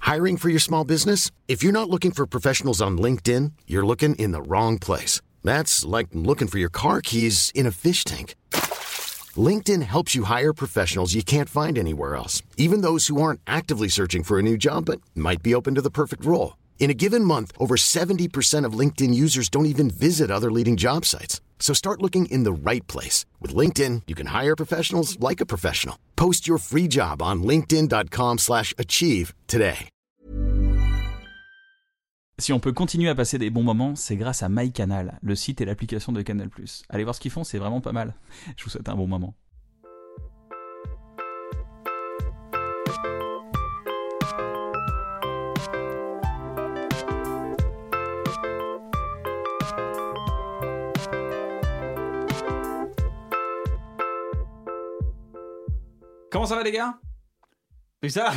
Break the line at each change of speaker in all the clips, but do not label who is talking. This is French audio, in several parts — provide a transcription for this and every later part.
Hiring for your small business? If you're not looking for professionals on LinkedIn, you're looking in the wrong place. That's like looking for your car keys in a fish tank. LinkedIn helps you hire professionals you can't find anywhere else, even those who aren't actively searching for a new job but might be open to the perfect role. In a given month, over 70% of LinkedIn users don't even visit other leading job sites. So start looking in the right place. With LinkedIn, you can hire professionals like a professional. Post your free job on linkedin.com/achieve today.
Si on peut continuer à passer des bons moments, c'est grâce à MyCanal, le site et l'application de Canal+. Allez voir ce qu'ils font, c'est vraiment pas mal. Je vous souhaite un bon moment. Comment ça va les gars? C'est ça.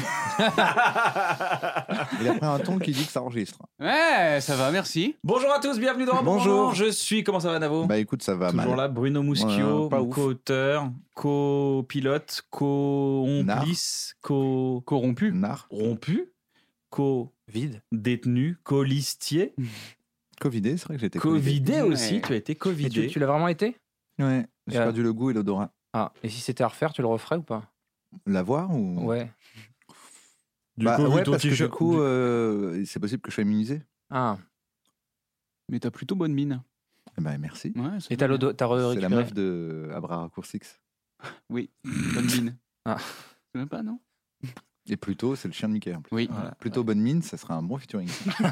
Il a pris un ton qui dit que ça enregistre.
Ouais, ça va, merci.
Bonjour à tous, bienvenue dans
Bonjour.
Je suis, comment ça va Navo?
Bah écoute, ça va
Toujours
mal.
là, Bruno Muschio,
pas ouf.
co-auteur, co-pilote, co-omplice,
Corrompu.
Nard.
rompu,
Vide.
détenu, co-listier,
Covidé, c'est vrai que j'étais
covidé
Ouais.
aussi, tu as été
Et
covidé.
tu l'as vraiment été?
Ouais, j'ai
Et
perdu le goût et l'odorat.
Ah, et si c'était à refaire, tu le referais ou pas?
L'avoir ou
Ouais.
Du
Bah
coup, vu
ouais,
ton
parce que du
t-shirt-
coup, c'est possible que je sois immunisé.
Ah,
Mais t'as plutôt bonne mine.
Eh ben merci.
Ouais,
et t'as
bien.
t'as
C'est la
récupéré?
meuf de Abra Coursix.
Oui, bonne mine.
Ah.
C'est même pas, non?
Et plutôt, c'est le chien de Mickey en plus.
Oui.
Voilà.
Plutôt bonne mine, ça serait un bon featuring.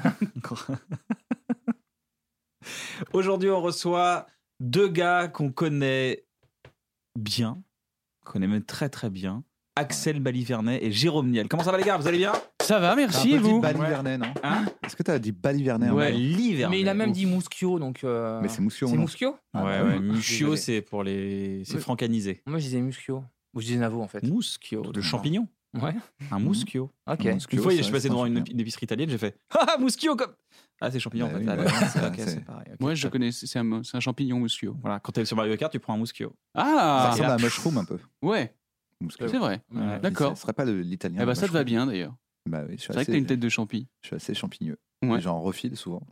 Aujourd'hui, on reçoit deux gars qu'on connaît bien, qu'on connaît même très très bien. Axel Balivernet et Jérôme Niel. Comment ça va les gars? Vous allez bien?
Ça va,
T'as
merci,
un
et
peu dit
vous?
Balivernet, non
Hein?
Est-ce que t'as dit Balivernet en
Ouais.
vrai
Balivernet.
Mais il a même
Ouf.
dit Muschio, donc.
Mais c'est Muschio,
C'est
non
Muschio?
Ah,
Ouais,
bah
ouais,
oui.
Muschio,
Désolé.
c'est pour les. C'est
Oui.
francanisé.
Moi, je disais Muschio. Ou je disais Navo, en fait.
Muschio, le
Totalement.
champignon.
Ouais.
Un muschio.
Ok.
Un
Une
muschio,
fois,
c'est
je
vrai,
suis passé
c'est
devant
un
une
champignon.
épicerie italienne, j'ai fait ah muschio comme. Ah, c'est champignon
Bah
en fait.
oui,
Ah,
bah
d'accord,
oui,
c'est-
ça,
ok,
c'est-
c'est pareil. ok.
Moi, je connais, c'est un champignon muschio.
Voilà, quand t'es sur Mario Kart, tu prends un muschio.
Ça
Ah,
ressemble à un mushroom un peu.
ouais,
Muschio.
c'est vrai.
Ouais.
D'accord.
Ce serait pas l'italien.
Eh ben,
le
ça te va
mushroom.
bien, d'ailleurs.
Bah oui, je suis
C'est vrai que
assez-
t'as une tête de champi.
Je suis assez champigneux.
Ouais.
Et j'en refile souvent.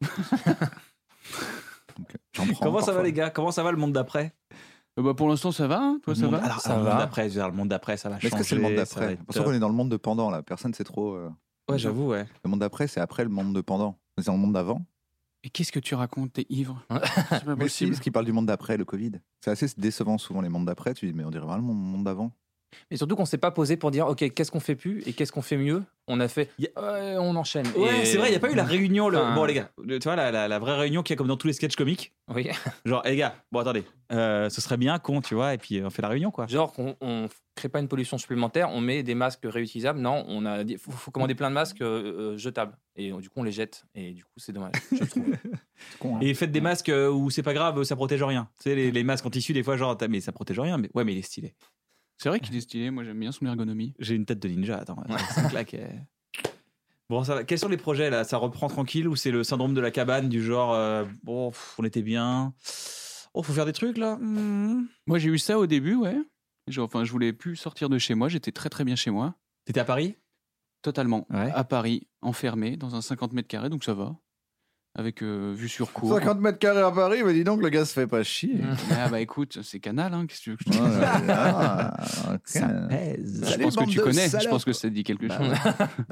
Donc, j'en prends
Comment ça va
parfois.
les gars? Comment ça va le monde d'après?
Bah, pour l'instant, ça va, hein? Toi, ça
Le monde-
va?
Alors,
Ça
le
va.
monde d'après, je veux dire, le monde d'après, ça va
Mais est-ce
changer.
que c'est le monde
ça va
d'après
être
Pour ça qu'on est dans le monde de pendant là. Personne sait trop.
Ouais, j'avoue, ouais.
Le monde d'après, c'est après le monde de pendant. C'est dans le monde d'avant.
Et qu'est-ce que tu racontes? T'es ivre? C'est pas
Mais si,
possible.
parce qu'il parle du monde d'après, le Covid. C'est assez décevant souvent les mondes d'après. Tu dis, mais on dirait vraiment le monde d'avant.
Et surtout qu'on s'est pas posé pour dire, ok, qu'est-ce qu'on fait plus et qu'est-ce qu'on fait mieux. On a fait, on enchaîne.
Ouais,
Et-
c'est vrai, il n'y a pas eu la réunion.
Enfin-
Bon, les gars, tu vois, la vraie réunion qui est comme dans tous les sketchs comiques.
Oui.
Genre, les gars, bon, attendez, ce serait bien con, tu vois, et puis on fait la réunion, quoi.
Genre qu'on on crée pas une pollution supplémentaire, on met des masques réutilisables. Non, on a dit, faut commander plein de masques jetables. Et du coup, on les jette. Et du coup, c'est dommage, je trouve.
C'est con, hein.
Et faites des masques où c'est pas grave, ça protège rien. Tu sais, les masques en tissu, des fois, genre, mais ça protège rien. Mais ouais, mais il est stylé.
C'est vrai qu'il est stylé. Moi, j'aime bien son ergonomie.
J'ai une tête de ninja, attends, ça claque. Bon, ça va. Quels sont les projets là? Ça reprend tranquille ou c'est le syndrome de la cabane du genre, bon, on était bien. Oh, faut faire des trucs là.
Moi, j'ai eu ça au début, ouais. Enfin, je voulais plus sortir de chez moi. J'étais très, très bien chez moi.
T'étais à Paris?
Totalement.
Ouais.
À Paris, enfermé, dans un 50 mètres carrés, donc ça va. Avec vue sur cour.
50 mètres carrés à Paris, mais dis donc, le gars se fait pas chier.
Ah bah écoute, c'est Canal, hein, qu'est-ce que tu veux que je te
Oh
dise?
là là, ok.
Ça pèse.
Je
Allez,
pense que
bande
tu
de
connais, je
salopes.
pense que ça te dit quelque
Bah
chose.
Bah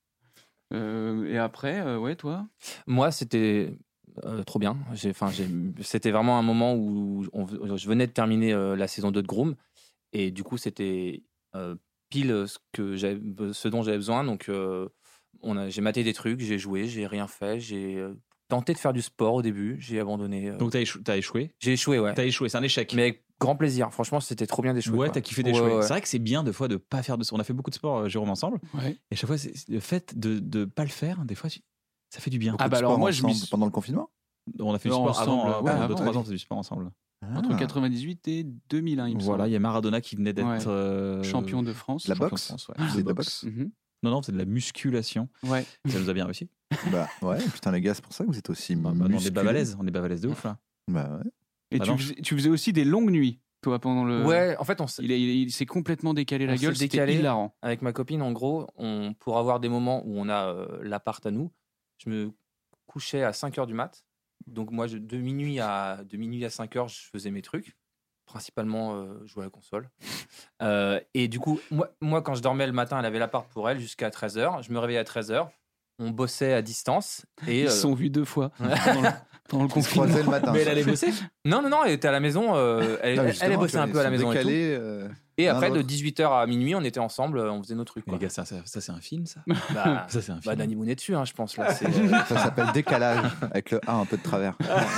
ouais.
Et après, ouais, toi?
Moi, c'était trop bien. C'était vraiment un moment où je venais de terminer la saison 2 de Groom. Et du coup, c'était pile ce dont j'avais besoin. Donc, j'ai maté des trucs, j'ai joué, j'ai rien fait. J'ai tenté de faire du sport au début, j'ai abandonné.
Donc t'as échoué?
J'ai échoué, ouais.
T'as échoué, c'est un échec.
Mais avec grand plaisir. Franchement, c'était trop bien d'échouer.
Ouais,
quoi.
t'as kiffé d'échouer.
Ouais, ouais.
C'est vrai que c'est bien, des fois, de pas faire de. On a fait beaucoup de sport, Jérôme, ensemble.
Ouais.
Et chaque fois, c'est le fait de pas le faire, des fois, ça fait du bien.
Ah bah alors
Sport
moi, je m'y
ensemble
suis-
pendant le confinement.
On a fait du
Non,
sport avant,
ensemble, ouais,
pendant
avant,
2-3 ans,
oui.
on faisait du sport ensemble.
Entre
Ah.
98 et 2001, il me
Voilà,
semble.
il y a Maradona qui venait d'être
Ouais. Champion de France.
La
champion de
boxe.
France, ouais.
C'est de la boxe.
Mhm.
Non, c'est de la musculation.
Ouais.
Ça nous a bien réussi.
Bah ouais, putain les gars, c'est pour ça que vous êtes aussi
Bah, on est
musclés.
bavalaises, de ouf là.
Bah ouais.
Et
Bah
tu
non.
faisais aussi des longues nuits. toi, pendant le.
Ouais, en fait,
Il s'est complètement décalé la
on
gueule,
s'est
c'était
décalé.
hilarant.
Avec ma copine, en gros, pour avoir des moments où on a l'appart à nous, je me couchais à 5h du mat. Donc moi, de minuit à 5h, je faisais mes trucs. Principalement jouer à la console. Et du coup, moi, quand je dormais le matin, elle avait l'appart pour elle jusqu'à 13h. Je me réveillais à 13h. On bossait à distance. Et,
Ils se sont vus 2 fois pendant le
On se croisait
confinement.
le matin.
Mais elle allait bosser.
Non, elle était à la maison. Elle
Justement,
bossait un peu à la maison et tout. Et
l'un
après, de
l'autre.
18h à minuit, on était ensemble, on faisait nos trucs.
Les
Quoi.
gars, ça c'est un film, ça.
Bah,
Ça, c'est un film.
Danny Boone est dessus, hein, je pense. Là, c'est,
Ça s'appelle décalage, avec le A un peu de travers.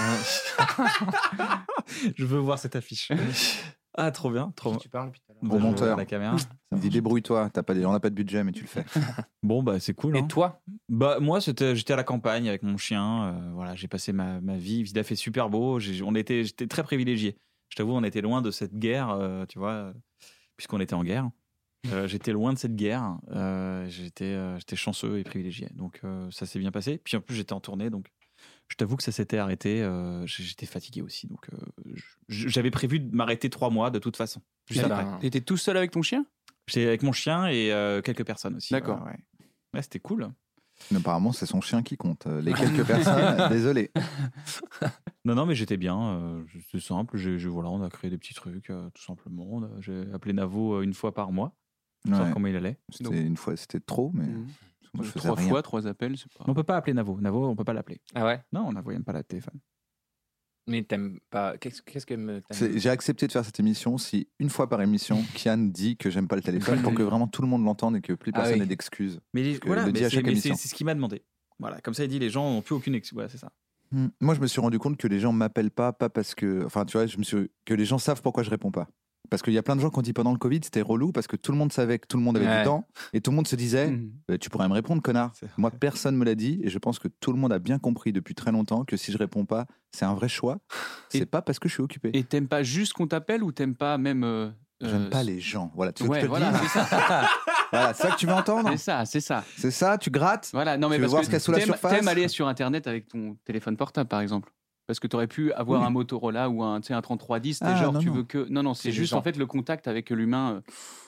Je veux voir cette affiche. Ah, trop bien, trop bien.
tu parles depuis tout à l'heure.
Bah,
Bon
je vois
monteur.
la caméra.
Il me dit débrouille-toi, on n'a pas de budget, mais tu le fais.
Bon, bah, c'est cool.
Et
hein.
toi
Bah, moi, j'étais à la campagne avec mon chien. Voilà, j'ai passé ma vie. Il a fait super beau. J'étais très privilégié. Je t'avoue, on était loin de cette guerre, tu vois, puisqu'on était en guerre. J'étais loin de cette guerre. J'étais chanceux et privilégié. Donc, ça s'est bien passé. Puis en plus, j'étais en tournée. Donc, je t'avoue que ça s'était arrêté. J'étais fatigué aussi. Donc, j'avais prévu de m'arrêter 3 mois de toute façon. Juste
Eh
après.
ben,
T'étais tout seul avec ton chien?
J'étais avec mon chien et quelques personnes aussi.
D'accord.
Ouais. Ouais, c'était cool.
Mais apparemment, c'est son chien qui compte. Les quelques personnes, désolé.
Non, mais j'étais bien. C'est simple. Voilà, on a créé des petits trucs, tout simplement. J'ai appelé Navo une fois par mois. Savoir
Ouais.
comment il allait.
C'était une fois, c'était trop, mais
Mhm.
moi je faisais
3
rien.
fois, 3 appels, c'est pas.
On peut pas appeler Navo. Navo, on peut pas l'appeler.
Ah ouais.
Non, Navo, il aime pas le téléphone.
Mais t'aimes pas. Qu'est-ce que t'aimes
J'ai accepté de faire cette émission si une fois par émission, Kian dit que j'aime pas le téléphone pour que vraiment tout le monde l'entende et que plus
Ah
personne
oui.
n'ait d'excuses.
Mais
que il le dit à chaque émission.
c'est ce qu'il m'a demandé. Voilà, comme ça, il dit les gens n'ont plus aucune excuse. Voilà, c'est ça.
Moi, je me suis rendu compte que les gens m'appellent pas parce que, enfin, tu vois, que les gens savent pourquoi je réponds pas. Parce qu'il y a plein de gens qui ont dit pendant le Covid, c'était relou parce que tout le monde savait que tout le monde avait
Ouais.
du temps et tout le monde se disait,
Mhm.
tu pourrais me répondre, connard.
C'est vrai.
Moi, personne me l'a dit et je pense que tout le monde a bien compris depuis très longtemps que si je réponds pas, c'est un vrai choix.
Et-
C'est pas parce que je suis occupé.
Et t'aimes pas juste qu'on t'appelle ou t'aimes pas même.
J'aime pas les gens. Voilà, tu veux
Ouais,
que je te le
voilà,
dise
c'est ça.
Voilà, c'est ça que tu veux entendre.
C'est ça.
C'est ça, tu grattes.
Voilà, non, mais
Tu veux
parce
voir
que
ce qu'il y a sous la surface
t'aimes aller sur Internet avec ton téléphone portable, par exemple. Parce que t'aurais pu avoir
Oui.
un Motorola ou un 3310. T'es
Ah,
genre,
non,
tu
non.
veux que. Non, c'est
C'est
juste
les gens.
en fait le contact avec l'humain.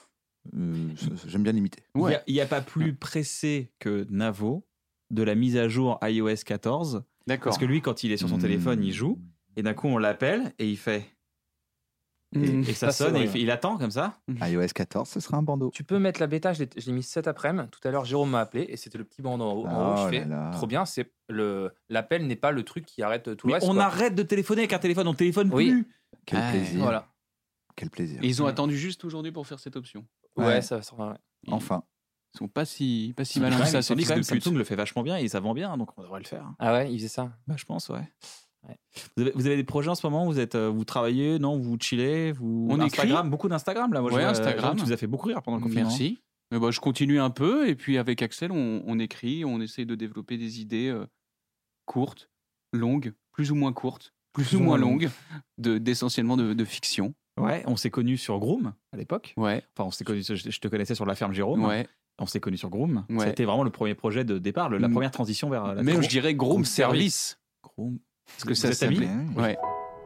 J'aime bien l'imiter.
Ouais.
Il n'y a pas plus pressé que Navo de la mise à jour iOS 14.
D'accord.
Parce que lui, quand il est sur son téléphone, il joue. Et d'un coup, on l'appelle et il fait.
Mhm.
Et ça
Ça, c'est
sonne et
vrai.
il attend comme ça.
iOS 14, ce sera un bandeau.
Tu peux mettre la bêta, je l'ai mis cet après-midi. Tout à l'heure, Jérôme m'a appelé et c'était le petit bandeau en haut. En haut,
Oh
je fais
là là.
trop bien. L'appel n'est pas le truc qui arrête tout le
Mais
reste.
on
quoi.
arrête de téléphoner avec un téléphone, on téléphone
Oui.
plus.
Quel
Ah,
plaisir.
Voilà.
Quel plaisir.
Et ils ont attendu juste aujourd'hui pour faire cette option.
Ouais,
Ouais.
ça va. Ouais.
Enfin.
Ils sont pas si
Quand
malins que
même,
ça,
ils se sont
ces
dit
fils
quand même,
de pute.
Samsung le fait vachement bien et ça vend bien, donc on devrait le faire.
Ah ouais, il faisait ça.
Bah, je pense, ouais.
Ouais.
Vous avez des projets en ce moment? Vous travaillez? Non, vous chillez?
On
Instagram, beaucoup d'Instagram là. Moi, je
Ouais,
vois,
Instagram.
Tu nous as fait beaucoup rire pendant le confinement.
Merci. Mais bah, je continue un peu et puis avec Axel, on écrit, on essaye de développer des idées courtes, longues, plus ou moins courtes, plus ou moins longues, d'essentiellement de fiction.
Ouais, on s'est connus sur Groom à l'époque.
Ouais,
Enfin, on s'est connus. Je te connaissais sur la ferme Jérôme.
ouais.
On s'est connus sur Groom.
Ouais.
C'était vraiment le premier projet de départ, la
Mm.
première transition vers la.
Mais
Groom-
je dirais Groom
Groom
Service.
Groom.
Parce que ça
Vous êtes amis?
s'appelait. Ouais.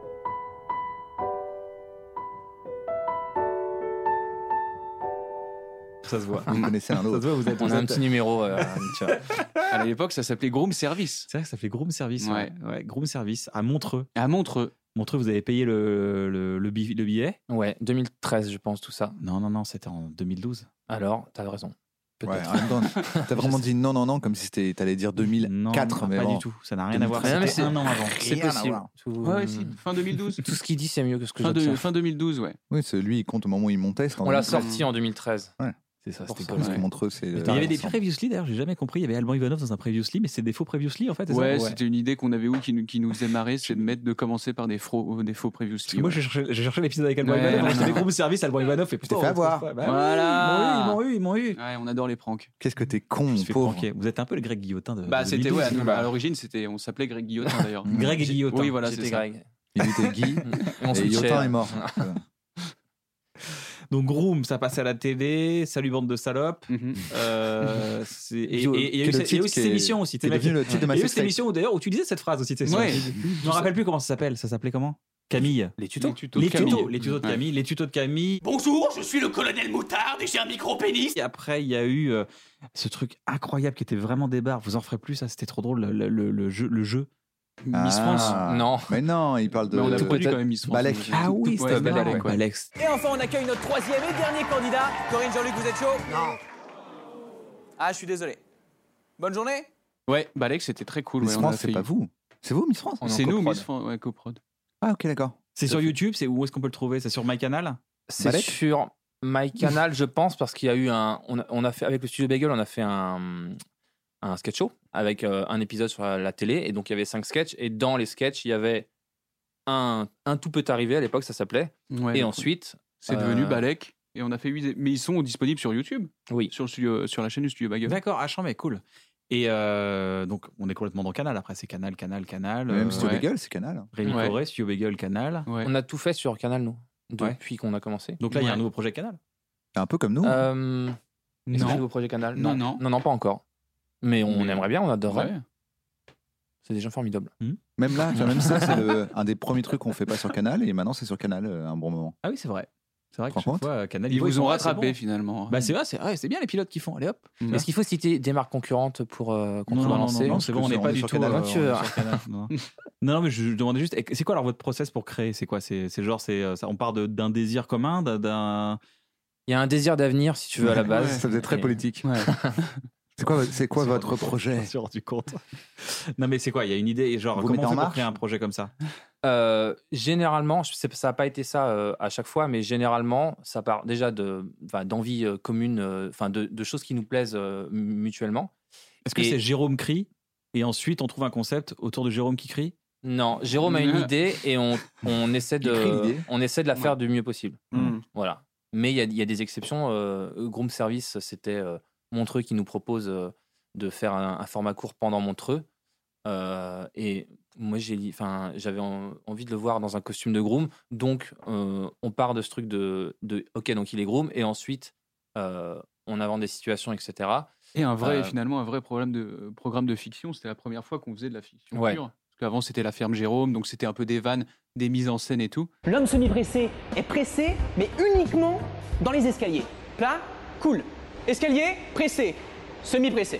Ça se voit.
Vous connaissez un
Ça se
autre.
voit, vous êtes.
On
vous
a un
êtes-
petit numéro. Tu vois.
À l'époque, ça s'appelait Groom Service.
C'est vrai que ça fait Groom Service.
Ouais.
Ouais, Groom Service à Montreux.
À Montreux.
Montreux, vous avez payé le billet?
Ouais, 2013, je pense, tout ça.
Non, c'était en 2012.
Alors, t'as raison.
Ouais,
Peut-être.
en même temps, t'as vraiment dit non, comme si t'allais dire 2004,
non,
mais
pas
bon.
du tout. Ça n'a rien à voir.
2013.
C'était
Non, mais
un an avant.
C'est
Rien à
possible.
voir.
Tout,
Ouais, si, fin 2012.
tout ce qu'il dit, c'est mieux que ce que j'obtiens.
Fin 2012, ouais.
Oui, c'est lui, il compte au moment où il montait. c'était en
On l'a
2013.
sorti en 2013.
C'est ça,
Pour
c'était
ça,
Groom.
Parce que
Ouais.
Montreux, c'est.
Il y avait des previously d'ailleurs, j'ai jamais compris. Il y avait Alban Ivanov dans un previously, mais c'est des faux previously en fait. c'est ça
Ouais, c'était une idée qu'on avait qui nous faisait marrer, c'est de commencer par des faux
Parce
previously.
que moi
ouais.
j'ai cherché l'épisode avec Alban
Ouais,
Ivanov,
ouais,
j'étais
ouais.
des Groom Service, Alban Ivanov et putain.
t'es fait avoir.
Voilà.
Ils m'ont eu.
Ouais, on adore les pranks.
Qu'est-ce que t'es con,
Je me suis fait
pauvre.
pranker. Vous êtes un peu le Greg Guillotin de.
Bah,
de
c'était
2012.
ouais, à l'origine, on s'appelait Greg Guillotin d'ailleurs.
Greg et Guillotin.
Oui, voilà, c'est
J'étais
ça.
Greg.
Il était Guy
Et on
et
switchait.
Yotin est mort.
Donc Groom, ça passait à la télé. Salut bande de salopes.
Mhm.
Et il y a eu
le
cette
titre qui est-
émission aussi.
C'est devenu le titre de
Il
ma
y a eu cette
sextape.
émission d'ailleurs où tu disais cette phrase aussi.
Ouais.
Je me rappelle plus comment ça s'appelle. Ça s'appelait comment? Camille.
Les tutos.
Les tutos de Camille. Les tutos de Camille.
Bonjour, je suis le colonel Moutarde et j'ai un micro-pénis.
Et après, il y a eu ce truc incroyable qui était vraiment des barres. Vous en ferez plus, ça, c'était trop drôle, le jeu.
Miss France.
Non.
Mais non, il parle de.
Mais on a tout connu quand même Miss France.
Balek.
Ah oui, c'était
Balek,
Balek.
ouais.
Balek.
Et enfin, on accueille notre troisième et dernier candidat. Corinne, Jean-Luc, vous êtes chaud? Non. Ah, je suis désolé. Bonne journée.
Ouais, Balek, c'était très cool.
Miss
ouais, on a
France, c'est
fait-
pas vous. C'est vous, Miss France?
On est
C'est
en
nous,
coprod.
Miss France. Ouais, coprod.
Ah, ok, d'accord.
C'est sur YouTube, c'est où est-ce qu'on peut le trouver? C'est sur MyCanal?
C'est
Balek
sur MyCanal, je pense, parce qu'il y a eu on a fait avec le studio Bagel, on a fait un sketch show avec un épisode sur la télé, et donc il y avait 5 sketchs, et dans les sketchs il y avait un tout peut arriver à l'époque, ça s'appelait,
Ouais,
et
donc,
ensuite
c'est devenu Balek. Et on a fait 8. Mais ils sont disponibles sur YouTube,
oui,
sur la chaîne du studio Bagel.
D'accord, ah, mais cool. Et donc, on est complètement dans Canal. Après, c'est Canal.
Même Studio
ouais.
Bagel, c'est Canal.
Rémi
Ouais.
Corré, Studio Bagel, Canal.
Ouais.
on a tout fait sur Canal nous depuis qu'on a commencé.
Donc là, il y a un
Ouais.
nouveau projet Canal.
C'est un peu comme nous.
Est-ce qu'il y a un
Non.
nouveau projet Canal?
Non, non.
non, pas encore. Mais on
Mais-
aimerait bien, on adorerait.
Ouais.
C'est des gens formidables.
Même là, tu vois, même ça, c'est un des premiers trucs qu'on fait pas sur Canal, et maintenant c'est sur Canal un bon moment.
Ah oui, c'est vrai. C'est vrai que
Rends
chaque
compte
fois, Canal,
Ils
voient,
vous ont
font, ah,
rattrapé
c'est bon.
finalement.
Bah, c'est vrai, c'est bien les pilotes qui font. Allez hop.
Est-ce qu'il faut citer des marques concurrentes pour qu'on
Non,
soit
non,
lancé?
non, c'est bon, on n'est
on
pas
est
du
sur
tout
Canal.
on est
Aventure.
sur Canal, non. Non, mais je demandais juste, c'est quoi alors votre process pour créer? C'est quoi? C'est genre, on part d'un désir commun, d'un.
Il y a un désir d'avenir, si tu veux, à la base.
Ça faisait très
Et-
politique.
Ouais.
C'est quoi votre projet?
Je me suis rendu compte. Non, mais c'est quoi? Il y a une idée, et genre,
Vous
comment
mettez
on
en
fait pour
marche
créer un projet comme ça?
Généralement, ça n'a pas été ça à chaque fois, mais généralement, ça part déjà d'envie commune, de choses qui nous plaisent mutuellement.
Est-ce que
Et-
c'est Jérôme crie, et ensuite on trouve un concept autour de Jérôme qui crie?
Non, Jérôme a une idée et on essaie
Il crée l'idée.
de la faire du mieux possible.
Mm.
Voilà. Mais il y a des exceptions. Groom Service, c'était Montreux qui nous propose de faire un format court pendant Montreux. Et moi, j'avais envie de le voir dans un costume de groom. Donc, on part de ce truc de OK, donc il est groom. Et ensuite, on invente des situations, etc.
Et finalement, un vrai programme de fiction. C'était la première fois qu'on faisait de la fiction
Ouais.
pure. Parce qu'avant, c'était la ferme Jérôme, donc c'était un peu des vannes, des mises en scène et tout.
L'homme semi-pressé est pressé, mais uniquement dans les escaliers. Là, cool. Escalier, pressé. Semi-pressé.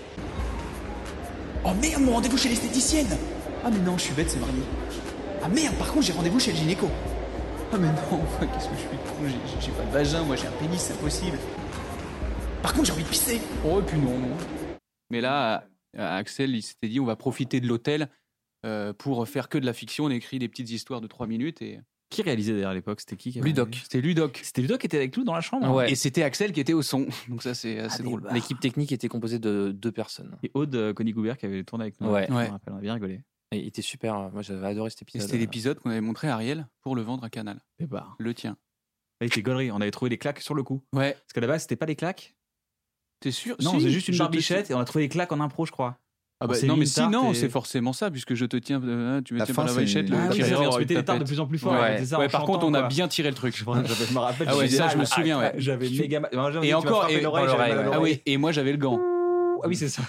Oh merde, mon rendez-vous chez l'esthéticienne. Ah mais non, je suis bête, c'est mardi. Ah merde, par contre, j'ai rendez-vous chez le gynéco. Ah mais non, qu'est-ce que je suis con, j'ai pas de vagin, moi j'ai un pénis, c'est impossible. Par contre, j'ai envie de pisser.
Oh, et puis non. Mais là, Axel, il s'était dit, on va profiter de l'hôtel pour faire que de la fiction. On écrit des petites histoires de 3 minutes. Et
Qui réalisait d'ailleurs à l'époque? C'était qui avait-
Ludoc.
c'était Ludoc.
C'était Ludoc qui était avec nous dans la chambre.
Ouais.
Et c'était Axel qui était au son. Donc ça, c'est assez drôle.
L'équipe technique était composée de 2 personnes.
Et Aude Conny-Goubert qui avait tourné avec nous.
Ouais.
Je me
Ouais.
rappelle, on a bien rigolé.
Et il était super. Moi, j'avais adoré cet
Et
épisode.
c'était l'épisode qu'on avait montré à Ariel pour le vendre à Canal.
Et bah,
Le tien.
il était gaulerie. On avait trouvé des claques sur le coup.
Ouais.
Parce qu'à la base, c'était pas des claques.
T'es sûr?
Non,
Si,
c'est juste une
je te
barbichette
tiens.
et on a trouvé des claques en impro, je crois.
Ah
On
bah,
s'est
non,
mis
mais
une
si,
tarte
non,
et-
c'est forcément ça, puisque je te tiens, tu me
La
tiens
fin,
par la
c'est
vaillette.
une-
Ah
Ah
oui,
oui,
c'est vrai, on se
une
mettait des
tapette.
tartes de plus en plus fort.
Ouais.
on faisait ça en
Ouais, par contre,
chantant,
on a
quoi.
bien tiré le truc.
Je me rappelle.
Ah ouais,
j'étais
ça,
là,
je me souviens, ouais.
J'avais méga mal.
Et encore, et
l'oreille,
dans
j'avais mal à
l'oreille,
Ah
l'oreille.
oui, et moi j'avais le gant.
Ah oui, c'est ça.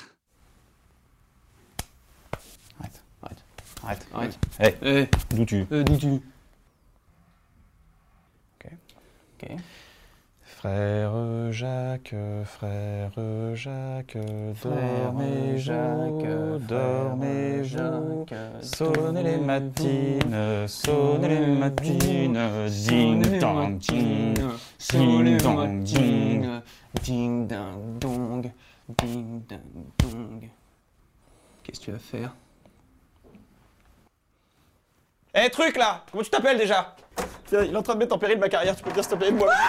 Arrête.
Eh,
D'où tu
d'où tu
Ok.
Frère Jacques, dormez-vous, sonnez les matines, ding dong ding, ding dong ding.
Ding ding dong, ding ding dong. Qu'est-ce que tu vas faire?
Eh, truc là, comment tu t'appelles déjà? Tiens, il est en train de mettre en péril ma carrière, tu peux dire s'il te plaît de moi.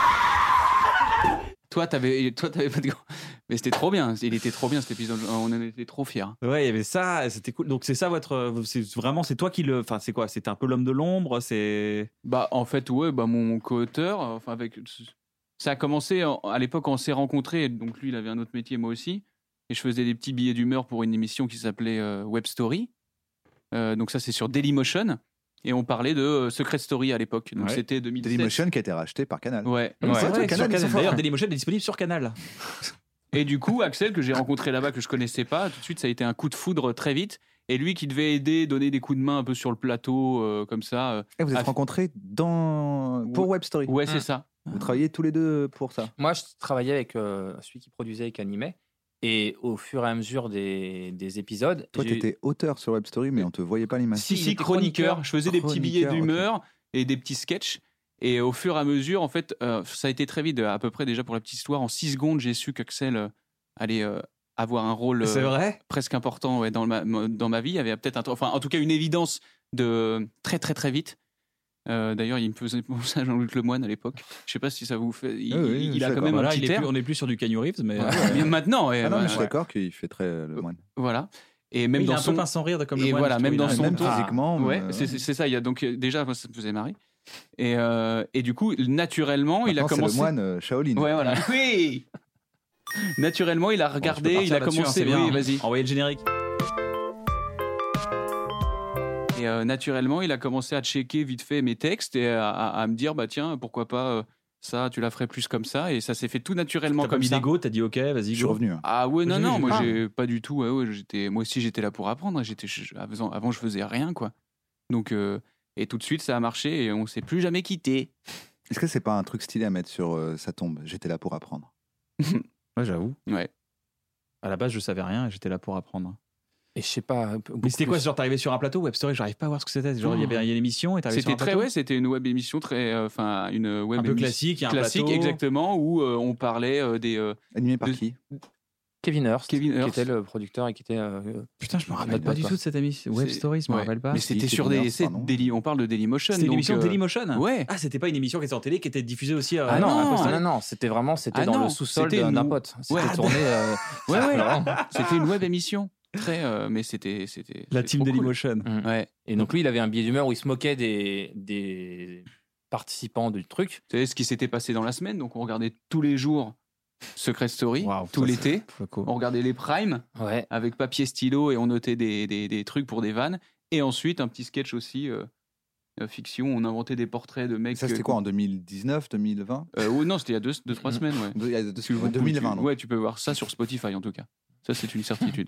Toi, t'avais pas de gant. Mais c'était trop bien. Il était trop bien cet épisode. On en était trop fiers.
Ouais, il y avait ça, c'était cool. Donc c'est ça c'est toi qui le, enfin c'est quoi? C'était un peu l'homme de l'ombre, c'est.
Bah, en fait, ouais, bah, mon co-auteur, ça a commencé à l'époque, on s'est rencontrés. Donc, lui, il avait un autre métier, moi aussi. Et je faisais des petits billets d'humeur pour une émission qui s'appelait Web Story. Donc, ça, c'est sur Dailymotion. Et on parlait de Secret Story à l'époque. Donc,
Ouais.
c'était 2017.
Dailymotion qui a été racheté par Canal.
Ouais.
C'est vrai,
sur
sur
Canal, ils sont forts.
D'ailleurs, Dailymotion est disponible sur Canal.
Et du coup, Axel, que j'ai rencontré là-bas, que je connaissais pas, tout de suite, ça a été un coup de foudre très vite. Et lui qui devait aider, donner des coups de main un peu sur le plateau, comme ça.
Et vous êtes
Ah,
rencontrés pour Web Story.
Ouais, c'est ça.
Vous travaillez tous les deux pour ça.
Moi, je travaillais avec celui qui produisait et qui animait. Et au fur et à mesure des épisodes.
Toi, tu étais auteur sur Web Story, mais on te voyait pas l'image.
Si,
il était
chroniqueur. Je faisais des petits billets
Chroniqueur,
d'humeur et des petits sketchs. Et au fur et à mesure, en fait, ça a été très vite, à peu près déjà pour la petite histoire. En 6 secondes, j'ai su qu'Axel allait avoir un rôle
C'est vrai.
presque important dans ma vie. Il y avait peut-être en tout cas une évidence de très très très vite. D'ailleurs, il me faisait penser à Jean-Luc Lemoyne à l'époque. Je sais pas si ça vous fait. Il a quand même un petit air.
On n'est plus sur du Keanu Reeves, mais
Mais maintenant, ouais,
Ah non, mais
ouais,
je suis
ouais.
d'accord qu'il fait très le moine.
Voilà. Et même
il
dans
a un
son
peu pince sans rire comme le
et
moine,
voilà,
je
même
trouve,
dans
il a
son
même
ton.
physiquement.
Ouais, c'est ça. Il y a donc déjà, moi, ça me faisait marrer. Et du coup, naturellement, il a
Maintenant,
commencé.
c'est le moine Shaolin.
Ouais, voilà. Oui. Naturellement, il a regardé, il a commencé.
C'est bien.
Oui, vas-y.
Envoyez le générique.
Et naturellement, il a commencé à checker vite fait mes textes et à me dire, bah tiens, pourquoi pas ça, tu la ferais plus comme ça. Et ça s'est fait tout naturellement
T'as pas
comme
mis
ça.
d'ego, t'as dit ok, vas-y.
Je suis
go.
revenu. Hein.
Ah ouais, non,
J'ai-
non, moi
Ah.
j'ai pas du tout. Ouais, moi aussi, j'étais là pour apprendre. Avant, je faisais rien, quoi. Donc, et tout de suite, ça a marché et on s'est plus jamais quitté.
Est-ce que c'est pas un truc stylé à mettre sur sa tombe? J'étais là pour apprendre.
Ouais, j'avoue.
Ouais.
À la base, je savais rien et j'étais là pour apprendre.
Et je sais pas.
Mais c'était quoi, genre t'arrivais sur un plateau Web Story, j'arrive pas à voir ce que c'était. Genre il y avait une émission et t'arrivais sur
C'était
un
très,
plateau.
c'était une web émission une web
Un peu classique, il y a un
classique,
plateau.
exactement, où on parlait des
Animé par
De-
qui?
Kevin Hurst,
Kevin
qui
Hurst.
était le producteur et qui était.
Putain, je me rappelle
Notre
pas
pote,
du
quoi.
tout de cette émission. Web
C'est-
Story, je me
ouais.
rappelle pas.
Mais c'était
Si,
sur
Kevin
des,
Hurst,
c'est
pardon.
on parle de Dailymotion.
C'était une
donc,
émission de Dailymotion.
Ouais.
Ah, c'était pas une émission qui était en télé, qui était diffusée aussi.
Ah non,
à Costa.
non, c'était vraiment
Ah
dans
non,
le sous-sol
c'était
d'un
une-
pote. C'était
Ouais.
tourné.
Ouais, ouais.
vraiment.
C'était une web émission. Mais c'était
La
c'était
team
trop cool.
Dailymotion.
Mm.
Ouais.
Et donc lui, il avait un billet d'humeur où il se moquait des participants du truc.
Vous savez ce qui s'était passé dans la semaine, donc on regardait tous les jours Secret Story,
Waouh,
tout
ça,
l'été.
c'est cool.
On regardait les primes
Ouais.
avec papier stylo et on notait des trucs pour des vannes. Et ensuite, un petit sketch aussi, fiction, on inventait des portraits de mecs.
Ça, c'était quoi en 2019, 2020?
Non, c'était il y a 2-3 semaines, ouais.
Il y a
Tu vois,
2020. donc.
Ouais, tu peux voir ça sur Spotify en tout cas. Ça, c'est une certitude.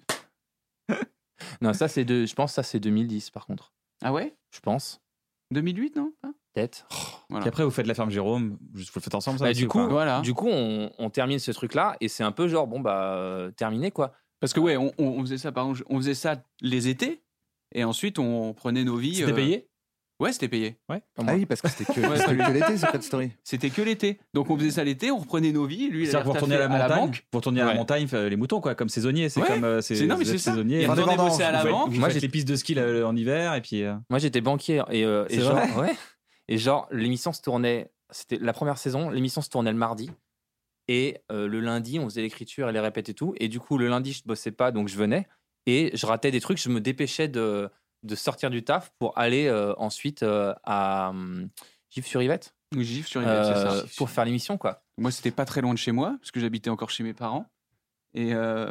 Non, ça c'est je pense que ça c'est 2010 par contre.
Ah ouais
Je pense.
2008, non?
Peut-être.
Voilà.
Puis après, vous faites la ferme Jérôme. Vous le faites ensemble, ça
Bah,
aussi,
du
ou
coup,
pas
Voilà.
Du coup, on termine ce truc-là et c'est un peu genre, bon, bah, terminé quoi.
Parce que ouais, on faisait ça, par exemple, on faisait ça les étés, et ensuite on prenait nos vies.
C'était payé
Ouais, c'était payé.
Ouais.
Ah oui, parce que c'était que,
Ouais,
c'était
salut.
que l'été, Secret Story.
C'était que l'été. Donc on faisait ça l'été, on reprenait nos vies. Lui, il
C'est-à-dire
allait
que vous retournez à la
retaffer
montagne.
banque.
Vous retournez à
Ouais.
la montagne, faire les moutons, quoi, comme saisonnier. C'est
Ouais.
comme.
Non, mais
vous êtes
c'est ça.
saisonnier.
Il
Enfin,
retournait
dépendant.
bosser à la
Vous faites-
banque.
Vous
Moi,
faites
j'ai-
les pistes de ski en hiver et puis.
Moi, j'étais banquier et
C'est
genre,
vrai
ouais. Et genre, l'émission se tournait. C'était la première saison. L'émission se tournait le mardi et le lundi, on faisait l'écriture et les répètes et tout. Et du coup, le lundi, je bossais pas, donc je venais et je ratais des trucs. Je me dépêchais de sortir du taf pour aller ensuite à Gif-sur-Yvette
Gif sur Yvette, c'est ça.
pour faire l'émission quoi.
Moi, c'était pas très loin de chez moi, parce que j'habitais encore chez mes parents. Et,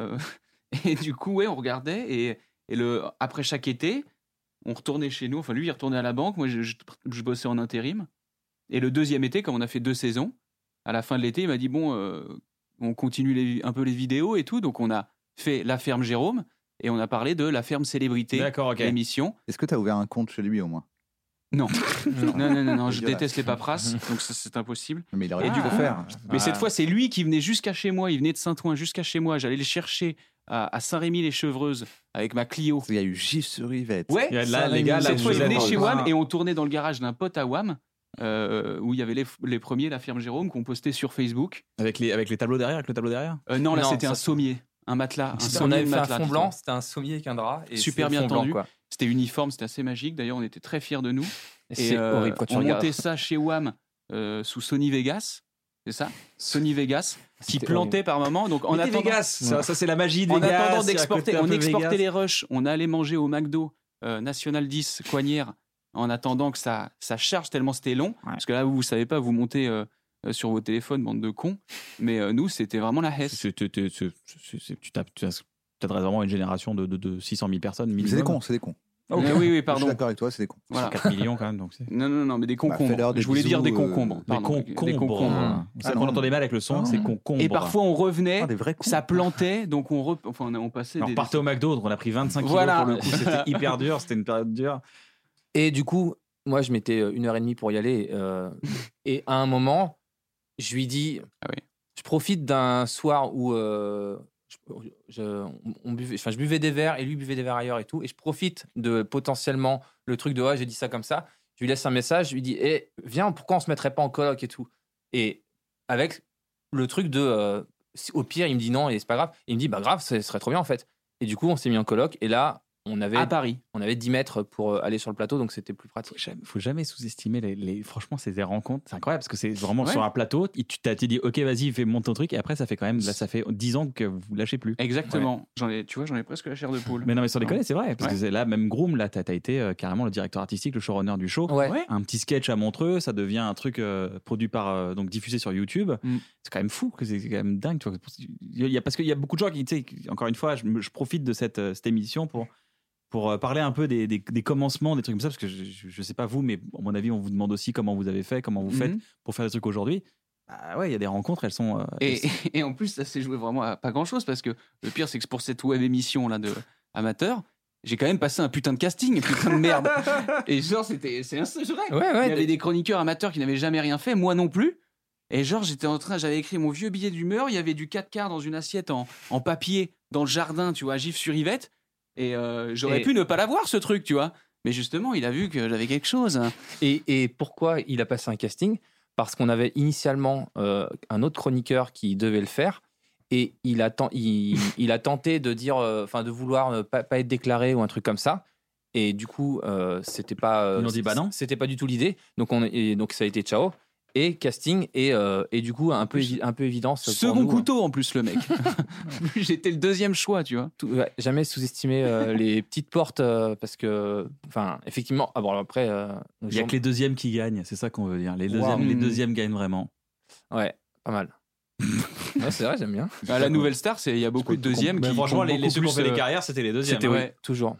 et du coup, ouais, on regardait. Et après chaque été, on retournait chez nous. Enfin, lui, il retournait à la banque. Moi, je bossais en intérim. Et le deuxième été, comme on a fait 2 saisons, à la fin de l'été, il m'a dit bon, on continue un peu les vidéos et tout. Donc, on a fait La Ferme Jérôme et on a parlé de La Ferme Célébrité,
D'accord, ok.
l'émission.
Est-ce que tu as ouvert un compte chez lui au moins?
Non, non, je
Dégueulasse.
déteste les paperasses, donc ça, c'est impossible.
Mais il aurait
Et
dû
du
le
coup-
faire.
Mais cette fois, c'est lui qui venait jusqu'à chez moi. Il venait de Saint-Ouen jusqu'à chez moi. J'allais le chercher à Saint-Rémy-les-Chevreuses avec ma Clio.
Il y a eu Gif sur Yvette.
Ouais,
Et là, les gars, là,
cette
vous
fois, il venait
avez-
chez
Ah.
WAM et on tournait dans le garage d'un pote à WAM où il y avait les premiers, La Ferme Jérôme, qu'on postait sur Facebook.
Avec les tableaux derrière, avec le tableau derrière.
Non, là,
Non,
c'était
ça,
un sommier, un matelas. Un
On
sommier
avait
de
fait un
matelas,
fond
tu
blanc,
vois.
c'était un sommier avec un drap. Et
Super
c'est
bien
fond blanc,
tendu.
quoi.
C'était uniforme, c'était assez magique. D'ailleurs, on était très fiers de nous.
Et c'est horrible quand tu
on
regardes.
montait ça chez WAM sous Sony Vegas. C'est ça, Sony Vegas, qui
C'était
plantait par moment. Donc, en
Mais
attendant,
Vegas, ça c'est la magie de
en
Vegas.
attendant
c'est à
d'exporter,
côté un
on
peu
exportait
Vegas.
les rushs, on allait manger au McDo National 10 Coignières en attendant que ça charge tellement c'était long.
Ouais.
Parce que là, vous savez pas, vous montez sur vos téléphones, bande de cons. Mais nous, c'était vraiment la hesse.
Tu t'adresses vraiment à une génération de 600 000 personnes.
C'est des
minimum.
cons, c'est des cons.
Oui,
Je
pardon.
suis d'accord avec toi, c'est des cons.
Voilà.
4 millions quand même. Donc c'est...
Non, mais des concombres.
fais-leur des
Je voulais dire des
bisous,
concombres.
Des
pardon.
concombres. C'est qu'on
non.
entendait mal avec le son, c'est concombre.
Et parfois, on revenait,
Ah, des vrais cons.
ça plantait, donc on passait
On repartait au McDo, donc on a pris 25 kilos
Voilà.
pour le coup. C'était hyper dur, c'était une période dure.
Et du coup, moi, je mettais 1h30 pour y aller. Et à un moment, je lui dis,
Ah oui.
je profite d'un soir où je buvais des verres et lui buvait des verres ailleurs et tout. Et je profite de potentiellement le truc de ouais, j'ai dit ça comme ça. Je lui laisse un message, je lui dis viens, pourquoi on se mettrait pas en coloc et tout. Et avec le truc de au pire, il me dit non et c'est pas grave. Et il me dit bah grave, ce serait trop bien en fait. Et du coup, on s'est mis en coloc et là,
à Paris.
on avait 10 mètres pour aller sur le plateau, donc c'était plus pratique.
Faut jamais sous-estimer franchement, c'est des rencontres. C'est incroyable parce que c'est vraiment
Ouais.
sur un plateau. Tu t'as dit, ok, vas-y, monte ton truc. Et après, ça fait quand même, là, ça fait 10 ans que vous lâchez plus.
Exactement. J'en ai presque la chair de poule.
Mais non, mais sans déconner, c'est vrai. Parce
Ouais.
que c'est là, même Groom, là, t'as été carrément le directeur artistique, le showrunner du show.
Ouais.
Un petit sketch à Montreux, ça devient un truc produit par, donc diffusé sur YouTube.
Mm.
C'est quand même fou, c'est quand même dingue. Tu vois. Parce qu'il y a beaucoup de gens qui, tu sais, encore une fois, je profite de cette émission pour parler un peu des commencements, des trucs comme ça, parce que je sais pas vous, mais à mon avis, on vous demande aussi comment vous avez fait, comment vous faites pour faire des trucs aujourd'hui. Bah ouais, il y a des rencontres, elles sont...
Et en plus, ça s'est joué vraiment à pas grand-chose, parce que le pire, c'est que pour cette web émission là de amateur, j'ai quand même passé un putain de casting, putain de merde. Et genre, c'est vrai.
Ouais,
Il y avait des chroniqueurs amateurs qui n'avaient jamais rien fait, moi non plus. Et genre, j'avais écrit mon vieux billet d'humeur, il y avait du 4 quarts dans une assiette en papier dans le jardin, tu vois, à Gif-sur-Yvette. Et j'aurais pu ne pas l'avoir, ce truc, tu vois. Mais justement, il a vu que j'avais quelque chose.
Et pourquoi il a passé un casting ? Parce qu'on avait initialement un autre chroniqueur qui devait le faire. Et il a tenté de dire, de vouloir pas être déclaré ou un truc comme ça. Et du coup, c'était pas.
Ils ont dit bah non.
C'était pas du tout l'idée. Donc donc ça a été ciao. Et casting et du coup un peu évidence. pour
Second
nous,
couteau, en plus, le mec. J'étais le deuxième choix, tu vois.
jamais sous-estimer les petites portes parce que, effectivement. Ah bon, après.
Il y a que les deuxièmes qui gagnent, c'est ça qu'on veut dire. Les deuxièmes gagnent vraiment.
Ouais, pas mal. Ouais, c'est vrai, j'aime bien.
À la nouvelle star, il y a beaucoup de deuxièmes qui.
Franchement,
comptent
les
beaucoup
ceux qui ont
plus,
fait les carrières, c'était les deuxièmes.
C'était
hein.
toujours.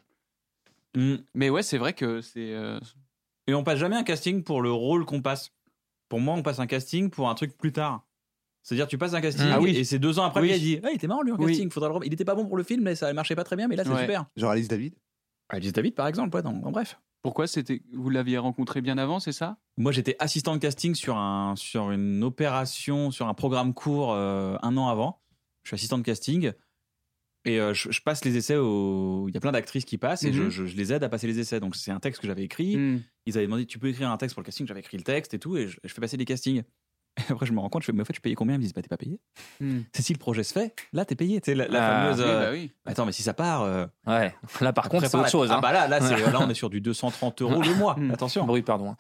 Mais ouais, c'est vrai que c'est.
Et on passe jamais un casting pour le rôle qu'on passe. Pour moi, on passe un casting pour un truc plus tard. C'est-à-dire, tu passes un casting et c'est 2 ans après,
Oui.
il a dit il était marrant lui en
Oui.
casting. Il était pas bon pour le film, mais ça marchait pas très bien, mais là, c'est
Ouais.
super.
Genre Alice David.
Alice David, par exemple, ouais, bref.
Pourquoi vous l'aviez rencontré bien avant, c'est ça?
Moi, j'étais assistant de casting sur une opération, sur un programme court 1 an avant. Je suis assistant de casting et je passe les essais. Il y a plein d'actrices qui passent et je les aide à passer les essais. Donc, c'est un texte que j'avais écrit. Ils avaient demandé tu peux écrire un texte pour le casting. J'avais écrit le texte et tout et je fais passer des castings. Et après, je me rends compte, mais en fait, tu payais combien? Ils me disent bah, t'es pas payé. C'est si le projet se fait, là, t'es payé. Tu sais, la fameuse.
Oui.
Attends, mais si ça part.
Ouais. Là, par contre, c'est autre chose.
Ah, bah là, on est sur du 230 € le mois. Attention.
Bruit, pardon.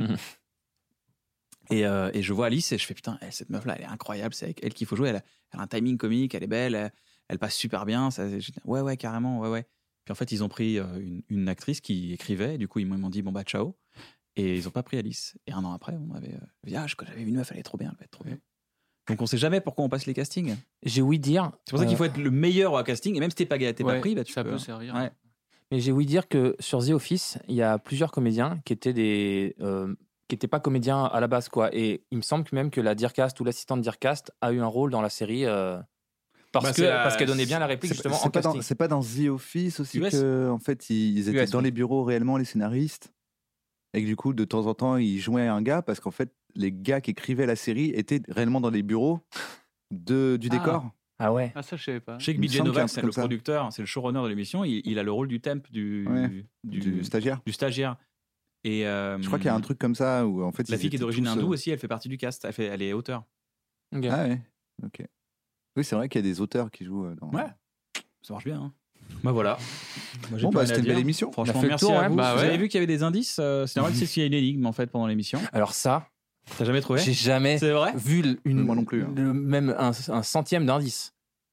Et je vois Alice et je fais putain, cette meuf là elle est incroyable, c'est avec elle qu'il faut jouer, elle a un timing comique, elle est belle, elle passe super bien, ouais carrément, ouais. Puis en fait ils ont pris une actrice qui écrivait, et du coup ils m'ont dit bon bah ciao, et ils ont pas pris Alice. Et 1 an après on m'avait dit j'avais vu une meuf, elle est trop bien, elle va être trop bien. Donc on sait jamais pourquoi on passe les castings.
J'ai ouï dire.
C'est pour ça qu'il faut être le meilleur au casting, et même si t'es pas pas pris, bah,
ça peut servir.
Ouais.
Mais j'ai ouï dire que sur The Office, il y a plusieurs comédiens qui étaient qui n'étaient pas comédiens à la base, quoi. Et il me semble que même que la Dircast ou l'assistante Dircast a eu un rôle dans la série parce qu'elle donnait bien la réplique justement en casting.
C'est pas dans The Office aussi
US.
que en fait ils étaient
US,
dans
oui.
les bureaux réellement, les scénaristes, et que du coup de temps en temps ils jouaient un gars parce qu'en fait les gars qui écrivaient la série étaient réellement dans les bureaux du décor.
Ah ouais.
Ah, ça, je savais pas.
Je sais que
Il me
BJ
semble qu'il y a un
Novak,
truc
c'est
comme
le
ça.
producteur, c'est le showrunner de l'émission, il a le rôle du temp du
stagiaire.
du stagiaire. Et
Je crois qu'il y a un truc comme ça où en fait
la
ils
fille qui est
étaient
d'origine
tous,
hindoue aussi, elle fait partie du cast. Elle est auteure.
Ok.
Ah ouais. Ok. Oui, c'est vrai qu'il y a des auteurs qui jouent dans.
Ouais. Ça marche bien. Hein. Bah voilà. Moi, j'ai
Bon
plus
bah
rien à
c'était une
dire.
belle émission.
Franchement,
On a fait le
merci
tour,
à
ouais.
vous.
Bah
Vous
ouais.
avez vu qu'il y avait des indices. C'est normal c'est s'il y a une énigme en fait pendant l'émission.
Alors ça,
T'as jamais trouvé?
j'ai jamais
C'est vrai?
vu
Moi non plus, hein.
même un centième d'indice.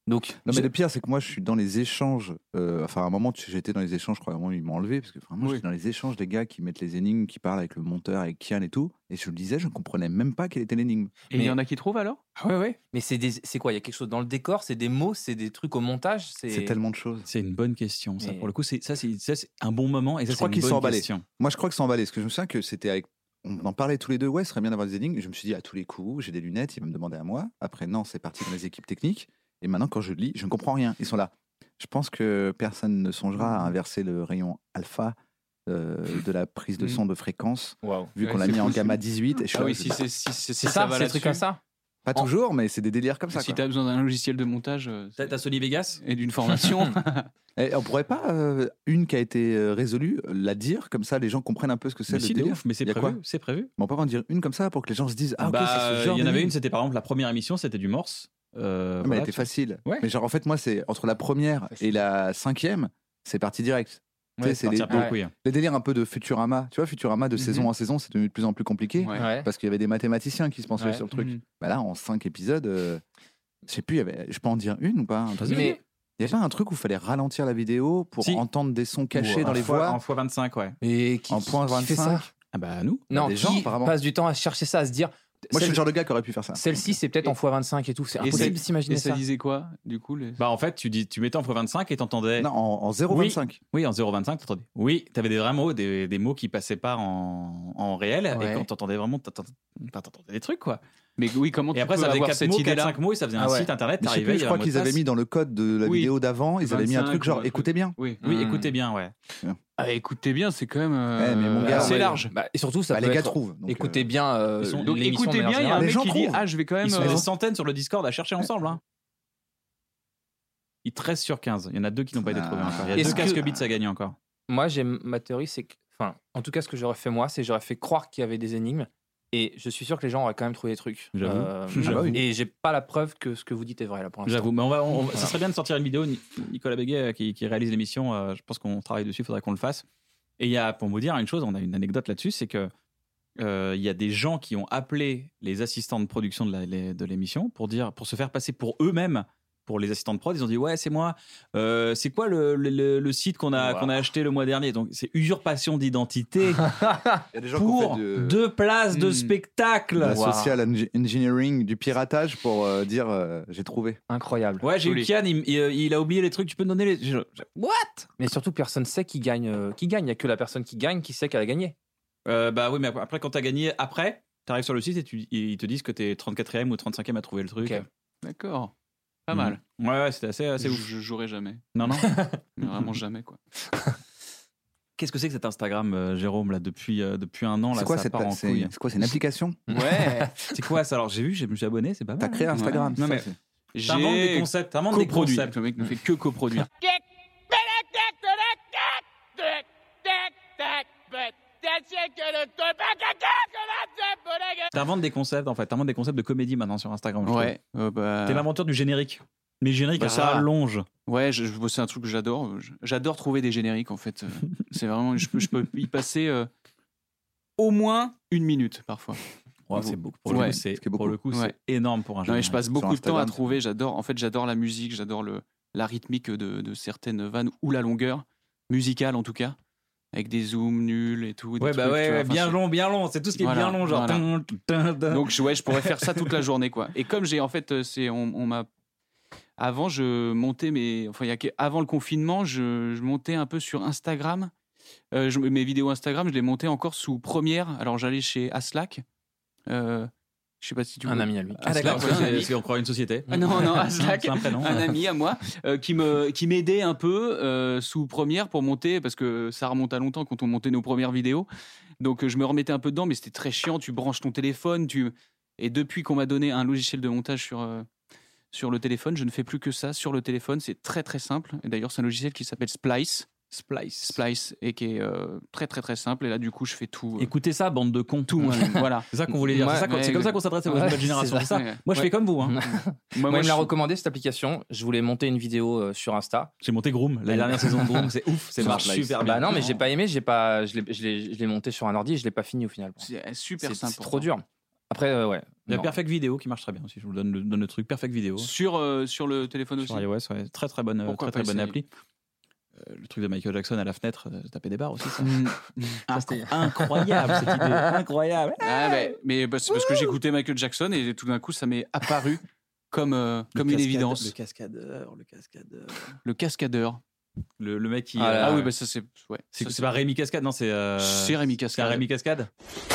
Donc,
Non, mais le pire, c'est que moi, je suis dans les échanges. Enfin, à un moment, j'étais dans les échanges, je crois, à un moment, ils m'ont enlevé. Parce que vraiment, j'étais dans les échanges des gars qui mettent les énigmes, qui parlent avec le monteur, avec Kian et tout. Et je le disais, je ne comprenais même pas quelle était l'énigme.
Et il y en a qui trouvent alors?
ouais. Mais c'est quoi? Il y a quelque chose dans le décor, c'est des mots, c'est des trucs au montage.
C'est tellement de choses.
C'est une bonne question, ça.
Mais-
Pour le coup, c'est un bon moment. Et ça,
Je crois
c'est
qu'ils
une
sont
bonne
emballés.
question.
Moi, je crois que c'est emballé. Parce que je me souviens que c'était avec. On en parlait tous les deux. Ouais, ce serait bien d'avoir des énigmes. Et je me suis dit, à tous les coups, j'ai des lunettes, il va me demander à moi. Après, non, c'est parti dans les équipes techniques. Et maintenant, quand je lis, je ne comprends rien. Ils sont là. Je pense que personne ne songera à inverser le rayon alpha de la prise de son de fréquence,
Waouh.
vu qu'on l'a
c'est
mis en
fou,
gamma 18. Et je suis
Ah
là,
oui,
je-
si
C'est ça,
va
c'est des trucs comme
là-dessus.
ça.
Pas toujours, mais c'est des délires comme ça.
Si
quoi.
tu as besoin d'un logiciel de montage
T'as Sony Vegas?
et d'une formation,
Et on pourrait pas, une qui a été résolue, la dire, comme ça les gens comprennent un peu ce que c'est
Mais
le
si, de
délire.
ouf, mais c'est
Il y a
prévu.
quoi
C'est prévu.
Mais on peut pas en dire une comme ça pour que les gens se disent ah ok
Bah,
c'est ce genre
il y en avait
d'énigme.
une, c'était par exemple la première émission, c'était du Morse.
Mais
Voilà,
elle était
tu-
facile.
Ouais.
Mais genre en fait moi c'est entre la première et la 5e, c'est parti direct. Tu sais,
Ouais,
c'est
parti
les,
à part
ouais.
couille.
les délires un peu de Futurama. Tu vois Futurama de saison en saison c'est devenu de plus en plus compliqué
Ouais.
Ouais.
parce qu'il y avait des mathématiciens qui se pensaient
Ouais.
sur le truc.
Mhm.
Bah là en 5 épisodes, je sais plus, je peux en dire une ou pas un truc.
Mais
Il y avait pas un truc où il fallait ralentir la vidéo pour
Si.
entendre des sons cachés dans les voix
En x25, ouais.
Et
en point
qui fait
25.
ça?
Ah bah nous.
Non,
des gens,
qui
apparemment.
passe du temps à chercher ça, à se dire.
Moi, je suis
celle-
le genre de gars qui aurait pu faire ça.
Celle-ci, c'est peut-être en x25 et tout. C'est
Et
impossible
ça-
de s'imaginer
et ça
ça.
disait quoi du coup
Bah en fait, tu mettais en x25 et t'entendais.
Non, en 0,25.
Oui, en 0,25, t'entendais. Oui, t'avais des vrais mots, des mots qui passaient pas en réel.
Ouais.
Et quand t'entendais vraiment, t'entendais des trucs, quoi.
Mais oui, comment
Et
tu
après,
peux
ça faisait
avoir
4
cette
mots,
idée-là
4-5 mots, et ça faisait un
Ah ouais.
site internet.
Mais je sais
T'arrivais,
plus,
il y
je
avait
crois
un
qu'ils
mot de
avaient
passe.
mis dans le code de la
Oui.
vidéo d'avant, ils avaient mis un
25,
truc genre
ouais.
écoutez bien.
Oui.
Oui, écoutez bien, ouais.
Ah, écoutez bien, c'est quand même
mais mon gars,
assez
ouais.
large.
Bah, et surtout, ça
Bah,
peut
les gars
être.
trouvent. donc,
Écoutez bien.
Ils sont-
Donc
l'émission
écoutez
de manière
bien, il y a un
Les
mec
gens
qui dit
trouvent.
ah je vais quand même
Ils sont des centaines sur le Discord à chercher ensemble. Hein. Ils 13 sur 15. Il y en a 2 qui n'ont pas été trouvés encore. Il y a
Est-ce
2
que-
casques bits à gagner encore.
Moi, ma théorie, c'est que. Enfin, en tout cas, ce que j'aurais fait moi, c'est que j'aurais fait croire qu'il y avait des énigmes. Et je suis sûr que les gens auraient quand même trouvé des trucs.
J'avoue. J'avoue.
Et j'ai pas la preuve que ce que vous dites est vrai là pour l'instant.
J'avoue, mais ça serait bien de sortir une vidéo. Nicolas Béguet qui réalise l'émission, je pense qu'on travaille dessus, il faudrait qu'on le fasse. Et il y a, pour vous dire une chose, on a une anecdote là-dessus, c'est que il y a des gens qui ont appelé les assistants de production de l'émission pour se faire passer pour eux-mêmes. Pour les assistants de prod, ils ont dit ouais c'est moi. C'est quoi le site qu'on a acheté le mois dernier? Donc c'est usurpation d'identité
Il y a des gens qui ont
pour
fait de
2 places de spectacle.
la
Wow.
social engineering, du piratage pour dire j'ai trouvé.
Incroyable.
Ouais, j'ai eu
Joli.
Kian, il a oublié les trucs. Tu peux me donner les. What?
Mais surtout, personne sait qui gagne. Il n'y a que la personne qui gagne qui sait qu'elle a gagné.
Bah oui, mais après, quand t'as gagné, après, t'arrives sur le site et ils te disent que t'es 34e ou 35e à trouver le truc.
Ok.
D'accord. Pas mal.
Ouais, c'était assez ouf.
Je jouerai jamais.
Non, non.
Mais vraiment jamais quoi.
Qu'est-ce que c'est que cet Instagram, Jérôme, là, depuis un an, là,
C'est quoi
ça
cette
part en
c'est
couille.
c'est quoi, c'est une application?
Ouais.
C'est quoi ça? Alors, j'ai vu, je me suis abonné, c'est pas mal.
T'as créé Instagram.
Non,
c'est
mais
ça, c'est-
t'inventes des
J'ai
concepts. T'inventes des
coproduit.
concepts.
Le mec ne fait que coproduire.
T'inventes des concepts, en fait. T'inventes des concepts de comédie maintenant sur Instagram. je trouve.
Ouais. Bah...
T'es l'inventeur du générique. Mais le générique,
Bah,
ça
ça-
rallonge.
Ouais, c'est un truc que j'adore. J'adore trouver des génériques en fait. C'est vraiment, je peux y passer au moins 1 minute parfois.
Ouais, c'est beaucoup. Pour
Ouais.
le coup, c'est
Ce qui est beaucoup.
pour le coup,
Ouais.
c'est énorme pour un
Non, mais
générique.
je passe beaucoup de temps
Instagram,
à trouver. J'adore la musique, j'adore la rythmique de certaines vannes ou la longueur musicale en tout cas, avec des zooms nuls et tout. des
Ouais,
trucs,
bah ouais,
tu vois.
ouais,
Enfin,
bien long. C'est tout ce qui est
Voilà,
bien long, genre.
voilà. Donc je pourrais faire ça toute la journée quoi. Et comme j'ai en fait on m'a avant je montais avant le confinement je montais un peu sur Instagram. Mes vidéos Instagram je les montais encore sous Première. Alors j'allais chez Aslak. Je sais pas si tu
Un
vois.
ami à lui.
Ah, d'accord,
Aslak, ouais,
parce qu'on croit une société.
Ah non, Aslak,
C'est un prénom.
un ami à moi qui m'aidait un peu sous Première pour monter parce que ça remonte à longtemps quand on montait nos premières vidéos. Donc je me remettais un peu dedans, mais c'était très chiant. Tu branches ton téléphone, et depuis qu'on m'a donné un logiciel de montage sur le téléphone, je ne fais plus que ça sur le téléphone. C'est très très simple. Et d'ailleurs, c'est un logiciel qui s'appelle Splice, et qui est très très très simple. Et là, du coup, je fais tout.
Écoutez ça, bande de cons.
Tout moi-même. Voilà.
C'est ça qu'on voulait dire.
Ouais,
C'est comme ça qu'on s'adresse à votre
ouais,
nouvelle génération.
c'est
C'est ça.
Ouais.
Moi, je fais comme vous. Hein.
Moi, il me
je
l'a
suis-
recommandé cette application. Je voulais monter une vidéo sur Insta.
J'ai monté Groom. La dernière saison de Groom, c'est ouf. Ça
Sur
marche
Splice.
super bien.
Bah non, mais j'ai pas aimé. Je l'ai monté sur un ordi et je l'ai pas fini au final.
C'est super
C'est
simple.
trop dur. Après, ouais.
Il y a
non.
Perfect Vidéo qui marche très bien aussi. Je vous donne le truc. Perfect Vidéo.
Sur le téléphone aussi.
Sur iOS, ouais. Très bonne,
Pourquoi
très
pas
bonne
essayer.
appli. Le truc de Michael Jackson à la fenêtre, taper des barres aussi. Ça.
Ah,
C'était incroyable cette idée. Incroyable.
Ah, mais c'est parce que j'écoutais Michael Jackson et tout d'un coup, ça m'est apparu comme une évidence.
Le cascadeur.
Le cascadeur.
Le mec qui.
Ah oui, bah ça c'est. Ouais.
C'est pas Rémi Cascade, non, c'est.
C'est Rémi
C'est
Cascade.
Rémi Cascade.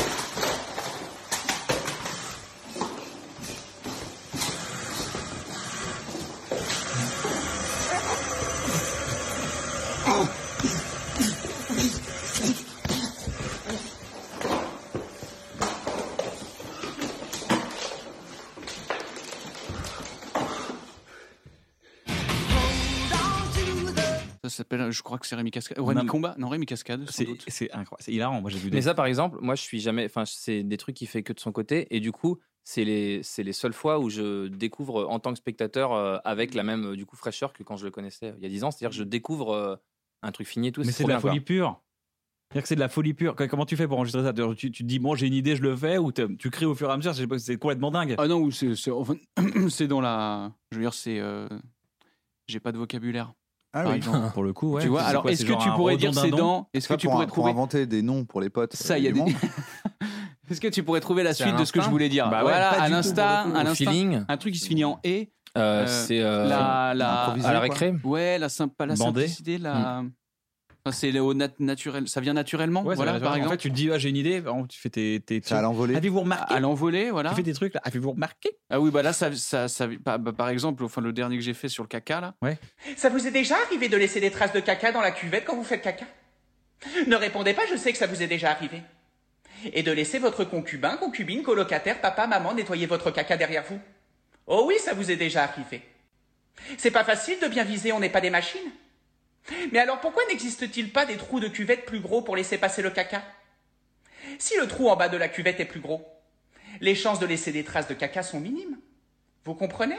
Ça s'appelle, je crois que c'est Rémi Cascade. Rémi
Non,
Combat. Non, Rémi Cascade. Sans
C'est
doute.
incroyable. C'est hilarant. Moi, j'ai vu des.
Mais ça, par exemple, moi, je suis jamais. Enfin, c'est des trucs qu'il fait que de son côté. Et du coup, c'est les seules fois où je découvre en tant que spectateur avec la même du coup fraîcheur que quand je le connaissais il y a 10 ans. C'est-à-dire que je découvre un truc fini et tout.
Mais c'est de la folie pure. C'est-à-dire que c'est de la folie pure. Comment tu fais pour enregistrer ça? Tu te dis, bon, j'ai une idée, je le fais, ou tu crées au fur et à mesure? C'est complètement dingue.
Ah non, ou enfin, c'est dans la. Je veux dire, c'est. J'ai pas de vocabulaire.
Ah
par
oui.
exemple.
Pour le coup, ouais.
Tu vois,
C'est
alors
quoi,
est-ce
c'est
que
genre
tu
un
pourrais dire c'est
redondant
dans. Est-ce que tu pourrais
pour
trouver.
inventer des noms pour les potes.
Ça, il y a
du
des.
monde.
Est-ce que tu pourrais trouver la
C'est
suite
un
de ce que je
instinct
voulais dire?
Bah ouais,
voilà,
pas
à
du tout,
l'instant,
pour le coup.
à
Au
l'instant.
feeling,
Un truc qui se finit en et.
c'est
La.
improvisé.
à la
quoi.
récré.
Ouais, pas la
Bandé.
simplicité, la. Enfin, c'est au naturel. Ça vient naturellement.
Ouais,
voilà,
ça va,
par
en
exemple.
fait, tu te dis, j'ai une idée, tu fais tes
C'est à l'envolée.
Avez-vous remarqué?
À l'envolée, voilà.
Tu fais des trucs là. Avez-vous remarqué?
Ah oui, bah là, par exemple, enfin, le dernier que j'ai fait sur le caca, là.
Ça vous est déjà arrivé de laisser des traces de caca dans la cuvette quand vous faites caca? Ne répondez pas, je sais que ça vous est déjà arrivé. Et de laisser votre concubin, concubine, colocataire, papa, maman nettoyer votre caca derrière vous? Oh oui, ça vous est déjà arrivé. C'est pas facile de bien viser, on n'est pas des machines. Mais alors pourquoi n'existe-t-il pas des trous de cuvette plus gros pour laisser passer le caca? Si le trou en bas de la cuvette est plus gros, les chances de laisser des traces de caca sont minimes. Vous comprenez?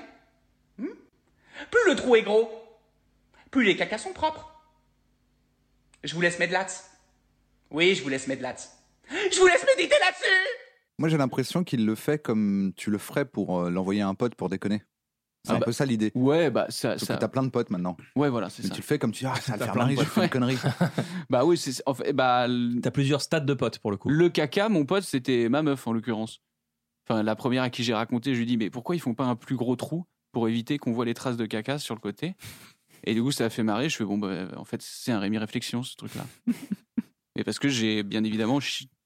Plus le trou est gros, plus les cacas sont propres. Je vous laisse Medlatz. Oui, je vous laisse Medlatz. Je vous laisse méditer là-dessus.
Moi, j'ai l'impression qu'il le fait comme tu le ferais pour l'envoyer à un pote pour déconner. C'est
Ah
un
bah,
peu ça l'idée.
Ouais, bah, ça.
Sauf que t'as plein de potes maintenant.
Ouais, voilà, c'est
Mais
ça.
tu le fais comme tu dis, ah, ça va le
T'as
faire
plein de
marrer, je
potes.
fais une connerie.
Bah oui, c'est. En fait, bah,
T'as plusieurs stades de potes pour le coup.
le caca, mon pote, c'était ma meuf, en l'occurrence. Enfin, la première à qui j'ai raconté, je lui dis, mais pourquoi ils font pas un plus gros trou pour éviter qu'on voit les traces de caca sur le côté? Et du coup, ça a fait marrer. Je fais, bon, bah, en fait, c'est un Rémi Réflexion, ce truc-là. Mais parce que j'ai bien évidemment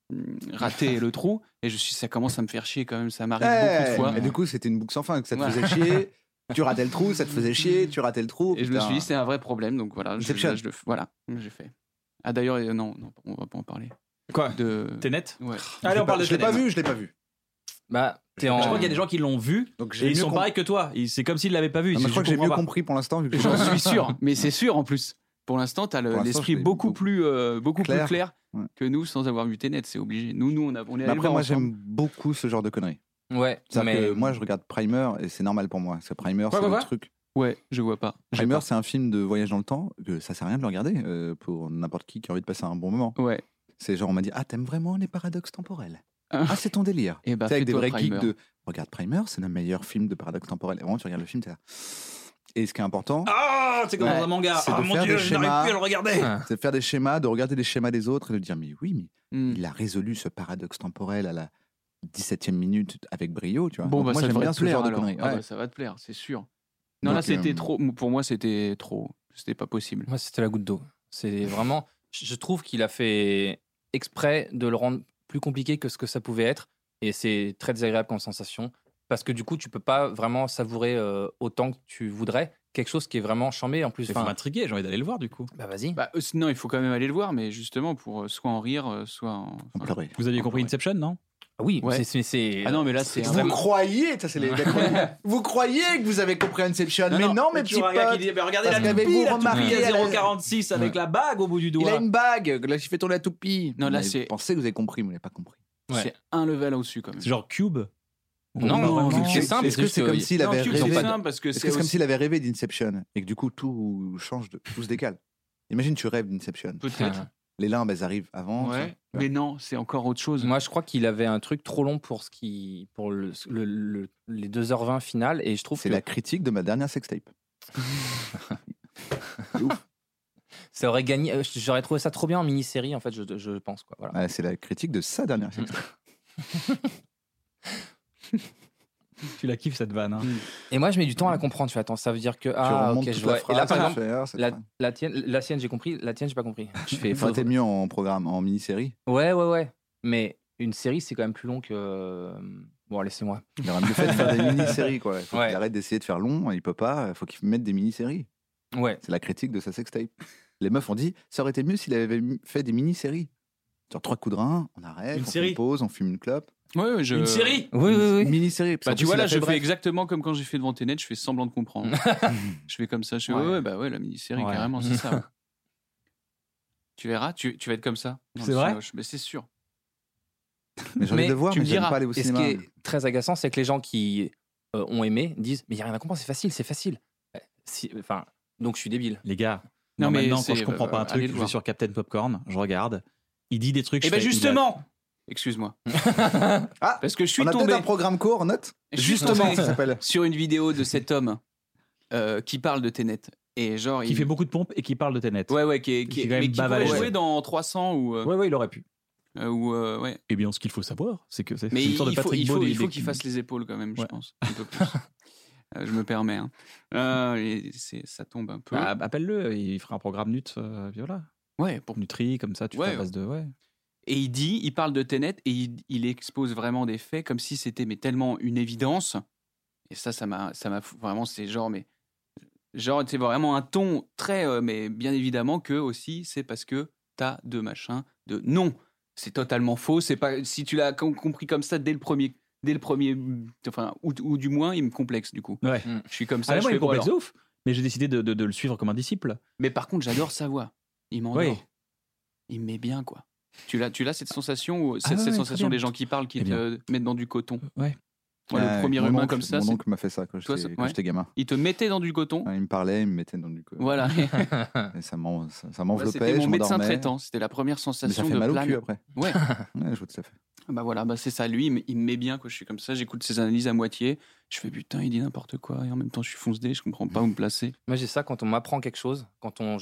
raté le trou et ça commence à me faire chier quand même. Ça m'arrive beaucoup de fois.
Et du coup, c'était une boucle sans fin. Que ça te
Ouais.
faisait chier, tu ratais le trou, ça te faisait chier, tu ratais le trou.
Et je me suis dit, c'est un vrai problème. Donc voilà,
Inception.
voilà, j'ai fait. Ah d'ailleurs, non, on va pas en parler.
Quoi?
De.
T'es net?
Ouais.
Allez, on parle de
Je l'ai pas
Tenet.
vu, je l'ai pas vu.
Bah, t'es
Je
en.
crois qu'il y a des gens qui l'ont vu
Donc
et ils sont pareils que toi. C'est comme s'ils l'avaient pas vu.
Non, mais je crois que j'ai mieux
comprends pas.
compris pour l'instant. vu que
J'en suis sûr, mais c'est sûr en plus. Pour l'instant, t'as
Pour l'instant,
l'esprit
je l'ai
beaucoup
beaucoup
plus
clair.
clair
Ouais.
que nous sans avoir vu Tenet, c'est obligé. Nous, on est
Mais
allés le
après,
voir
moi,
ensemble.
j'aime beaucoup ce genre de conneries.
Ouais,
C'est-à-dire
mais
que moi, je regarde Primer et c'est normal pour moi. C'est Primer, c'est
quoi,
le
quoi
truc.
Ouais, je vois pas. J'ai
Primer,
pas.
c'est un film de voyage dans le temps que ça sert à rien de le regarder pour n'importe qui a envie de passer un bon moment.
Ouais.
C'est genre, on m'a dit, ah, t'aimes vraiment les paradoxes temporels? Ah, c'est ton délire.
Et bah,
C'est avec des
fais-toi
vrais geeks
Primer.
de regarde Primer, c'est le meilleur film de paradoxe temporel. Et vraiment, tu regardes le film, t'es là. Et ce qui est important,
Ah, c'est comme
Ouais.
dans un manga.
C'est de
Ah mon
faire
dieu,
des
je n'arrive
schémas.
plus à le regarder.
c'est de faire des schémas, de regarder les schémas des autres et de dire, mais oui, mais
Hmm.
il a résolu ce paradoxe temporel à la 17e minute avec brio, tu vois.
Bon,
Donc
bah,
moi,
ça
j'aime
devrait
bien
te
ce
plaire,
genre de
alors.
conneries.
Ah
Ouais.
bah, ça va te plaire, c'est sûr. Non,
Donc,
là, c'était trop. Pour moi, c'était trop. C'était pas possible.
moi, c'était la goutte d'eau. C'est vraiment. Je trouve qu'il a fait exprès de le rendre plus compliqué que ce que ça pouvait être. Et c'est très désagréable comme sensation. Parce que du coup, tu peux pas vraiment savourer autant que tu voudrais quelque chose qui est vraiment chambé. En plus,
Il faut
enfin,
m'intriguer, j'ai envie d'aller le voir du coup.
bah vas-y.
Bah, sinon, il faut quand même aller le voir, mais justement pour soit en rire, soit en.
On pleurait.
Vous aviez compris
Ouais.
Inception, non?
Ah oui,
Ouais.
c'est.
Ah non, mais là, c'est.
Vous
vraiment-
croyez, ça c'est les vous croyez que vous avez compris Inception,
Non,
mais
non,
non, mes petits potes.
regardez
Parce
la
qu'avez-vous
toupie, la
remarqué,
toupie à
elle a-
0,46 avec la bague au bout du
Il
doigt.
a une bague, là je fais tourner la toupie.
Non, là,
Vous
c'est-
pensez que vous avez compris, mais vous n'avez pas compris.
Ouais.
C'est un level au-dessus quand même.
C'est genre Cube.
Non,
Non,
Cube,
non,
c'est simple.
Est-ce que c'est comme s'il
Non,
avait
Cube,
rêvé
c'est simple parce que
Est-ce
c'est
que c'est comme
aussi-
s'il avait rêvé d'Inception et que du coup tout change, tout se décale. Imagine tu rêves d'Inception.
Peut-être.
Les limbes, elles arrivent avant.
Ouais.
tu vois.
Mais non, c'est encore autre chose.
Moi, je crois qu'il avait un truc trop long pour les 2h20 finales. Et je trouve
C'est
que
la critique de ma dernière sextape.
ça aurait gagné. J'aurais trouvé ça trop bien en mini-série, en fait, je pense. Quoi. Voilà.
Ouais, c'est la critique de sa dernière sextape.
Tu la kiffes cette vanne. Hein.
Et moi, je mets du temps à la comprendre. Tu fais, attends, ça veut dire que.
Tu
Ah,
remontes
ok,
toute
je
la
vois. Et là,
phrase,
par
tu
exemple,
fais, ah, c'est pas-
la sienne, j'ai compris. La tienne, j'ai pas compris. Je fais.
Enfin, t'es mieux en programme, en mini-série.
Ouais. Mais une série, c'est quand même plus long que. Bon, laissez-moi.
Il aurait mieux fait de faire des mini-séries, quoi. Il faut
Ouais.
qu'il arrête d'essayer de faire long, il peut pas, il faut qu'il mette des mini-séries.
Ouais.
C'est la critique de sa sextape. Les meufs ont dit, ça aurait été mieux s'il avait fait des mini-séries. Genre 3 coups de rein, on arrête,
Une
on fait
série.
une pause, on fume une clope.
Ouais,
Une série
Oui.
Mini-série.
Bah, tu vois, là, je fais exactement comme quand j'ai fait devant Ténet, je fais semblant de comprendre. Je fais comme ça, je fais
Ouais.
ouais, la mini-série,
Ouais.
carrément, c'est ça. Ouais. Tu verras, tu vas être comme ça. dans
C'est
le
vrai
cinoche. Mais c'est sûr.
Mais j'ai envie de le voir,
tu
mais
me
j'aime
diras.
pas aller au
Et ce
cinéma.
qui est très agaçant, c'est que les gens qui ont aimé disent mais il n'y a rien à comprendre, c'est facile. Enfin, donc je suis débile.
Les gars,
Non,
non,
mais
maintenant,
c'est-
quand je comprends pas un
allez
truc,
le
je vais
voir.
sur Captain Popcorn, je regarde, il dit des trucs.
Et
je
ben
fais, il a-
justement, excuse-moi.
Ah,
Parce que je suis
on a
tombé
peut-être un programme court, note.
je suis
Justement,
tombé
ça s'appelle.
sur une vidéo de cet homme qui parle de Ténet. Et genre,
Qui fait beaucoup de pompes et qui parle de Tenet.
Ouais,
Qui est quand même
mais qui
bavaré.
pourrait jouer
Ouais.
dans 300 ou.
Ouais, il aurait pu.
Ouais.
Eh bien, ce qu'il faut savoir, c'est que c'est
Mais
une sorte de
il faut,
Patrick
il faut,
Beau
il
des-
faut
des-
qu'il fasse les épaules quand même, je
Ouais.
pense. Un peu plus. Je me permets. Hein. Ça tombe un peu.
Bah, appelle-le, il fera un programme Nut, Viola.
Ouais, pour...
Nutri, comme ça, tu
Ouais,
fais à base de. Ouais.
Et il parle de Tenet et il expose vraiment des faits comme si c'était mais tellement une évidence. Et ça m'a vraiment, c'est genre, mais genre, c'est vraiment un ton très, mais bien évidemment que aussi, c'est parce que t'as de machin, de non, c'est totalement faux. C'est pas si tu l'as compris comme ça dès le premier, enfin, ou du moins, il me complexe du coup.
Ouais.
Je suis comme ça.
Ah,
je
moi, il
fais,
me complexe
bon,
de
alors.
ouf. Mais j'ai décidé de le suivre comme un disciple.
Mais par contre, j'adore sa voix. Il m'endort.
Oui.
Il me met bien, quoi. Tu l'as cette sensation, ou
Ah
cette
ouais, très
sensation
bien.
des gens qui parlent, qui
Eh
te mettent dans du coton.
Ouais.
Moi, le premier
Mon
humain
oncle-
comme ça,
Mon
c'est-
oncle m'a fait ça quand
Toi,
j'étais
c'est-
quand
ouais.
j'étais gamin.
il te mettait dans du coton.
Il me parlait, il me mettait dans du.
Voilà.
Et ça
Bah,
m'enveloppait.
c'était mon
je
médecin
m'endormais.
traitant. C'était la première
Mais ça
sensation
fait
de
mal au
plane.
cul après.
Ouais.
Ouais, je vois tout à fait.
Bah voilà, bah c'est ça. Lui, il me met bien quand je suis comme ça. J'écoute ses analyses à moitié. Je fais putain, il dit n'importe quoi. Et en même temps, je suis fonce-dé. Je comprends pas où me placer.
Moi, j'ai ça quand on m'apprend quelque chose, quand on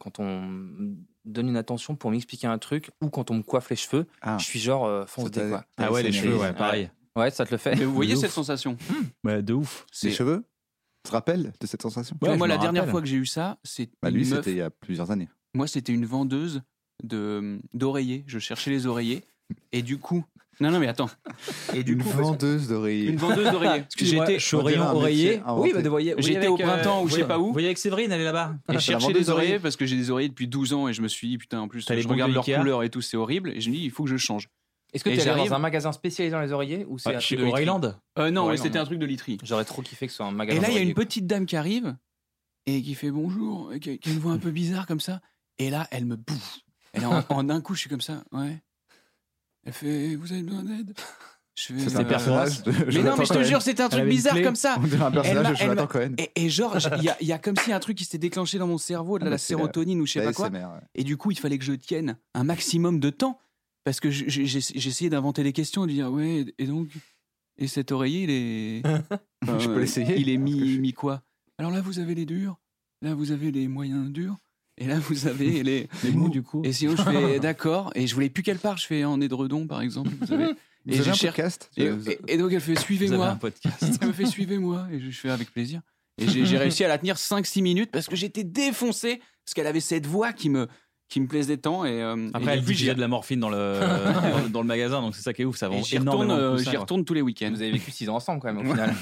me donne une attention pour m'expliquer un truc, ou quand on me coiffe les cheveux,
Ah.
je suis genre fonce
Ça
dé
t'a-
quoi.
Ah ouais, les
c'est-
cheveux,
c'est-
ouais, pareil.
Ouais, ça te le fait.
Mais vous voyez
De
cette
ouf.
sensation
Ouais, de ouf.
Les
C'est-
cheveux. Tu te rappelles de cette sensation
Ouais,
moi,
je
la
me
dernière
rappelle.
fois que j'ai eu ça, c'est
Bah,
une
lui,
meuf.
c'était il y a plusieurs années.
Moi, c'était une vendeuse d'oreillers. Je cherchais les oreillers. Et du coup. Non, mais attends. Et du
Une
coup.
vendeuse d'oreillers.
Une vendeuse d'oreillers.
Excusez-moi,
J'étais-
je suis au
on dirait
rayon
un
oreiller.
métier inventé.
Oui, bah, voyez,
J'étais au printemps ou je sais pas où.
Vous voyez avec Séverine, elle est là-bas.
Et je
la
cherchais
vendeuse
des oreillers
d'oreillers.
parce que j'ai des oreillers depuis 12 ans et je me suis dit, putain, en plus,
T'as les
je
bons
regarde
de
leur
Ikea.
couleur et tout, c'est horrible. Et je me dis, il faut que je change.
Est-ce que
Et
tu es allé
j'arrive-
dans un magasin spécialisé dans les oreillers ou c'est un
Chez
truc de literie
Oreilland.
Non,
Ouais,
ouais,
non,
c'était
non.
un truc de literie.
J'aurais trop kiffé que ce soit un magasin.
Et là, il y a une
d'oreillers, quoi.
petite dame qui arrive et qui fait bonjour, et qui a une voix un peu bizarre comme ça. Et là, elle me bouffe. Elle en un coup, je suis comme ça, ouais. Elle fait, vous avez besoin d'aide? Je fais,
C'est un personnage de
Mais non,
Jonathan
mais je te
Cohen.
jure, c'était un
Elle
truc
avait une
bizarre
clé.
comme ça.
On dirait un personnage de
elle m'a-
Jonathan Cohen.
Et genre, il y a comme si un truc qui s'était déclenché dans mon cerveau, de
Ah,
la
bah, c'est
sérotonine ou je sais pas quoi.
l'ASMR, ouais.
Et du coup, il fallait que je tienne un maximum de temps. Parce que j'essayais d'inventer des questions, de dire, ouais, et donc, et cet oreiller, il est.
Je peux l'essayer
Il est
Parce que je-
mis quoi? Alors là, vous avez les durs, là, vous avez les moyens durs, et là, vous avez les
mous, du coup.
Et sinon, je fais d'accord, et je voulais plus qu'elle parte, je fais en édredon, par exemple. Vous avez.
Vous avez un
cherche-
podcast
et donc, elle fait,
Vous avez
suivez-moi.
un podcast.
Elle me fait suivez-moi et je fais avec plaisir. Et j'ai réussi à la tenir 5-6 minutes parce que j'étais défoncé parce qu'elle avait cette voix qui me plaisait tant. Et,
Après,
et
elle
depuis,
dit qu'il y a de la morphine dans le magasin, donc c'est ça qui est ouf. Ça vend
j'y
énormément de
j'y retourne tous les week-ends.
Vous avez vécu 6 ans ensemble quand même au final.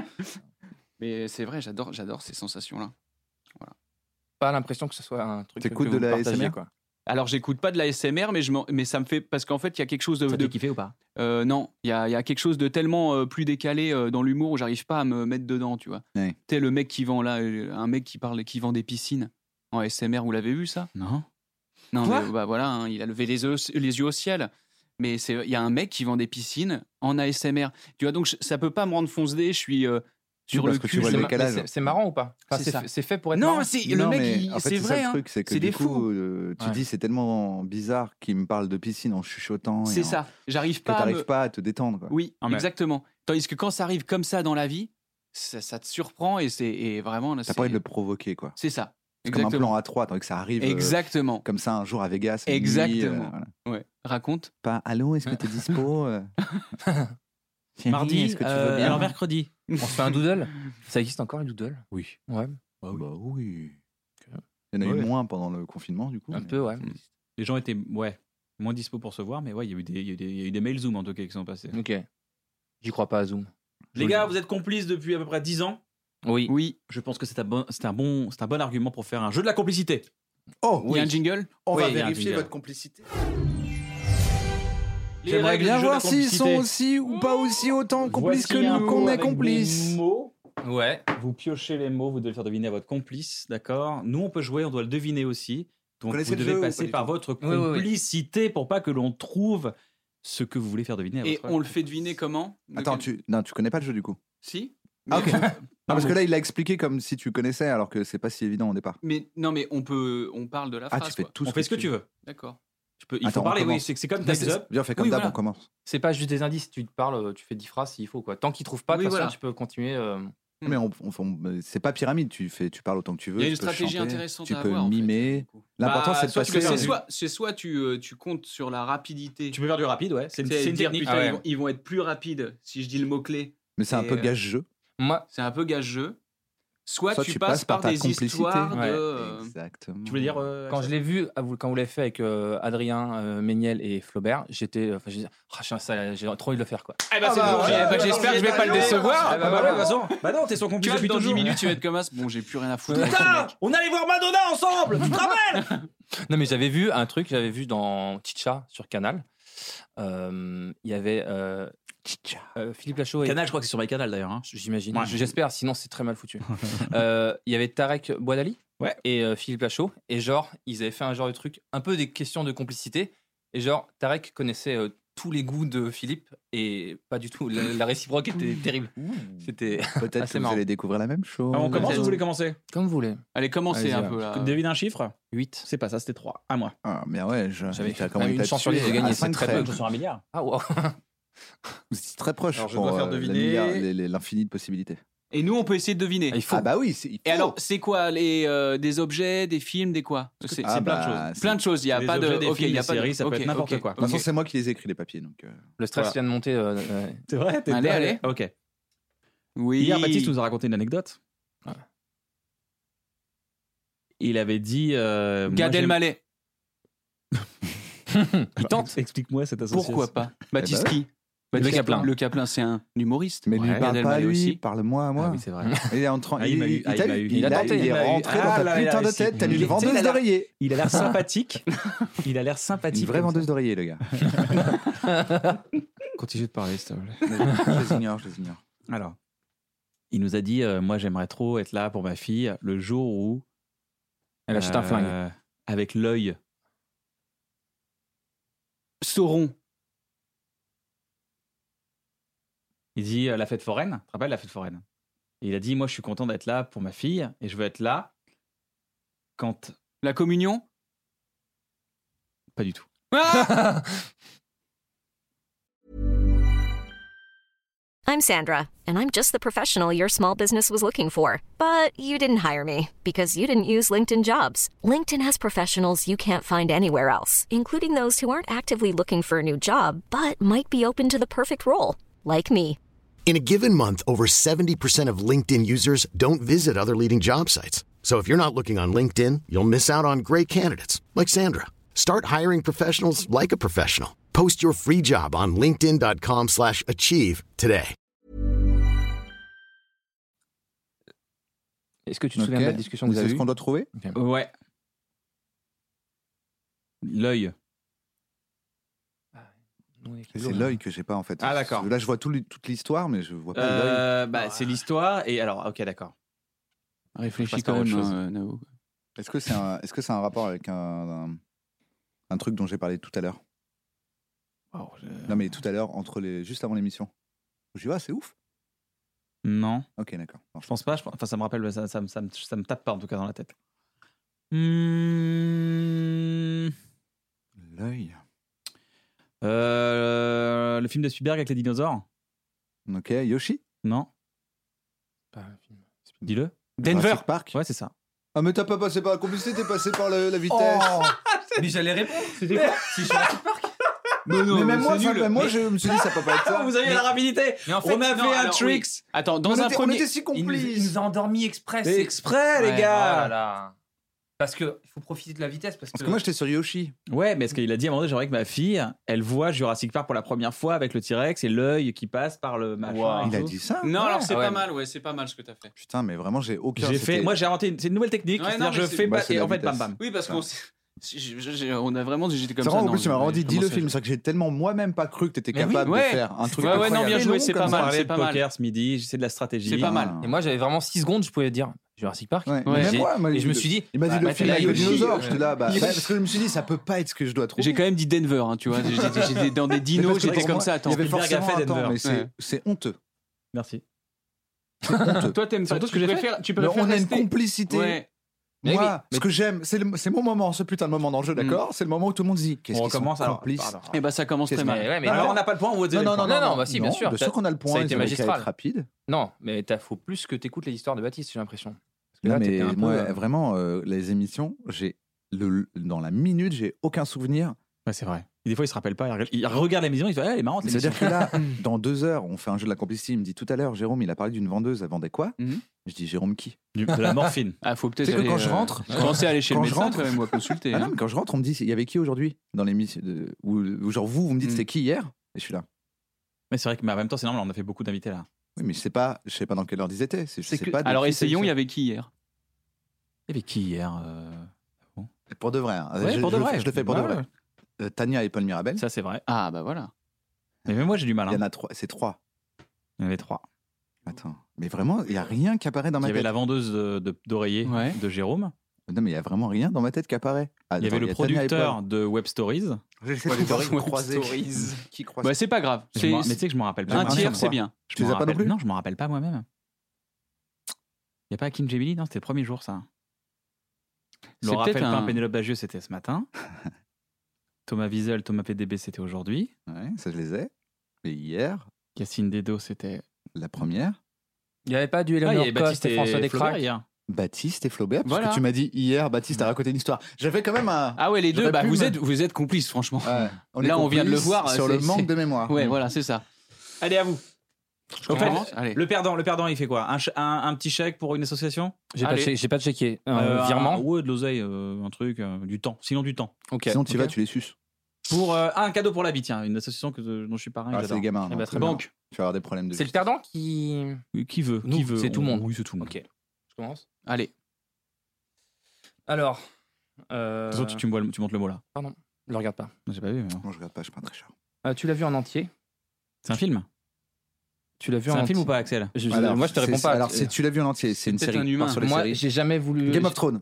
Mais c'est vrai, j'adore ces sensations-là.
Pas l'impression que ce soit un truc
T'écoutes
que
de
vous
la
partagez,
ASMR?
quoi.
Alors, j'écoute pas de la SMR, mais ça me fait parce qu'en fait, il y a quelque chose
Ça
de
t'a kiffé ou pas?
non, il y a quelque chose de tellement plus décalé dans l'humour où j'arrive pas à me mettre dedans, tu vois.
Ouais.
Tu sais, le mec qui vend là, un mec qui vend des piscines en SMR, vous l'avez vu ça?
Non.
Non,
Quoi
mais bah voilà, hein, il a levé les yeux au ciel. Mais il y a un mec qui vend des piscines en ASMR. Tu vois, donc ça peut pas me rendre fonce-dé. Je sur
parce
le
que
cul.
tu vois le
C'est
décalage.
c'est marrant ou pas? Enfin,
C'est ça.
c'est fait pour être
Non,
marrant.
c'est le
Non,
mec,
mais en fait,
c'est
ça
vrai.
le
Hein.
truc, c'est que
C'est
du
des
coup,
fous.
tu
Ouais.
dis c'est tellement bizarre qu'il me parle de piscine en chuchotant.
C'est
et en-
ça. J'arrive
Que
pas à
t'arrives
me...
pas à te détendre. Quoi.
Oui,
Ah, mais-
exactement. Tandis que quand ça arrive comme ça dans la vie, ça te surprend et vraiment là,
T'as pas envie de le provoquer, quoi.
c'est ça.
C'est comme un
Exactement.
plan à 3, tandis que ça arrive
Exactement.
comme ça un jour à Vegas. à minuit,
Exactement.
voilà.
Ouais. Raconte.
Pas allô, est-ce que t'es dispo Chérie,
Mardi,
est-ce que tu veux bien
alors mercredi.
On se fait un doodle. Ça existe encore, un doodle?
Oui.
Ouais,
Bah oui. Il y en a eu
Ouais.
moins pendant le confinement, du coup.
un
mais-
peu, ouais.
Les gens étaient moins dispo pour se voir, mais ouais, il y a eu des mails Zoom en tout cas qui sont passés.
Ok. J'y crois pas à Zoom.
Les gars, vous êtes complices depuis à peu près 10 ans.
Oui.
Oui.
Je pense que c'est un bon argument pour faire un jeu de la complicité.
Oh,
Il y a un jingle.
on
Oui,
va
il y a un
vérifier
jingle.
votre complicité.
Les
J'aimerais
règles
bien
du jeu de
voir
la
s'ils sont
complicité.
aussi ou pas aussi autant complices
Voici
que
un
nous,
mot
qu'on est
avec
complices.
des mots.
Ouais.
Vous piochez les mots, vous devez le faire deviner à votre complice, d'accord? Nous, on peut jouer, on doit le deviner aussi. Donc,
connaissez
vous
le
devez
jeu ou
passer
pas du
par
tout
votre
Oui, oui, oui.
complicité pour pas que l'on trouve ce que vous voulez faire deviner à
Et
votre
on le fait deviner comment? De
Attends,
quel-
tu connais pas le jeu du coup
Si.
Ah, ok.
Mais-
Non, parce que là, il l'a expliqué comme si tu connaissais, alors que c'est pas si évident au départ.
Mais non, mais on parle de la
Ah,
phrase.
tu fais
quoi.
tout
On fait ce que tu veux.
D'accord.
Il
Attends,
faut
on
parler, oui,
commence.
c'est comme
Mais
Time's Up.
Viens, on fait comme
Oui,
d'hab,
voilà.
on commence.
C'est pas juste des indices, tu te parles, tu fais 10 phrases s'il faut, quoi. Tant qu'ils trouvent pas, de
Oui,
toute façon,
voilà.
tu peux continuer.
Mais c'est pas pyramide, tu parles autant que tu veux.
Il y a une
tu peux
stratégie
chanter,
intéressante
tu
à
peux
avoir. en fait,
mimer.
du coup.
L'important,
Bah,
c'est de
soit tu
passer.
peux
C'est
faire
soit tu comptes sur la rapidité.
Tu peux faire du rapide, ouais. C'est une
dire,
technique.
putain,
Ah ouais.
ils vont être plus rapides si je dis le mot-clé.
Mais c'est un
Et,
peu gage-jeu.
Moi,
C'est un peu gage-jeu. Soit
Soit
tu passes par
ta
des
complicité.
histoires
Ouais.
de.
Exactement.
Tu veux dire
quand je l'ai vu, quand vous l'avez fait avec Adrien, Méniel et Flaubert, j'étais. Enfin, j'ai dit, j'ai trop envie de le faire, quoi.
Eh ben,
Ah bah,
bon,
ouais,
j'espère que je vais pas le décevoir.
Ah bah, voilà, de toute façon. Bah non, t'es son
Tu
complice
vois,
depuis
dans 10
toujours.
minutes, tu vas être comme ça. Bon, j'ai plus rien à foutre.
Putain, on allait voir Madonna ensemble, tu te rappelles?
Non, mais j'avais vu un truc, j'avais vu dans Chicha sur Canal. Il y avait Philippe Lachaud et.
Canal, je crois que c'est sur MyCanal d'ailleurs. Hein.
J'imagine.
Ouais.
J'espère, sinon c'est très mal foutu. Il y avait Tarek Boudali
Ouais.
et Philippe Lachaud. Et genre, ils avaient fait un genre de truc, un peu des questions de complicité. Et genre, Tarek connaissait tous les goûts de Philippe et pas du tout. La réciproque était terrible. C'était
Peut-être
assez
que vous
marrant.
allez découvrir la même chose.
On commence ou
peut-être.
vous voulez commencer?
comme vous voulez.
Allez, commencez
Allez-y,
un peu là.
Devine un chiffre.
8.
C'est pas ça, c'était 3. À moi.
Ah, mais ouais,
J'avais
t'as comment
une
t'as
chance sur
tué
10 de gagner,
à
c'est
cinq
très
près.
peu.
Sur un milliard.
Ah, wow.
Vous êtes très proche
Alors, je
pour
dois faire
le
deviner.
milliard, l'infini de possibilités.
Et nous, on peut essayer de deviner.
Il faut.
Ah bah oui, il
Et alors, c'est quoi des objets, des films, des quoi? C'est
Ah
c'est plein de
bah,
choses.
plein de choses. Il y a
Des
pas de.
objets, des
Ok,
films,
il y a
des
pas de
séries, ça peut être n'importe quoi.
De toute façon, c'est moi qui les ai écrits, les papiers. Donc,
Le stress
Voilà.
vient de monter.
C'est vrai?
Allez.
Ok.
Oui.
Hier, Baptiste nous a raconté une anecdote.
Ouais.
Il avait dit.
Gad
moi, j'aime-
Elmaleh.
Il tente.
Explique-moi cette association.
Pourquoi pas? Baptiste
bah
qui?
Le Caplin.
Le Caplin, c'est un humoriste.
mais lui,
Ouais.
parle
Gad
pas à
Elmaleh
lui,
aussi.
parle-moi à moi.
Ah oui, c'est vrai.
Il est en train.
Ah, il m'a eu, ah, il m'a eu.
Il a tenté,
il est rentré dans ta putain de tête, t'as une vendeuse d'oreiller.
Il a l'air sympathique. Il a l'air sympathique.
Une vraie
comme ça.
vendeuse d'oreiller, le gars.
Continue de parler, s'il te plaît.
Je les ignore, je les ignore.
Alors, il nous a dit moi, j'aimerais trop être là pour ma fille le jour où.
Elle achète un flingue.
Avec l'œil.
Sauron.
Il dit la fête foraine. Tu te rappelles la fête foraine? Et il a dit moi, je suis content d'être là pour ma fille et je veux être là quand.
La communion.
Pas du tout.
Ah
I'm Sandra, and I'm just the professional your small business was looking for. But you didn't hire me because you didn't use LinkedIn Jobs. LinkedIn has professionals you can't find anywhere else, including those who aren't actively looking for a new job, but might be open to the perfect role, like me.
In a given month, over 70% of LinkedIn users don't visit other leading job sites. So if you're not looking on LinkedIn, you'll miss out on great candidates like Sandra. Start hiring professionals like a professional. Post your free job on linkedin.com/achieve today.
Est-ce que tu te souviens de la discussion que vous
C'est
avez
ce
eue?
qu'on doit trouver.
Ouais. L'œil.
C'est l'œil que j'ai pas en fait.
Ah, d'accord.
Là, je vois toute l'histoire, mais je vois pas l'œil.
Bah, c'est l'histoire et alors ok d'accord.
Réfléchis
Je passe par
quand
autre
même,
chose.
Nao.
Est-ce que c'est un rapport avec un truc dont j'ai parlé tout à l'heure? Non, mais tout à l'heure, juste avant l'émission. Je dis, ah, c'est ouf.
Non,
Ok, d'accord. Bon,
je pense pas. Enfin, ça me rappelle, ça me tape pas en tout cas dans la tête.
L'œil.
Le film de Spielberg avec les dinosaures.
Ok, Yoshi.
Non,
Pas un film.
dis-le.
Denver.
Jurassic Park.
Ouais, c'est ça.
Ah, mais t'as pas passé par la complicité, t'es passé par la vitesse.
Mais j'allais répondre. C'était quoi? C'est Jurassic Park.
Mais non,
mais même moi,
c'est nul.
même moi, je me suis dit, ça peut pas être ça.
Vous avez la rapidité.
Mais en fait,
On a
non,
fait un
alors,
tricks.
Attends, dans
on,
un
était, on
premier.
était si
Il
complices.
nous a endormis express.
C'est exprès, les
Ouais.
Oh
gars.
là là. Parce que il faut profiter de la vitesse parce
Parce que moi, j'étais sur Yoshi.
Ouais, mais ce qu'il a dit à un moment donné, j'aimerais que ma fille, elle voit Jurassic Park pour la première fois avec le T-Rex et l'œil qui passe par le machin.
Wow.
et
Il a
tout.
dit ça.
Non, alors c'est
Ah ouais.
pas mal, ouais, c'est pas mal ce que t'as fait.
Putain, mais vraiment, j'ai aucun.
J'ai
c'était-
fait, moi j'ai inventé, c'est une nouvelle technique.
Ouais,
c'est-à-dire
non,
je
mais
fais
c'est-
pas,
c'est
et
la
en fait, bam
vitesse.
bam.
Oui, parce qu'on on a vraiment, j'étais comme
C'est
ça.
vraiment, en
non,
plus, tu m'as vraiment dit, dis le
commencé à
film. C'est que j'ai tellement moi-même pas cru que t'étais
Mais oui,
capable
ouais.
de faire un truc.
Ouais, ouais, non,
incroyable.
bien joué,
long
c'est
comme
pas
ça.
mal.
On parlait de
pas mal.
poker ce midi, c'est de la stratégie.
C'est pas mal.
Et moi, j'avais vraiment 6 secondes, je pouvais dire Jurassic Park.
Ouais.
Ouais.
Même moi,
Et je me suis dit,
il m'a dit
bah,
le film
t'es
avec
là,
le
Yoshi,
dinosaure. J'étais là, parce que je me suis dit, ça peut pas être ce que je dois trouver.
J'ai quand même dit Denver, hein, tu vois. J'étais dans des
Mais
dinos,
parce que
j'étais
pour
comme
moi,
ça. Attends.
Il y avait
Spielberg a
forcément
fait
un temps,
Denver.
mais
Ouais.
c'est honteux.
Merci.
Toi, t'aimes pas.
Surtout ce
Tu
que j'ai
préfères, tu
Mais
préfères
on a une
rester.
complicité.
Ouais.
Mais
Moi,
oui,
ce que j'aime, c'est mon moment, ce putain de moment dans le jeu, d'accord. C'est le moment où tout le monde dit, qu'est-ce
On
qu'ils sont
recommence alors.
complices.
Pardon.
Et bah ça commence très
Qu'est-ce
mal.
Mais ouais, mais
Alors on n'a pas le point, on va dire.
Non,
bah si, bien sûr.
Bien sûr qu'on a le point.
Ça a été
ils avaient qu'à
magistral.
être rapide.
Non, mais faut plus que t'écoutes les histoires de Baptiste, j'ai l'impression. Parce que
Non,
là,
mais
t'étais un peu,
moi, vraiment, les émissions, dans la minute, j'ai aucun souvenir.
Ouais, c'est vrai. Et des fois, il se rappelle pas. Il regarde la maison, il fait, elle est marrante.
C'est-à-dire que là, dans 2 heures, on fait un jeu de la complicité. Il me dit tout à l'heure, Jérôme, il a parlé d'une vendeuse, elle vendait quoi?
Mhm.
Je dis, Jérôme qui?
de la morphine.
Ah, faut peut-être
Tu sais que
aller.
quand je rentre,
je pensais aller chez le
quand je
médecin
rentre-
quand même, moi, consulter.
Ah non,
hein.
mais quand je rentre, on me dit, il y avait qui aujourd'hui dans l'émission où genre vous me dites
Mhm.
c'était qui hier? Et je suis là.
Mais c'est vrai que, mais en même temps, c'est normal, on a fait beaucoup d'invités là.
Oui, mais je sais pas dans quelle heure ils étaient. Je sais
que-
pas de
Alors
qui
essayons, il y
c'est.
avait qui hier?
Il y avait qui hier
Pour de vrai. Hein.
Ouais, pour de vrai.
Je le fais pour de vrai. Tania et Paul Mirabel.
Ça, c'est vrai.
Ah, bah voilà.
Mais même moi, j'ai du mal.
Il y en
Hein.
a 3. C'est 3.
Il y en avait 3.
Attends. Mais vraiment, il y a rien qui apparaît dans
Il
ma
y avait
tête.
la vendeuse d'oreiller
Ouais.
de Jérôme.
Non, mais il y a vraiment rien dans ma tête qui apparaît. Ah,
Il y avait
attends,
le
a Tania et
producteur
Paul.
de Web Stories.
J'essaie de voir croiser. Qui croise.
Bah c'est pas grave.
Mais tu sais que je m'en rappelle pas.
Un
J'aimerais
tiers,
bien
c'est
voir.
bien.
Je
Tu les
m'en
as pas non
rappelle-
plus
Non, je m'en rappelle pas moi-même. Il n'y a pas Hakim Jebili? Non, c'était le premier jour, ça.
C'est
Laura
peut-être
Felpin,
un-
Pénélope Bagieux, c'était ce matin. Thomas Wiesel, Thomas PDB, c'était aujourd'hui.
Ouais, ça je les ai. Et hier,
Cassine Dedo, c'était.
la première,
Il n'y avait pas du
Ah, il y
Eleanor
avait
Coste
Baptiste
et François
et Flaubert
Descraques.
hier.
Baptiste et Flaubert. Parce
Voilà.
que tu m'as dit hier, Baptiste a raconté une histoire. J'avais quand même un.
Ah ouais, les deux,
J'aurais
bah
pu
vous êtes complices, franchement.
Ouais, est
Là, on vient de le
complices
voir,
sur
c'est-
le manque
c'est-
de mémoire.
Ouais, voilà, c'est ça.
Allez, à vous.
On
Au fait,
commence Allez.
le perdant, il fait quoi? Un petit chèque pour une association?
J'ai
Allez.
pas checké. Virement.
Ouais, de l'oseille, un truc, du temps. Sinon, du temps.
Ok.
Sinon, tu
ok.
vas, tu les suces.
Pour un cadeau pour la vie, tiens. Une association dont je suis parrain.
Ah,
que
c'est les
j'adore.
gamins.
Eh
non,
ben,
très
très
bien.
Banque.
Tu vas avoir des problèmes de
C'est le
justice.
perdant qui.
Qui veut?
Nous,
Qui veut?
c'est tout le monde.
Oui, c'est tout le monde.
Ok. Je commence.
Allez.
Alors.
De toute façon, tu montes le mot là.
Le regarde pas.
J'ai pas vu. Mais non.
Moi, je regarde pas, je suis pas très cher.
Tu l'as vu en entier?
C'est un film?
Tu l'as vu
C'est
en
un
entier?
film ou pas, Axel?
Moi, je te réponds pas.
Alors, tu l'as vu en entier. C'est une
peut-être
série.
un humain.
Part sur les
Moi,
séries.
j'ai jamais voulu.
Game of Thrones.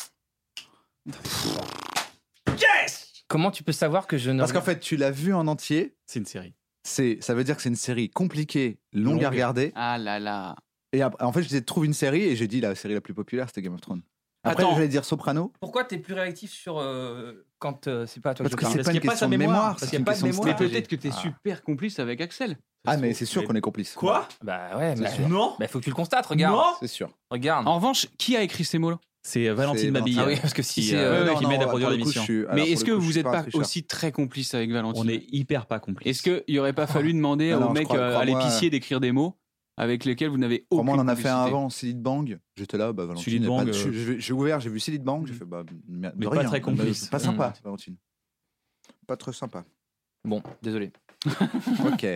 Comment tu peux savoir que je ne.
Parce qu'en fait, tu l'as vu en entier.
C'est une série.
Ça veut dire que c'est une série compliquée, longue à
Longue.
regarder.
Ah là là.
Et après, en fait, je disais, trouve une série et j'ai dit la série la plus populaire, c'était Game of Thrones. Après,
Attends.
j'allais dire Soprano.
Pourquoi t'es plus réactif sur quand c'est pas à toi
Parce
que
que
je
c'est
parle?
pas
qu'il
une
y a pas
question
sa
de
mémoire,
mémoire,
parce
c'est
qu'il y a
une
pas de
question de
mémoire.
Mais
stratégie.
peut-être que t'es super complice avec Axel.
Ah, mais c'est sûr qu'on est complices.
Quoi?
Bah ouais, mais
Non.
faut que tu le constates. Regarde.
Non.
C'est sûr.
Regarde.
En revanche, qui a écrit ces mots-là?
C'est Valentine
C'est
Mabille.
Ah oui, parce que si
qui,
c'est.
qui
non,
m'aide à
non,
produire
pour le coup,
l'émission.
je suis- alors,
Mais
pour
est-ce
le
que
coup, je
vous
suis
n'êtes pas
tricheur.
aussi très complice avec Valentine?
On est hyper pas complices.
Est-ce qu'il n'aurait pas fallu demander
Non,
au
non,
mec
crois-moi,
à l'épicier d'écrire des mots avec lesquels vous n'avez aucune
Comment on en a fait un
complicité
avant, Silid Bang. J'étais là, bah Valentine.
Silid
y a pas
Bang,
de- j'ai ouvert, j'ai vu Silid Bang, j'ai fait bah
Mais
de
pas
rien.
très complice.
Pas sympa,
Mm.
Valentine. Pas très sympa.
Bon, désolé.
Ok.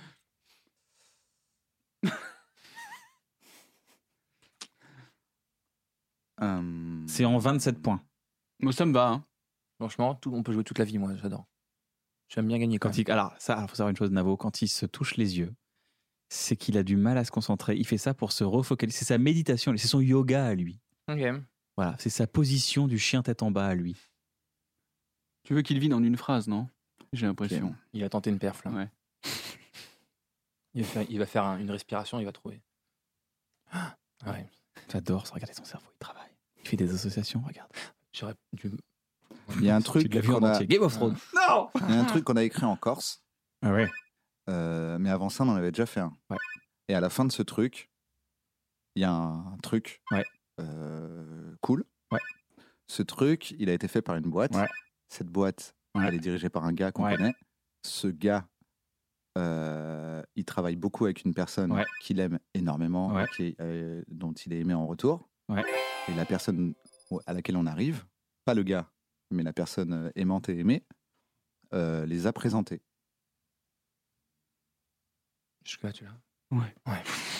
C'est en 27 points.
Moi, ça me va. Hein.
Franchement, on peut jouer toute la vie, moi, j'adore. J'aime bien gagner quand même.
Alors, faut savoir une chose, Navo, quand il se touche les yeux, c'est qu'il a du mal à se concentrer. Il fait ça pour se refocaliser. C'est sa méditation, c'est son yoga à lui.
Ok.
Voilà, c'est sa position du chien tête en bas à lui.
Tu veux qu'il vive en une phrase, non? J'ai l'impression.
Il a tenté une perf là.
Ouais.
Il va faire une respiration, il va trouver. Ouais.
J'adore ça, regarder son cerveau, il travaille. Il fait des associations, regarde.
J'aurais dû.
Il y a un
Tu
truc
l'as vu en
qu'on a-
entier. Game of Thrones. Non.
il y a un truc qu'on a écrit en Corse,
Ah ouais.
mais avant ça, on en avait déjà fait un.
Ouais.
Et à la fin de ce truc, il y a un truc
Ouais.
cool.
Ouais.
Ce truc, il a été fait par une boîte.
Ouais.
Cette boîte,
Ouais.
elle est dirigée par un gars qu'on
Ouais.
connaît. Ce gars, il travaille beaucoup avec une personne
Ouais.
qu'il aime énormément,
Ouais.
dont il est aimé en retour.
Ouais.
Et la personne à laquelle on arrive, pas le gars, mais la personne aimante et aimée, les a présentés.
Jusque-là, tu l'as.
Ouais.
Ouais.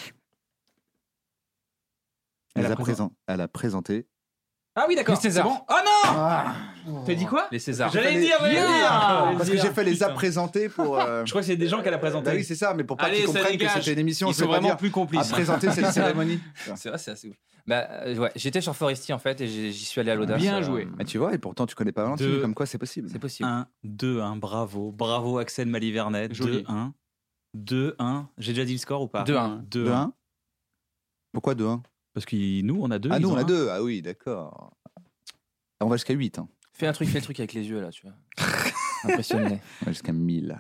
Elle a présenté.
Ah oui, d'accord.
Les Césars.
C'est bon. Oh non. T'as dit quoi?
Les Césars.
J'allais dire,
Parce que j'ai fait les a présentés pour.
Je crois que c'est des gens qu'elle a présenté.
Bah oui, c'est ça, mais pour pas
Allez,
qu'ils
ça
comprennent que
dégage.
c'était une émission,
Ils
c'est
sont
pas
vraiment
dire
plus
à
complices.
présenter cette cérémonie.
C'est vrai, c'est assez ouf. Ouais, j'étais sur Foresti en fait et j'y suis allé à l'audace.
Bien joué.
Mais tu vois, et pourtant tu connais pas Valentine,
Deux.
comme quoi c'est possible.
C'est possible.
1, 2, 1, bravo. Bravo Axel Malivernet.
Joli.
2, 1. 2, 1. J'ai déjà dit le score ou pas?
2-1.
2,
2-1
1.
Pourquoi 2-1
Parce que nous, on a 2.
Ah, nous on a 2. Ah oui, d'accord. On va jusqu'à 8. Hein.
Fais le truc avec les yeux là, tu vois. Impressionné.
On va jusqu'à 1000.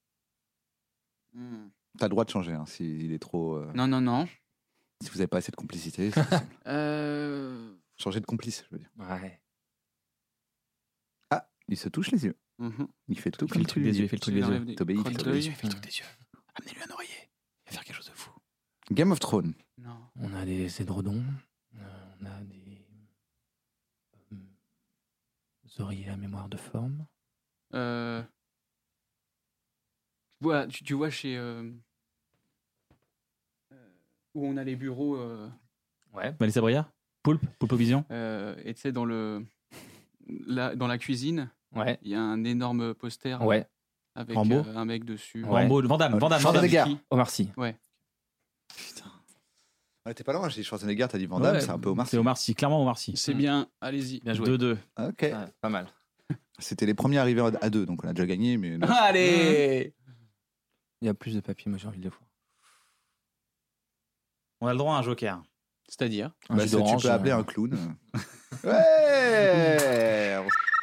Hmm.
T'as le droit de changer hein, s'il est trop.
Non, non, non.
Si vous avez pas assez de complicité, c'est possible.
Euh...
Changer de complice, je veux dire.
Ouais.
Ah, il se touche les yeux.
mhm.
Il fait tout
Il fait
comme
le truc des yeux, il fait le truc des
Il
yeux.
enlève des
T'obéis,
crottes
t'obéis.
d'œil.
Il fait le truc des yeux. Amenez-lui un oreiller. Il va faire quelque chose de fou.
Game of Thrones.
Non.
On a des édredons, on a des oreillers à mémoire de forme.
Tu vois chez où on a les bureaux
Ouais.
Vanessa Bria? Poulpe-Vision?
et tu sais dans dans la cuisine,
Ouais.
il y a un énorme poster
Ouais.
avec
Rambo
un mec dessus.
Ouais.
Rambo, Vandame.
Schwarzenegger.
Omar Sy.
Ouais, t'es pas loin, j'ai dit Schwarzenegger, t'as dit Van Damme,
Ouais,
c'est un peu Omar Sy.
C'est Omar Sy, clairement Omar Sy.
C'est bien, allez-y.
Bien joué.
2-2.
Ok.
Ouais, pas mal.
C'était les premiers arrivés à 2, donc on a déjà gagné, mais. non.
Allez!
Il y a plus de papier, moi j'ai envie de le voir.
On a le droit à un joker.
C'est-à-dire
Un
Bah,
jus
tu
d'orange,
peux appeler un clown. Ouais.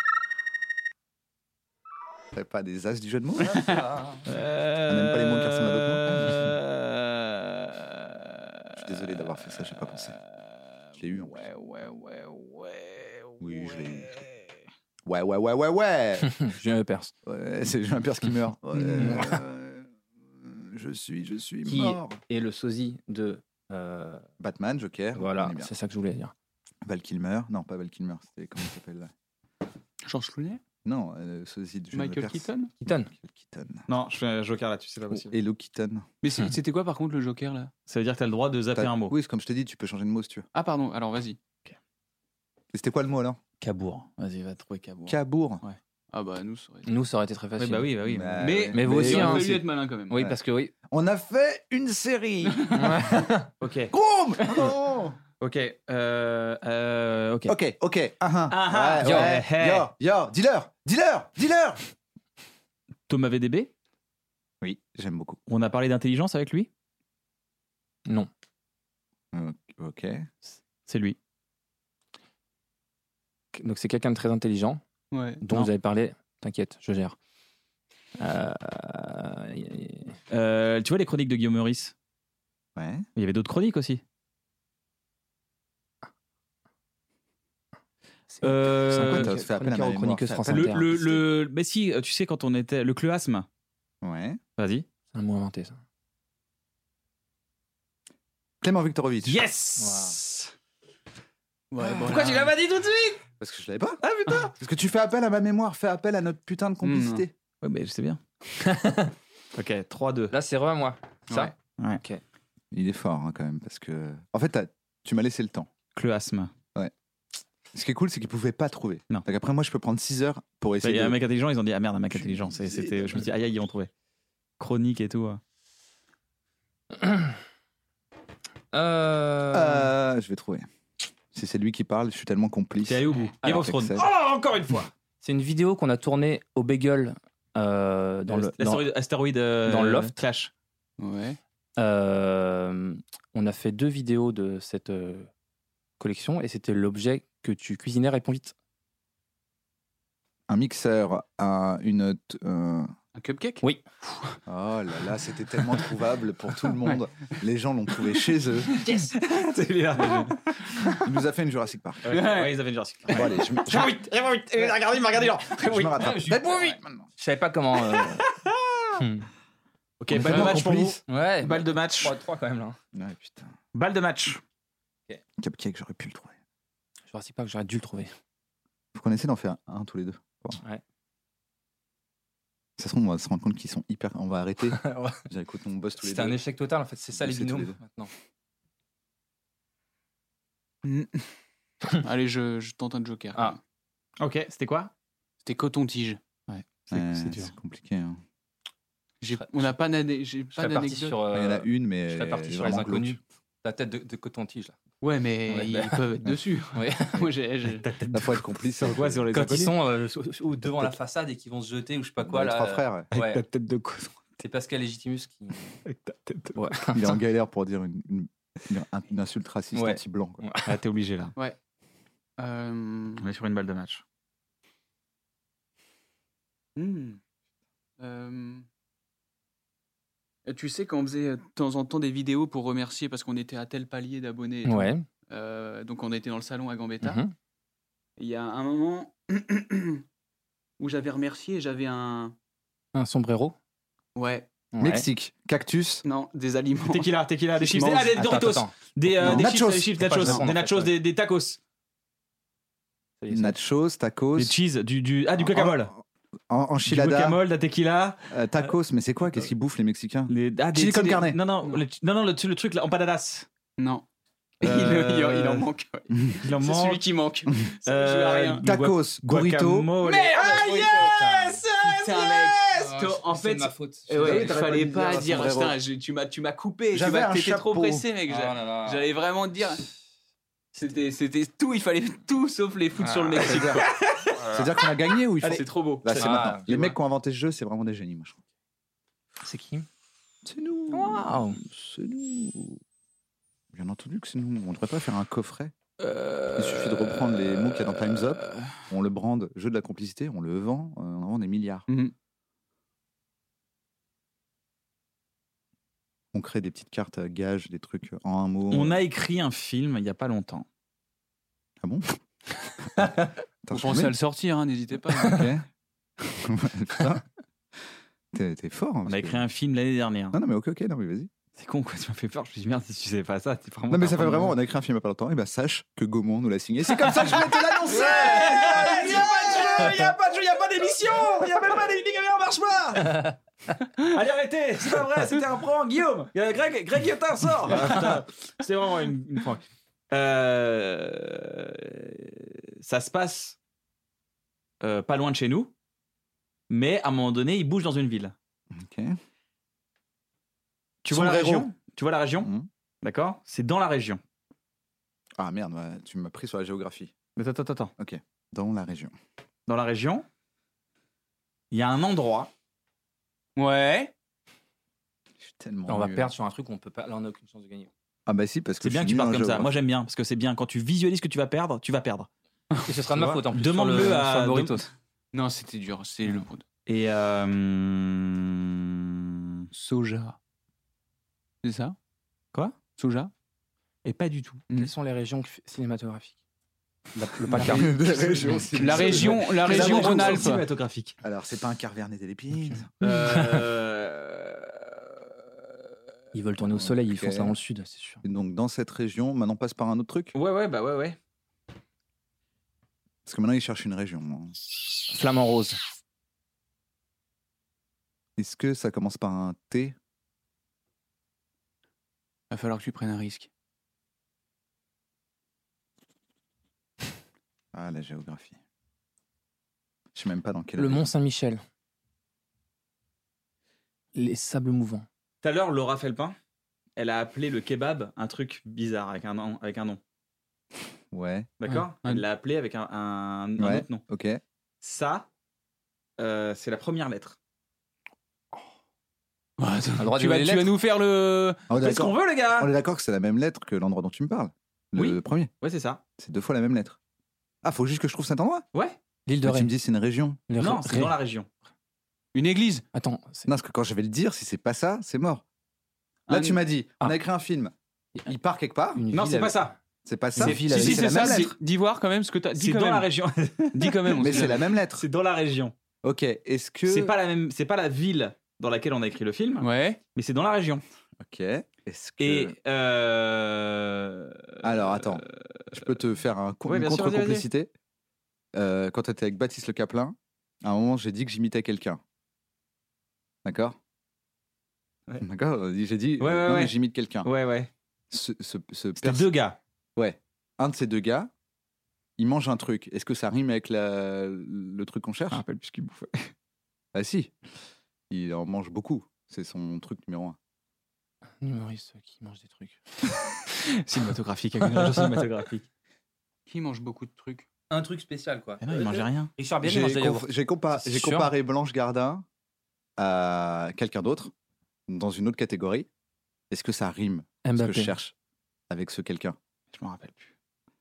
On fait pas des as du jeu de mots là On n'aime pas les mots qui ressemblent à d'autres mots. Je suis désolé d'avoir fait ça, j'ai pas pensé. Je l'ai eu. En plus. Oui, je l'ai eu. Ouais.
Julien Lepers.
Ouais, c'est Julien Pierce qui meurt. Ouais. Je suis
Qui
mort.
est le sosie de.
Batman, Joker.
Voilà,
on est bien.
c'est ça que je voulais dire.
Val Kilmer. Non, pas Val Kilmer. C'était comment il s'appelle là
Georges Clooney,
Non, sosie de Julien
Michael
Lepers.
Keaton.
Keaton.
Michael Keaton.
Non, je fais un joker là-dessus, c'est pas possible.
Hello Keaton.
Mais c'était quoi par contre le Joker là?
Ça veut dire que t'as le droit de zapper un mot.
Oui, c'est comme je te dis, tu peux changer de mot si tu veux.
Ah pardon, alors vas-y.
Et c'était quoi le mot alors
Cabourg. Vas-y, va trouver Cabourg.
Cabourg.
Ah bah nous ça aurait été...
Nous, ça aurait été très
Oui,
facile.
bah oui, bah oui.
Bah,
Mais
vous aussi,
il
hein,
aurait fallu
aussi.
être malin quand même.
Oui,
Ouais.
parce que oui.
On a fait une série.
Ok.
Groom. Non.
Ok. Ok.
Ok.
Ah,
Ouais,
yo,
ouais.
hey.
Yo, dealer.
Thomas VDB,
Oui, j'aime beaucoup.
on a parlé d'intelligence avec lui?
Non.
Ok.
C'est lui.
Donc c'est quelqu'un de très intelligent
Ouais.
dont
Non.
vous avez parlé. T'inquiète, je gère.
Tu vois les chroniques de Guillaume Meurice?
Ouais.
Il y avait d'autres chroniques aussi.
C'est quoi,
t'as fait appel à ma mémoire.
chroniqueuse France
Enfin,
Inter.
Mais si, tu sais, quand on était. Le chleuasme.
Ouais.
Vas-y.
C'est un mot inventé, ça.
Clément Viktorovitch.
Yes!
Ouais, bon,
Pourquoi
là-
tu l'as pas dit tout de suite?
Parce que je l'avais pas.
Ah putain!
Parce que tu fais appel à ma mémoire, fais appel à notre putain de complicité.
Ouais, mais je sais bien. Ok, 3-2.
Là, c'est à moi. Ça
Ouais.
Ok.
Il est fort hein, quand même parce que. En fait, tu m'as laissé le temps.
Chleuasme.
Ce qui est cool, c'est qu'ils pouvaient pas trouver.
Non.
Donc après, moi, je peux prendre 6 heures pour
Il
essayer.
y a
de-
un mec intelligent, ils ont dit ah merde, un mec intelligent. Je me suis dit aïe, ils vont trouver. Chronique et tout.
Je vais trouver. Si c'est lui qui parle, je suis tellement complice.
T'es allé au bout. Game of Thrones.
Axel.
Oh, encore une fois!
C'est une vidéo qu'on a tournée au Bagel dans le.
Astéroïde
dans le loft.
Clash.
Ouais.
On a fait 2 vidéos de cette collection et c'était l'objet que tu cuisinais répond vite.
Un mixeur, un
cupcake.
Oui.
Oh là là, c'était tellement trouvable pour tout le monde. Les gens l'ont trouvé chez eux.
Yes. C'est bien.
Il nous a fait une Jurassic Park.
Ouais, ils avaient une Jurassic Park.
Bon, allez, je me
Réponds vite. Regardez, il m'a regardé genre.
je me rattrape.
Je savais pas comment.
Ok, balle de match pour vous.
Ouais.
Balle de match.
3 quand même là.
Ouais, putain.
Balle de match.
Cupcake, j'aurais pu le trouver.
Je ne sais pas que j'aurais dû le trouver.
Faut qu'on essaie d'en faire un tous les deux. Bon.
Ouais.
Ça se trouve, on va se rendre compte qu'ils sont hyper. On va arrêter.
Ouais.
Écoute, on bosse tous les deux.
C'était un échec total en fait, c'est ça les
C'est tous les
binômes
deux.
maintenant.
Allez, je tente un joker.
Ah.
Ok, c'était quoi?
C'était coton-tige.
C'est dur.
C'est compliqué. Hein.
On n'a pas
Je serais parti
d'anecdote.
sur.
Il y en a une, mais.
Je serais parti
elle est
sur les
vraiment
inconnus.
glauque.
La tête de coton-tige là.
Ouais, mais
Ouais,
ils
bah.
peuvent être dessus.
Ouais.
Moi,
Là, faut être complice.
Sur quoi? Sur les
Quand
inconnus
ils sont devant la façade et qu'ils vont se jeter ou je sais pas quoi
Les
là.
trois frères. Ouais.
Avec
Ouais.
ta tête de quoi?
C'est Pascal Légitimus qui.
Avec ta tête de
Ouais.
Il est en galère pour dire une insulte raciste
Ouais.
anti-blanc. Quoi.
Ah, t'es obligé là.
Euh,
On est sur une balle de match.
Tu sais, quand on faisait de temps en temps des vidéos pour remercier parce qu'on était à tel palier d'abonnés, et tout,
Ouais.
donc on était dans le salon à Gambetta.
Mhm.
Il y a un moment où j'avais remercié et j'avais un.
Un sombrero.
Ouais.
Ouais.
Mexique, cactus.
Non, des aliments.
Tequila, des chips.
mange.
Ah, des
Attends,
Doritos.
attends.
Des
Nachos.
chips,
Faut pas
nachos,
se répondre,
des
en
nachos,
fait, ouais.
des tacos,
Ça y est, ça.
Nachos, tacos.
des cheese, du guacamole. Du
Enchilada.
guacamole, de la tequila.
Tacos, mais c'est quoi? Qu'est-ce qu'ils bouffent les Mexicains?
Des
Chili con carne.
le truc là, empanadas.
Non.
Euh,
Il en manque. Ouais.
Il en
C'est celui
manque.
qui manque. Ça joue à rien.
du
Tacos, burrito.
guacamole.
Putain, mec. En fait,
c'est de ma faute.
ouais, il
t'aurais
fallait
pas
pas
dû
dire.
dire sombrero.
Putain, tu m'as coupé.
J'avais un
T'étais trop
chapeau.
pressé, mec.
Oh là là.
J'allais vraiment te dire. C'était tout. Il fallait tout sauf les foutre sur le Mexique.
C'est-à-dire qu'on a gagné ou il faut.
C'est trop beau.
Là, c'est
Ah,
maintenant. Les
tu
mecs
vois.
qui ont inventé ce jeu, c'est vraiment des génies, moi, je trouve.
C'est qui?
C'est nous.
Waouh.
C'est nous. Bien entendu que c'est nous. On devrait pas faire un coffret. Il suffit de reprendre les mots qu'il y a dans Time's Up. On le brande, jeu de la complicité, on le vend, on en vend des milliards.
Mhm.
On crée des petites cartes à gages, des trucs en un mot.
On a écrit un film il y a pas longtemps.
Ah bon?
Vous pensez à le sortir, hein, n'hésitez pas.
Ok. Putain. T'es fort. Hein,
On a écrit un film l'année dernière.
Non, mais ok, non, mais vas-y.
C'est con quoi, tu m'as fait peur. Je me suis dit merde, si tu sais pas ça, c'est vraiment.
Non, mais ça fait vraiment, on a écrit un film il y a pas longtemps, et bah sache que Gaumont nous l'a signé. C'est comme ça que je voulais te l'annoncer!
Il n'y a pas de jeu, il n'y a pas de jeu, il n'y a pas d'émission, il n'y a même pas d'émission, on marche pas. Allez, arrêtez, c'est pas vrai, c'était un prank, Guillaume. Greg Guillotin sort. Putain, c'est vraiment une prank. Ça se passe pas loin de chez nous, mais à un moment donné, il bouge dans une ville.
Ok.
Tu vois la
Sombrero.
région? Tu vois la région?
Mhm.
D'accord? C'est dans la région.
Ah merde, ouais, tu m'as pris sur la géographie.
Attends.
Ok. Dans la région.
Dans la région, il y a un endroit.
Ouais.
Je suis tellement.
On va
nul.
perdre sur un truc où on peut pas. Là, on n'a aucune chance de gagner.
Ah bah si, parce que
C'est bien
je
que
suis
tu
nul
parles
en
comme ça.
géographie.
Moi, j'aime bien parce que c'est bien quand tu visualises que tu vas perdre, tu vas perdre.
Et ce sera de
Tu
ma
vois,
faute en plus.
demande-le
sur le,
à-
sur le Doritos.
Non, c'était dur. C'est le mot.
Et
Soja. C'est ça?
Quoi?
Soja?
et pas du tout.
Quelles sont les régions cinématographiques? Le
La
PACA.
région, c'est-
La région Rhône-Alpes.
cinématographique.
Alors, c'est pas un Carvernet des Lépines.
Ils veulent tourner au soleil, ils
Ok.
font ça dans le sud, c'est sûr.
Et donc, dans cette région, maintenant, on passe par un autre truc.
Ouais.
Parce que maintenant, ils cherchent une région. Hein.
Flamand rose.
Est-ce que ça commence par un T?
Va falloir que tu prennes un risque.
Ah, la géographie. Je sais même pas dans quel.
Le Mont Saint-Michel. Les sables mouvants.
Tout à l'heure, Laura Felpin, elle a appelé le kebab un truc bizarre avec un nom.
Ouais,
D'accord?
Ouais.
Elle l'a appelé avec un
Ouais.
autre nom.
ok.
Ça, c'est la première lettre.
a le droit de
Tu vas
les
nous faire le.
On est
Fais ce qu'on
d'accord.
veut, les gars.
On est d'accord que c'est la même lettre que l'endroit dont tu me parles. Le premier.
Ouais, c'est ça.
C'est 2 fois la même lettre. Ah, faut juste que je trouve cet endroit.
Ouais.
L'île de
Mais tu
Ré.
me dis c'est une région.
Non, c'est dans la région.
Une église.
Attends,
Non, parce que quand je vais le dire, si c'est pas ça, c'est mort. Là, tu m'as dit, on a écrit un film. Il part quelque part.
Non, c'est pas ça.
C'est pas ça.
Une ville
Si,
avec-
si,
c'est
la
ça.
même lettre.
Dis voir quand même ce que t'as. Dis
C'est
quand
dans
même.
la région.
Dis quand même. on
Mais
sait
c'est la
jamais.
même lettre.
C'est dans la région.
Ok, est-ce que.
C'est pas la ville dans laquelle on a écrit le film,
Ouais.
mais c'est dans la région.
Ok, est-ce que.
Et
Alors, attends. Je peux te faire
Ouais,
une
bien sûr, vas-y,
contre-complicité. Quand tu étais avec Baptiste Le Caplin, à un moment, j'ai dit que j'imitais quelqu'un. D'accord
Ouais.
D'accord J'ai dit,
Ouais, ouais,
non,
ouais.
mais j'imite quelqu'un.
Ouais. C'était 2 gars.
Ouais. Un de ces 2 gars, il mange un truc. Est-ce que ça rime avec le truc qu'on cherche
Je me rappelle plus ce qu'il bouffait.
Ah si. Il en mange beaucoup. C'est son truc numéro 1.
Un humoriste qui mange des trucs.
Cinématographique, avec une région cinématographique.
Qui mange beaucoup de trucs.
Un truc spécial, quoi.
Mais non, il mangeait rien.
Richard Bien, il mange des yaourts.
J'ai
C'est sûr.
comparé Blanche Gardin à quelqu'un d'autre dans une autre catégorie. Est-ce que ça rime ce que
Mbappé.
je cherche avec ce quelqu'un
Je me rappelle plus.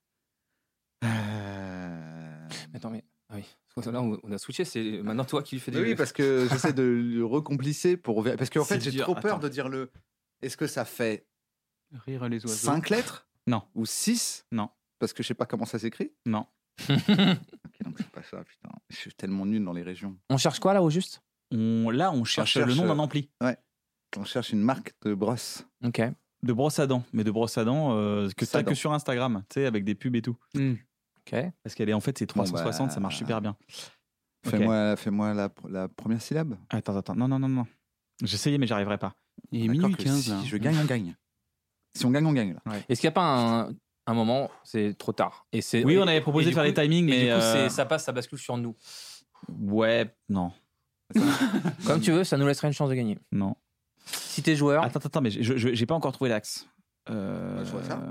Attends, mais. Ah oui. Parce que là, on a switché, c'est maintenant toi qui lui fais des.
Oui, parce que j'essaie de le recomplicer pour. Parce qu'en fait,
C'est
j'ai
dur.
trop peur
Attends.
de dire le. Est-ce que ça fait
Rire les oiseaux.
5 lettres
Non.
Ou 6
Non.
Parce que je sais pas comment ça s'écrit
Non.
Ok, donc c'est pas ça, putain. Je suis tellement nul dans les régions.
On cherche quoi là au juste?
Là, on cherche le
cherche,
nom d'un ampli.
On cherche une marque de brosse.
Ok.
De brosse à dents. Mais de brosse à dents que t'as
Sadant.
que sur Instagram, tu sais, avec des pubs et tout.
Ok.
Parce qu'elle est en fait, c'est 360,
bah,
ça marche super bien. Ok.
Fais-moi la première syllabe.
Attends. Non. J'essayais, mais j'arriverai pas.
Il est
D'accord
minuit
que
15.
Si
là.
je gagne, on gagne. Si on gagne, on gagne. Là.
Est-ce qu'il n'y a pas un moment, c'est trop tard et c'est,
Oui, on avait proposé de faire les timings,
et
mais.
du coup, ça passe, ça bascule sur nous.
Ouais, non.
Comme tu veux, ça nous laisserait une chance de gagner.
Non.
Si t'es joueur,
Attends, mais j'ai pas encore trouvé l'axe.
je vois ça.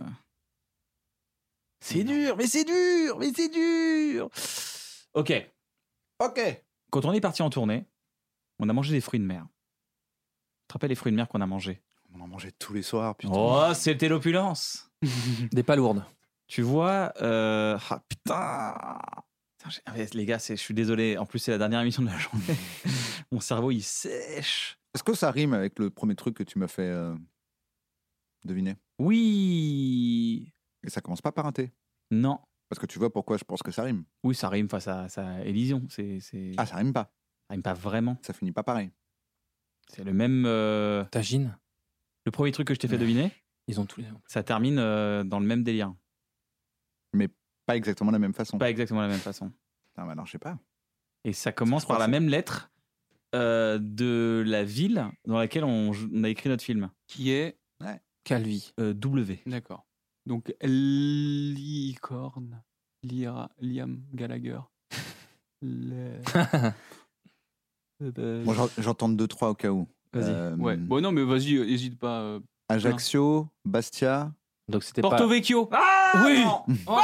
C'est dur, mais c'est dur. Ok. Quand on est parti en tournée, on a mangé des fruits de mer. Tu te rappelles les fruits de mer qu'on a mangés?
On en mangeait tous les soirs, putain.
Oh, c'était l'opulence.
des palourdes.
Tu vois, ah putain. Les gars, je suis désolé. En plus, c'est la dernière émission de la journée. Mon cerveau, il sèche.
Est-ce que ça rime avec le premier truc que tu m'as fait deviner?
Oui.
Et ça commence pas par un T.
Non.
Parce que tu vois pourquoi je pense que ça rime.
Oui, ça rime face à Élysion.
Ah, ça rime pas.
Ça rime pas vraiment.
Ça finit pas pareil.
C'est le même.
Tagine.
Le premier truc que je t'ai fait deviner,
Ils ont tous les.
ça termine dans le même délire.
Mais pas exactement de la même façon.
Pas exactement la même façon.
Ah, bah non, je sais pas.
Et ça commence
Je
par
crois
la
que
même lettre de la ville dans laquelle on a écrit notre film.
Qui est.
Calvi.
W.
D'accord. Donc, Licorne. Liam Gallagher.
Bon, j'en tente 2-3 au cas où.
Vas-y.
Ouais. Bon, non, mais vas-y, hésite pas.
Ajaccio, Bastia.
Donc c'était
Porto
pas.
Vecchio.
Ah
Oui.
non.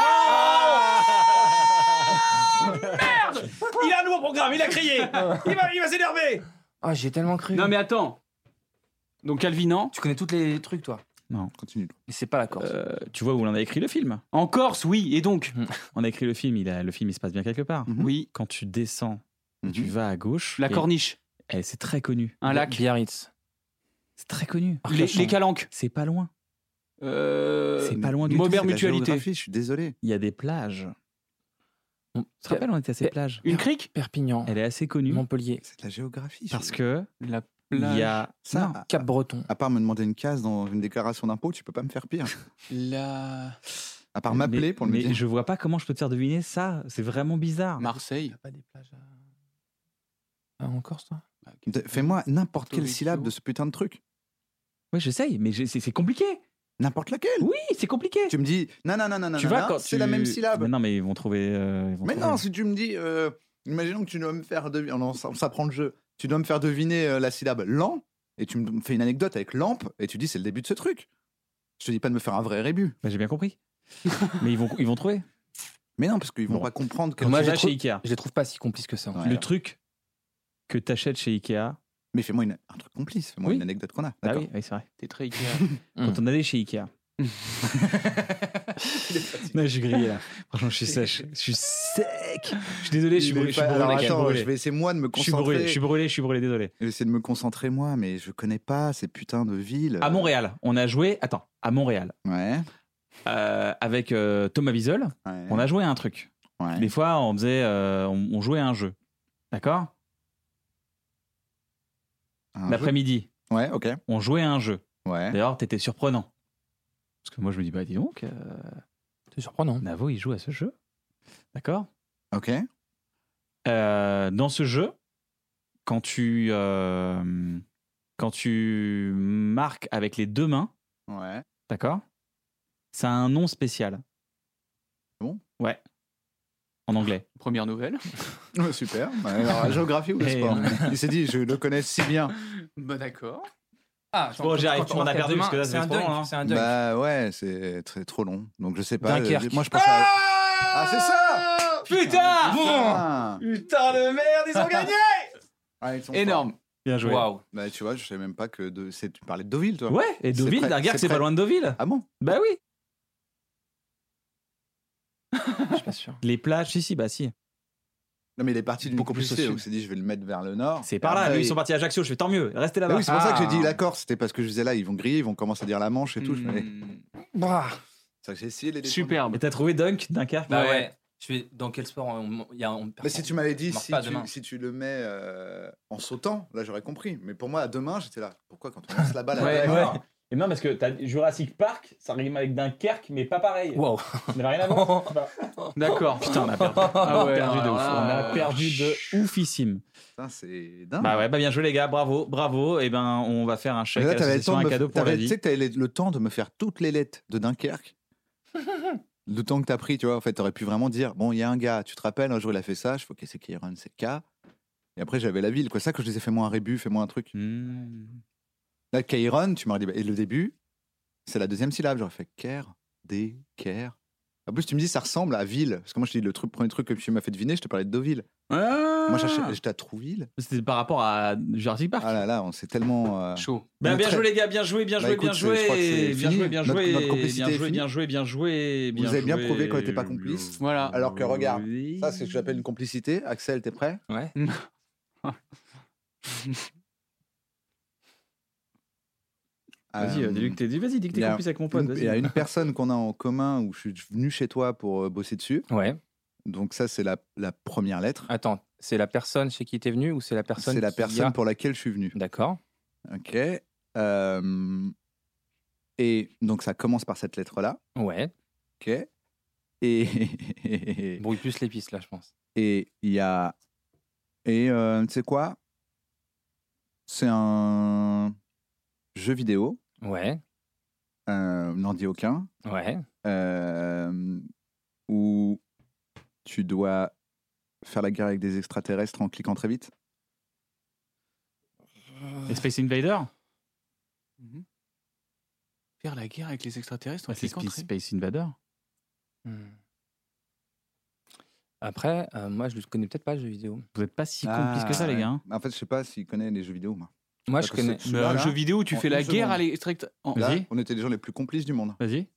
Merde. Il a un nouveau programme, il a crié. Il va s'énerver.
Ah, j'ai tellement cru.
Non, mais attends. Donc, Calvinan.
Tu connais tous les trucs, toi.
Non.
Continue.
Mais c'est pas la Corse.
Tu vois où on a écrit le film?
En Corse, oui. Et donc.
On a écrit le film, le film il se passe bien quelque part.
Mhm.
Oui.
Quand tu descends, tu
Mhm.
vas à gauche.
La
et-
Corniche.
C'est très connu.
Un lac.
Biarritz.
C'est très connu.
Les Calanques.
C'est pas loin. C'est pas loin du
Maubert
C'est la
Mutualité.
géographie, je suis désolé.
Il y a des plages.
On-
Tu te rappelles, on était à ces plages.
Une crique.
Perpignan.
Elle est assez connue
Montpellier.
C'est de la géographie.
parce que
La
il
plage.
y a
Ça,
non,
Cap-Breton.
à part me demander une case dans une déclaration d'impôt, tu peux pas me faire pire.
La.
À part m'appeler pour me
mais
dire.
je vois pas comment je peux te faire deviner ça. C'est vraiment bizarre.
Marseille.
Pas des plages en Corse, toi?
Fais-moi n'importe quelle
Vecchio.
syllabe de ce putain de truc.
Oui, j'essaye, mais c'est compliqué.
N'importe laquelle.
Oui, c'est compliqué.
Tu me dis, non,
Tu vois quand
c'est la même syllabe.
Mais non, mais ils vont trouver.
Mais non, si tu me dis, imaginons que tu dois me faire deviner, on s'apprend le jeu, tu dois me faire deviner la syllabe lent, et tu me fais une anecdote avec lampe, et tu dis c'est le début de ce truc. Je te dis pas de me faire un vrai rébut.
Bah, j'ai bien compris. Mais ils vont trouver.
Mais non, parce qu'ils vont
Bon.
pas comprendre que
Quand
Moi,
tu
je
vas
trouve-
chez Ikea,
Je les trouve pas si complices que ça.
Ouais.
le truc que t'achètes chez Ikea,
Mais fais-moi un truc complice, fais-moi
Oui.
une anecdote qu'on a.
Ah
D'accord.
oui, c'est vrai.
T'es très Ikea.
Quand on allait chez Ikea. Non, je suis grillé là. Franchement, je suis sèche. Je suis sec. Je suis désolé, je suis brûlé.
Alors
les gars,
attends,
brûlé.
je vais essayer moi de me
Je suis
concentrer.
brûlé, désolé.
Je vais essayer de me concentrer moi, mais je connais pas ces putains de villes.
À Montréal, on a joué. Attends, à Montréal,
Ouais.
avec Thomas Wiesel,
Ouais.
on a joué à un truc.
Ouais.
Des fois, on faisait, on jouait à un jeu. D'accord.
Un
L'après-midi,
jeu. Ouais, ok.
on jouait à un jeu.
Ouais.
D'ailleurs, t'étais surprenant. Parce que moi, je me dis, bah dis donc,
C'est surprenant.
Navo, il joue à ce jeu. D'accord.
Ok.
Dans ce jeu, quand tu marques avec les deux mains,
Ouais.
d'accord, ça a un nom spécial.
Bon.
Ouais. En anglais.
Première nouvelle.
Ouais, super. Ouais, alors, la géographie ou le
Et-
sport Il s'est dit, je le connais si bien.
Bah d'accord.
Ah,
Bon, j'y arrive, on a perdu parce que là,
c'est
c'est
un
trop long, hein.
dunk. C'est un dunk.
Bah ouais, c'est trop long. Donc je sais pas.
Dunkerque.
Moi je pense à. Ah, c'est ça
Putain
Putain
Putain de merde, ils ont gagné.
Ah, ils sont
Énorme.
Bien joué.
Waouh.
Bah, tu vois, je savais même pas que tu parlais de Deauville, toi.
Ouais, et
C'est
Deauville,
près-
Dunkerque,
c'est
c'est pas
près-
loin de Deauville.
Ah bon
Bah oui.
Je suis pas sûr.
Les plages, si, bah si.
Non, mais il est parti d'une
Beaucoup plus au
complicité,
sud.
donc il s'est dit, je vais le mettre vers le nord.
C'est par là,
Après,
eux, ils sont partis à Ajaccio, je fais tant mieux, restez
Ah
là-bas.
oui, c'est pour ça que j'ai dit
Ah.
la Corse, c'était parce que je disais là, ils vont griller, ils vont commencer à dire la Manche et tout. Je fais,
Bah
ça, j'ai essayé de les détourner.
Superbe.
Et t'as trouvé Dunkerque
Bah
Ouais.
ouais. Je fais dans quel sport il y a
Mais si tu m'avais dit,
marque pas à deux mains.
si tu le mets en sautant, là j'aurais compris. Mais pour moi, à deux mains, j'étais là. Pourquoi quand on lance la balle à
Ouais,
deux
Ouais.
mains
Et non, parce que t'as Jurassic Park, ça rime avec Dunkerque, mais pas pareil.
Waouh.
Ça n'avait rien à voir.
D'accord.
Putain, on a perdu.
Ah ouais,
perdu de
alors
ouf.
là,
On a perdu de oufissime.
Putain, c'est dingue.
Bah ouais, bah bien joué les gars, bravo. Et ben, on va faire un
Mais
chèque
là,
à
t'avais le
l'association,
temps
un
de me
cadeau pour la
tu
vie.
sais que t'avais le temps de me faire toutes les lettres de Dunkerque. Le temps que t'as pris, tu vois, en fait, t'aurais pu vraiment dire, bon, il y a un gars, tu te rappelles, un jour il a fait ça, je fais, ok, c'est Kieran, c'est K. Et après, j'avais la ville, quoi. Ça que je les ai fait moi un rébut, fais-moi un truc.
Hmm.
Là, Kairon, tu m'aurais dit, bah, et le début, c'est la deuxième syllabe. J'aurais fait Ker, D, Ker. En plus, tu me dis, ça ressemble à ville. Parce que moi, je te dis, le premier truc que tu m'as fait deviner, je te parlais de Deauville. Moi, j'étais à Trouville.
C'était par rapport à Jurassic Park.
Ah là là, on s'est tellement.
Chaud.
Bah, bien
très-
joué les gars, bien joué,
Bah, écoute, je crois que c'est
bien
fini.
joué, bien
Notre-
joué,
notre complicité
bien
est
joué,
finie.
bien joué, bien joué,
Vous avez bien
joué.
prouvé qu'on n'était pas complices.
Voilà.
Alors que regarde,
Oui.
ça, c'est ce que j'appelle une complicité. Axel, t'es prêt?
Ouais.
Vas-y, dis que t'es complice avec mon pote.
Il y a une personne qu'on a en commun où je suis venu chez toi pour bosser dessus.
Ouais.
Donc ça, c'est la première lettre.
Attends, c'est la personne chez qui t'es venu ou c'est la personne
C'est la
qui
personne
a-
pour laquelle je suis venu.
D'accord.
Ok. Et donc ça commence par cette lettre-là.
Ouais.
Ok. Et
Brouille plus les pistes là, je pense.
et il y a tu sais quoi? C'est un jeu vidéo.
Ouais.
N'en dis aucun.
Ouais.
Où tu dois faire la guerre avec des extraterrestres en cliquant très vite.
Les Space Invader.
Faire la guerre avec les extraterrestres en
C'est
cliquant très-
Space Invader.
Après, moi, je ne connais peut-être pas le jeu vidéo.
Vous n'êtes pas si complices que ça, les
ouais.
gars.
En fait, je sais pas s'il connaît les jeux vidéo. Moi,
Moi,
Parce
je
que
connais.
c'est-
Mais
Là,
un
là,
jeu vidéo où tu
en
fais
une
la guerre
seconde.
à l'extract.
Là,
Vas-y.
on était les gens les plus complices du monde.
Vas-y.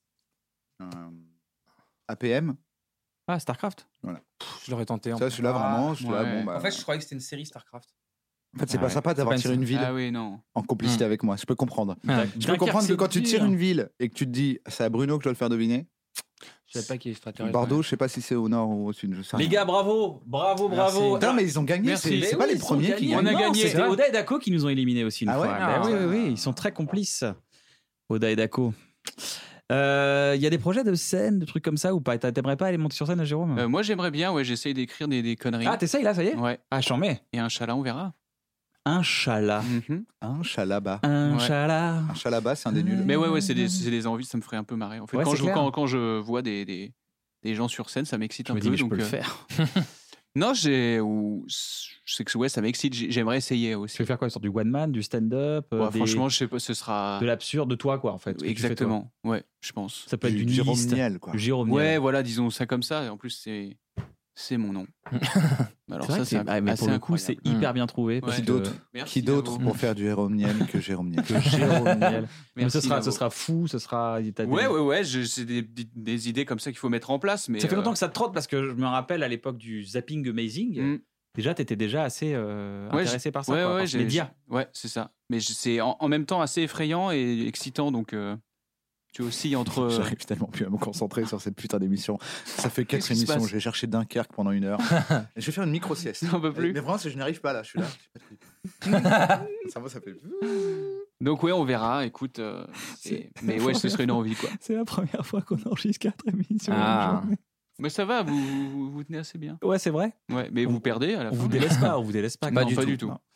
APM.
Ah, StarCraft.
Je l'aurais tenté.
Ça, celui-là, vraiment, je suis là,
ouais.
bon, bah,
En fait, je croyais que c'était une série StarCraft.
en fait, c'est
Ah
pas
ouais.
sympa d'avoir
C'est pas
tiré
une
une ville
Ah oui, non.
en complicité
Mm.
avec moi. Je peux comprendre.
Ah,
Je peux comprendre que quand tu tires une ville et que tu te dis, c'est à Bruno que je dois le faire deviner.
je savais pas qu'il est extraterrestre.
Bordeaux, je sais pas si c'est au nord ou au sud. Je sais
Les
rien.
gars, bravo.
Merci.
Putain, mais ils ont gagné.
Merci.
C'est pas les premiers qui
On
gagnent.
a gagné.
C'était Oda et Dako qui nous ont éliminés aussi une
Ah
fois.
ouais
Bah
Ah.
oui, oui, oui, ils sont très complices. Oda et Dako. Il y a des projets de scène, de trucs comme ça ou pas? T'aimerais pas aller monter sur scène, Jérôme?
Moi, j'aimerais bien, ouais, j'essaye d'écrire des conneries.
Ah, t'essayes là, ça y est?
Ouais.
Ah, j'en mets.
Et Inch'Allah, on verra.
Inch'Allah.
Mhm.
Un chalaba.
Inch'Allah.
Un chalaba, c'est un des nuls.
Mais ouais, c'est des envies, ça me ferait un peu marrer. En fait,
Ouais,
quand,
c'est
je,
clair.
quand je vois des gens sur scène, ça m'excite
Je
un
me dis,
peu.
mais je
donc,
peux le faire.
Non, je sais que ouais, ça m'excite. J'aimerais essayer aussi.
Tu veux faire quoi? Une sorte du one man, du stand-up?
Ouais, franchement, je sais pas, ce sera.
de l'absurde de toi, quoi, en fait. ce que tu fais, toi.
Exactement. Ouais, je pense.
Ça peut être du
Jérôme
nihiliste.
Niel, quoi.
Du Jérôme
Ouais,
Niel.
voilà, disons ça comme ça. En plus, c'est c'est mon nom. Alors
C'est vrai que
c'est
mais
assez
pour le coup, c'est
incroyable.
hyper bien trouvé.
Ouais.
parce
Qui
que-
d'autre
Merci
Qui d'autre
à vous.
pour faire du Jérôme Niel que Jérôme Niel
que Jérôme Niel. Mais
Merci,
ce
Navo.
sera fou, ce sera. t'as des-
Ouais, c'est des idées comme ça qu'il faut mettre en place. Mais
Ça fait longtemps que ça te trotte parce que je me rappelle à l'époque du Zapping Amazing. Déjà, t'étais déjà assez intéressé par ça.
Ouais,
quoi,
ouais,
par ce média.
ouais, c'est ça. Mais c'est en même temps assez effrayant et excitant, donc tu oscilles entre.
J'arrive tellement plus à me concentrer sur cette putain d'émission. Ça fait 4
Qu'est-ce qui se
émissions,
passe
je vais chercher Dunkerque pendant 1 heure. Et je vais faire une micro-sieste.
J'en peux plus.
Mais vraiment, je n'arrive pas là, je suis là. je sais pas de quoi. Ça fait.
Donc ouais, on verra. Écoute, mais ouais, ce serait une envie quoi.
C'est la première fois qu'on enregistre 4 émissions.
Ah.
Mais ça va, vous tenez assez bien.
Ouais, c'est vrai.
Ouais, mais vous perdez à la
On
fin.
vous délaisse pas, on vous délaisse pas.
Pas
non,
du
pas
tout.
du tout.
Non.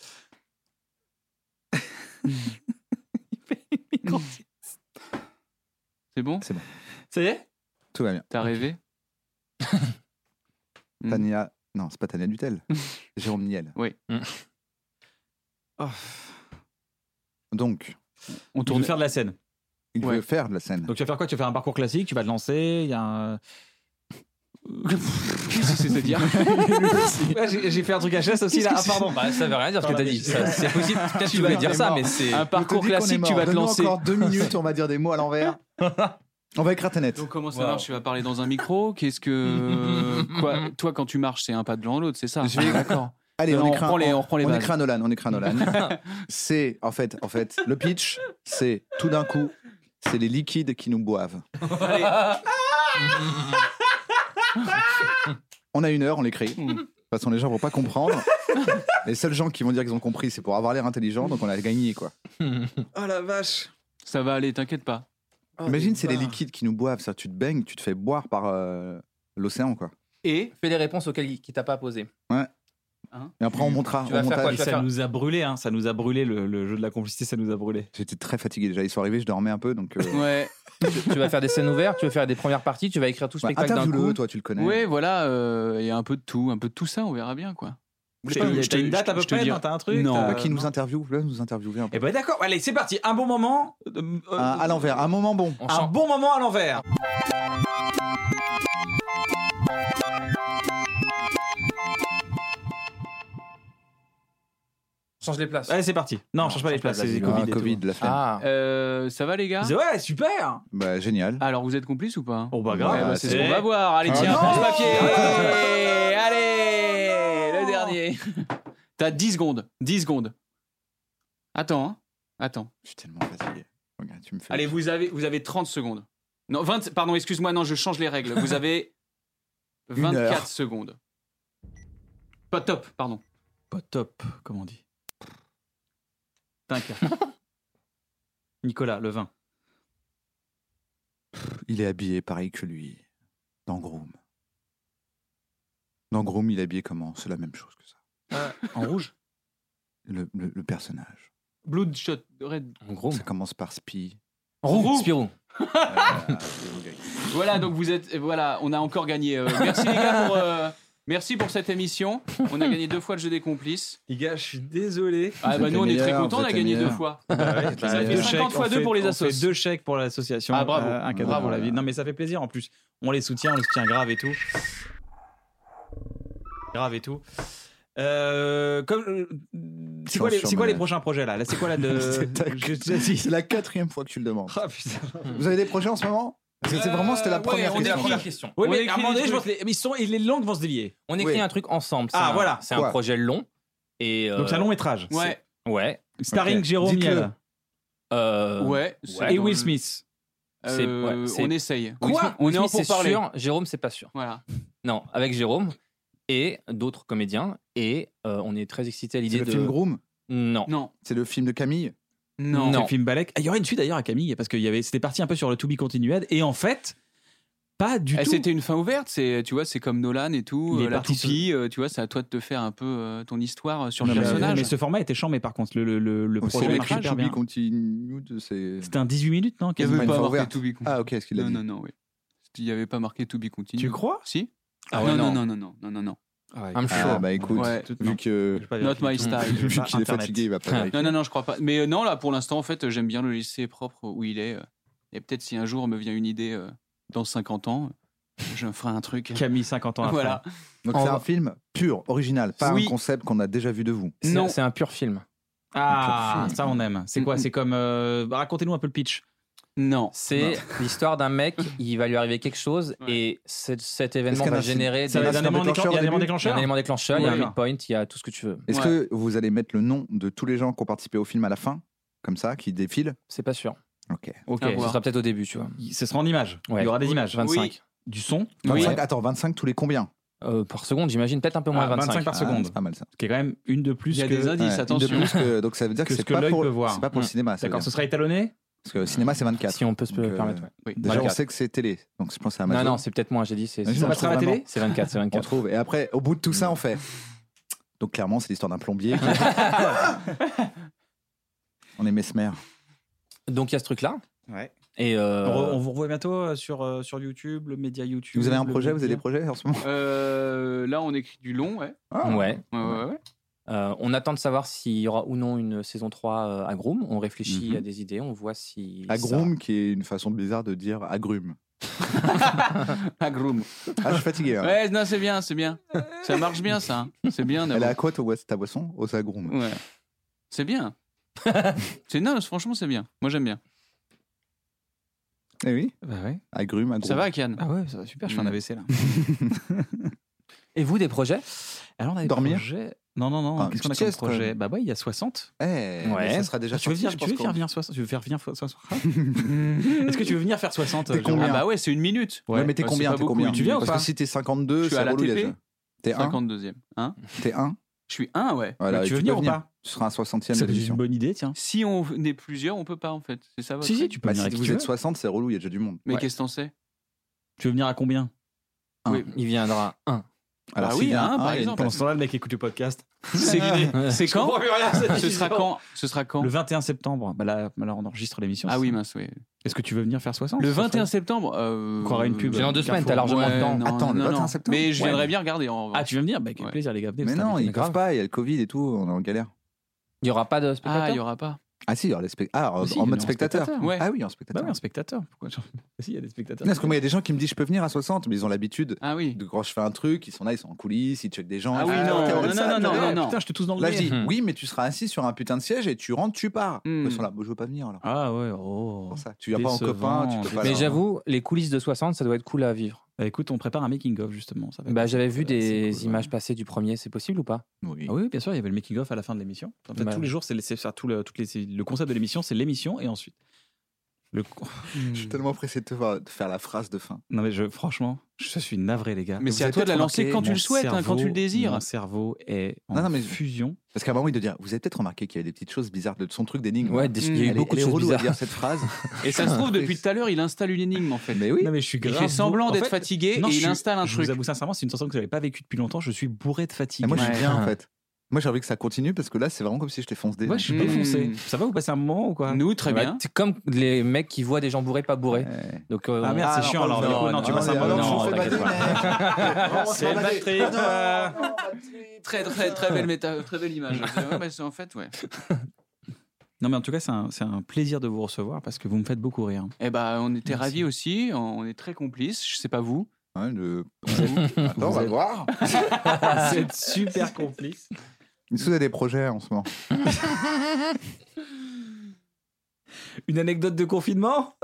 Il fait une micro-
C'est bon.
Ça y est.
Tout va bien.
T'as rêvé.
Tania. Non, c'est pas Tania Dutel. Jérôme Niel.
Oui.
Oh.
On
Donc,
Tu veux
tourne.
faire de la scène.
il
Ouais.
veut faire de la scène.
Donc tu vas faire quoi? Tu vas faire un parcours classique, tu vas te lancer, il y a un...
Qu'est-ce que c'est-à-dire
Ouais, j'ai fait un truc HS aussi là. Ah pardon.
Bah, ça veut rien dire ce que t'as dit. C'est possible. Peut-être que tu voulais dire ça, mais c'est.
Un parcours
Je te dis qu'on est
classique, tu
mort.
vas te
Donne-nous
lancer.
encore 2 minutes, on va dire des mots à l'envers. On va écrire ta net.
Donc comment ça
Wow.
marche? Tu vas parler dans un micro? Qu'est-ce que quoi? Toi, quand tu marches, c'est un pas devant l'autre, c'est ça?
Je vais-
D'accord.
Allez,
Non,
on
on
écrit
reprend les bases.
un Nolan, on écrit un Nolan. C'est en fait, le pitch, c'est tout d'un coup, c'est les liquides qui nous boivent. On a 1 heure, on l'écrit. De toute façon, les gens vont pas comprendre. Les seuls gens qui vont dire qu'ils ont compris, c'est pour avoir l'air intelligent, donc on a gagné quoi.
Oh la vache.
Ça va aller, t'inquiète pas.
Imagine, c'est les liquides qui nous boivent, ça, tu te baignes, tu te fais boire par l'océan quoi.
Et
Fais les réponses auxquelles qui t'a pas posé.
Et après, on montera.
Tu vas
au
faire quoi?
montage.
Tu vas
Ça
faire-
nous a brûlé, hein. Ça nous a brûlé le jeu de la complicité, ça nous a brûlé.
J'étais très fatigué déjà. Ils sont arrivés, je dormais un peu, donc.
ouais,
Tu vas faire des scènes ouvertes, tu vas faire des premières parties, tu vas écrire tout le spectacle d'un coup.
Interview-le, toi, tu le connais.
ouais, voilà, il y a un peu de tout ça, on verra bien quoi.
T'as une date à peu
je te
près?
dis-
Non, t'as un truc?
Non.
t'as-
Bah, qui nous interviewe? Là, nous interviewer un peu.
Eh ben d'accord, allez, c'est parti. Un bon moment.
À l'envers, un moment bon.
On
Un
chante.
bon moment à l'envers.
Change les places.
Allez, c'est parti. Non, change pas les places, c'est
vas-y.
Covid.
Ah,
et
Covid,
tout.
la flemme.
Ah.
Ça va les gars?
Ouais, super.
Bah, génial.
Alors vous êtes complices ou pas?
Oh bah
Ouais,
grave.
bah, c'est ce
c'est-
qu'on va voir. Allez,
Ah
tiens,
non.
prends ce papier. Allez, le dernier. T'as 10 secondes. 10 secondes. Attends, hein. Attends.
Je suis tellement fatigué. Regarde, tu me fais.
Allez, vous avez 30 secondes. Non, 20, pardon, excuse-moi, non, je change les règles. Vous avez 24
heure.
secondes. Pas top, pardon.
Pas top, comme on dit. Dunkerque. Nicolas, le vin.
Il est habillé pareil que lui. Dans Groom. Dans Groom, il est habillé comment? C'est la même chose que ça.
En rouge.
Le personnage.
Bloodshot, Red.
En gros.
Ça commence par Spy.
Roux. Spirou.
Voilà, donc vous êtes. Voilà, on a encore gagné. Merci les gars pour. Merci pour cette émission. On a gagné 2 fois le jeu des complices.
Les gars, je suis désolé.
Ah
Vous
bah
êtes
nous on
les
est très
meilleurs,
contents, on
vous
a
êtes
gagné
les
2
meilleurs.
fois.
Ça
fait 50 fois 2 pour les assos.
On fait 2 chèques pour l'association.
Ah, bravo.
Un cadeau
Bravo.
pour la vie. Non, mais ça fait plaisir en plus. On les soutient grave et tout. Grave et tout. C'est quoi,
Chance sur
les
Manège.
prochains projets là? C'est quoi là de.
C'est la 4e fois que tu le demandes.
Ah putain.
Vous avez des projets en ce moment? C'était la première
on est la
question.
première question.
Oui,
On
mais
écrit
à un moment
des
donné, je
trucs.
pense que les langues vont se délier.
On écrit
Oui.
un truc ensemble.
Ah, voilà.
C'est un
Quoi?
projet long. Et,
Donc c'est un long métrage.
Ouais,
Ouais.
Starring
Ok.
Jérôme
Dites-le.
Niel.
ouais.
Et Will Smith.
C'est- ouais, c'est-
On essaye.
Quoi?
On est en
Smith, c'est
pour parler.
sûr. Jérôme, c'est pas sûr.
Voilà.
Non, avec Jérôme et d'autres comédiens. Et on est très excités à
C'est
l'idée
le
de.
film Groom?
Non.
Non.
C'est le film de Camille?
Non.
C'est le film Balek. Ah, il y aurait une suite d'ailleurs à Camille parce que c'était parti un peu sur le To Be Continued et en fait pas du tout.
C'était une fin ouverte, tu vois, c'est comme Nolan et tout,
Il est
la
parti
toupie, tu vois, c'est à toi de te faire un peu ton histoire sur le
Non, mais-
personnage.
Mais ce format était chambé par contre. Le
C'est
projet
le
marchait super
To
bien.
Be Continued, c'est.
C'était un 18 minutes, non?
Il n'y
quasiment.
avait
une
pas
fin
marqué
ouverte.
To Be Continued.
Ah, ok, est-ce qu'il a
Non,
dit?
non, non, oui. Il n'y avait pas marqué To Be Continued.
Tu crois?
Si.
Ah ouais,
non,
non.
non.
I'm
Ah,
sure.
bah écoute,
Ouais.
vu que.
Not my style.
Vu qu'il est
Internet.
fatigué, il va pas vérifier.
Non, je crois pas. Mais non, là, pour l'instant, en fait, j'aime bien le laisser propre où il est. Et peut-être si un jour me vient une idée dans 50 ans, Je ferai un truc.
Camille, 50 ans après.
Voilà.
Donc c'est un film pur, original, pas
Oui.
un concept qu'on a déjà vu de vous.
Non.
C'est un pur film.
Ah, ça on aime. C'est quoi?
Mm.
C'est comme. Racontez-nous un peu le pitch.
Non.
C'est l'histoire d'un mec, il va lui arriver quelque chose
Ouais.
et cet événement
qu'il y en
va
a-
générer
Ça
Il y a
a
un
un élément
déclencheur
déclencheur. Il y a un
au
élément
début.
un
déclencheur.
élément déclencheur, il y a un
Ouais.
midpoint, il y a tout ce que tu veux.
Est-ce
Ouais.
que vous allez mettre le nom de tous les gens qui ont participé au film à la fin, comme ça, qui défilent?
C'est pas sûr.
Ok.
Ok.
À
Ce
voir.
sera peut-être au début, tu vois.
Ce sera en images.
Ouais.
Il y aura des images.
25.
Du son.
25, attends, 25 tous les combien?
Par seconde, j'imagine, peut-être un peu moins de 25.
25 par seconde.
C'est pas mal ça.
Ce qui est quand même une de plus
Il y a
que.
des indices,
Ouais, une
attention.
de plus que- donc ça veut dire
Que
que
ce
c'est
que
pas
l'œil
pour,
peut voir.
c'est pas pour le cinéma. ça veut
D'accord,
dire.
ce sera étalonné.
Parce que le cinéma c'est 24.
Si on peut se
Donc,
permettre. Ouais.
Oui.
Déjà on
24.
sait que c'est télé, donc je pense à
Non,
Amazon.
non, c'est peut-être moins, j'ai dit. C'est
Imagine,
Ça
on
passera à la
trouve
télé
vraiment.
c'est 24, c'est
On
24.
trouve. Et après, au bout de tout ça, on fait. Donc clairement, c'est l'histoire d'un plombier. On est Mesmer.
Donc il y a ce truc-là.
Ouais.
Et
On vous revoit bientôt sur YouTube, le média YouTube.
Vous avez un
le
projet? Vous avez
média.
des projets en ce moment?
Là, on écrit du long, ouais.
ouais.
Ouais.
On attend de savoir s'il y aura ou non une saison 3 à Groom. On réfléchit
Mhm.
à des idées, on voit si.
Agrume, qui est une façon bizarre de dire agrume.
Agrume.
Ah, je suis fatigué. hein.
Ouais, non, c'est bien, c'est bien. Ça marche bien, ça. hein. C'est bien.
Elle
d'avoir-
est à quoi ta boisson? Aux agrumes.
Ouais. C'est bien. Non, franchement, c'est bien. Moi, j'aime bien.
Eh oui,
Bah ouais.
agrume.
Ça va, Kian
Ah ouais, ça va super. Je fais un
Mm.
AVC là.
Et vous, des projets?
Alors on a des
Dormir
projets. Non.
Ah,
Qu'est-ce
une
qu'on a comme
sieste, quand
projet?
même.
Bah ouais, il y a 60.
Eh,
Ouais.
mais ça sera déjà
Tu veux
sorti,
venir,
je
tu
pense
veux
qu'on-
faire venir 60? Tu veux faire venir 60? Est-ce que tu veux venir faire 60?
T'es combien?
Ah bah ouais, c'est une minute.
Ouais, mais t'es
Bah,
combien?
c'est pas
T'es
beaucoup,
combien?
tu viens ou
Parce
pas
que si t'es 52,
Je suis
c'est
à la
relou. il y a
TP.
déjà. T'es 1?
52e. Hein
T'es 1?
Je suis 1, ouais.
Voilà,
tu
et
veux venir ou pas?
Ce sera un 60e
C'est
de
une
l'émission.
bonne idée, tiens.
Si on est plusieurs, on peut pas, en fait. C'est ça votre
Si,
règle
tu peux
Bah,
venir
si
avec qui
vous
tu
êtes
veux.
60, c'est relou, il y a déjà du monde.
Mais
Ouais.
qu'est-ce que t'en sais
Tu veux venir à combien?
Oui.
Il viendra un.
Alors,
Ah
s'il
oui,
vient
par
il y a une
exemple.
Pendant
place.
ce temps-là, le mec écoute le podcast.
C'est quand Ce sera
quand
quand Ce sera quand
Le 21 septembre. Bah là, on enregistre l'émission.
Ah oui, mince, oui.
Est-ce que tu veux venir faire 60?
Le
Ça ferait-
21 septembre.
On croirait une pub.
C'est dans 2 semaines,
Carrefour.
t'as largement
Ouais,
de temps.
non,
Attends, le
non,
21
non.
septembre.
Mais je
Ouais.
viendrais bien regarder. En
Ah, tu veux venir? Bah, avec
Ouais.
plaisir, les gars. Venez,
Mais
vous
non,
savez.
ils peuvent pas, il y a le Covid et tout, on est en galère.
Il n'y aura pas de
Ah,
spectateurs?
il y aura pas.
Ah si, il y aura les
Mais si,
en
il
mode
est en
spectateur.
spectateur.
Ouais.
Ah oui, en
Bah
spectateur.
oui, un spectateur. Pourquoi? Si, il y a des spectateurs.
Parce que moi, il y a des gens qui me disent je peux venir à 60, mais ils ont l'habitude
Ah oui.
de quand je fais un truc, ils sont là, ils sont en coulisses, ils checkent des gens.
Ah
ils
oui,
font,
non,
t'es hors de
non,
salle,
non,
t'es
non,
là.
non.
Putain, je te tousse dans le
Là, je
nez.
dis oui, mais tu seras assis sur un putain de siège et tu rentres, tu pars.
Hmm.
Ils sont là, moi je veux pas venir alors.
Ah ouais, oh.
Pour ça. Tu viens pas en
Décevant,
copain, tu peux pas.
Mais
leur-
j'avoue, les coulisses de 60, ça doit être cool à vivre.
Bah, écoute, on prépare un making-of justement. Ça va être-
Bah, j'avais vu
c'est
des
cool,
images
ouais.
passées du premier, c'est possible ou pas?
Oui.
Ah oui, bien sûr, il y avait le making-of à la fin de l'émission. En fait,
Bah.
tous les jours, c'est ça, le concept de l'émission, c'est l'émission et ensuite.
Je suis tellement pressé de de faire la phrase de fin.
Non, mais franchement, je suis navré, les gars.
Mais
Vous
c'est à
avez
toi de la
peut-être
lancer
remarqué,
quand tu
Mon
le souhaites, hein, quand tu le
cerveau-
désires.
Mon cerveau est en
Non, mais-
fusion.
Parce qu'à un moment, il doit dire vous avez peut-être remarqué qu'il y avait des petites choses bizarres de son truc d'énigme.
Ouais, il y a eu
Elle est-
beaucoup de
elle est
choses
relou à
bizarres.
dire cette phrase.
Et ça se trouve, depuis tout à l'heure, il installe une énigme, en fait.
Mais oui.
Non, mais je suis
Il
grave.
fait semblant
en
d'être
fait,
fatigué
non,
et
je
il
suis-
installe un
Je
truc.
vous avoue sincèrement, c'est une sensation que je n'avais pas vécue depuis longtemps. Je suis bourré de fatigue.
Et moi, je suis
Ouais.
bien en fait. Moi, j'ai envie que ça continue parce que là, c'est vraiment comme si je t'ai foncé.
Ouais, je suis
Hmm.
défoncé. Ça va, vous passez un moment ou quoi?
Nous, très
Ouais,
bien.
C'est comme les mecs qui voient des gens bourrés, pas bourrés. Donc,
Ah merde, c'est
non,
chiant
pas
alors.
le
Du coup,
faire.
non, tu
Non,
passes un
non,
moment.
non,
Non,
on fait
t'inquiète
bader,
pas.
mais-
C'est bad trip.
Très belle très belle image. Ouais, bah, c'est en fait, ouais.
Non, mais en tout cas, c'est un plaisir de vous recevoir parce que vous me faites beaucoup rire.
Eh ben, on était
Merci.
ravis aussi. On est très complices. Je sais pas vous.
Ouais, Attends, on va
êtes-
voir.
Vous êtes super complice.
Est-ce que vous avez des projets en ce moment?
Une anecdote de confinement?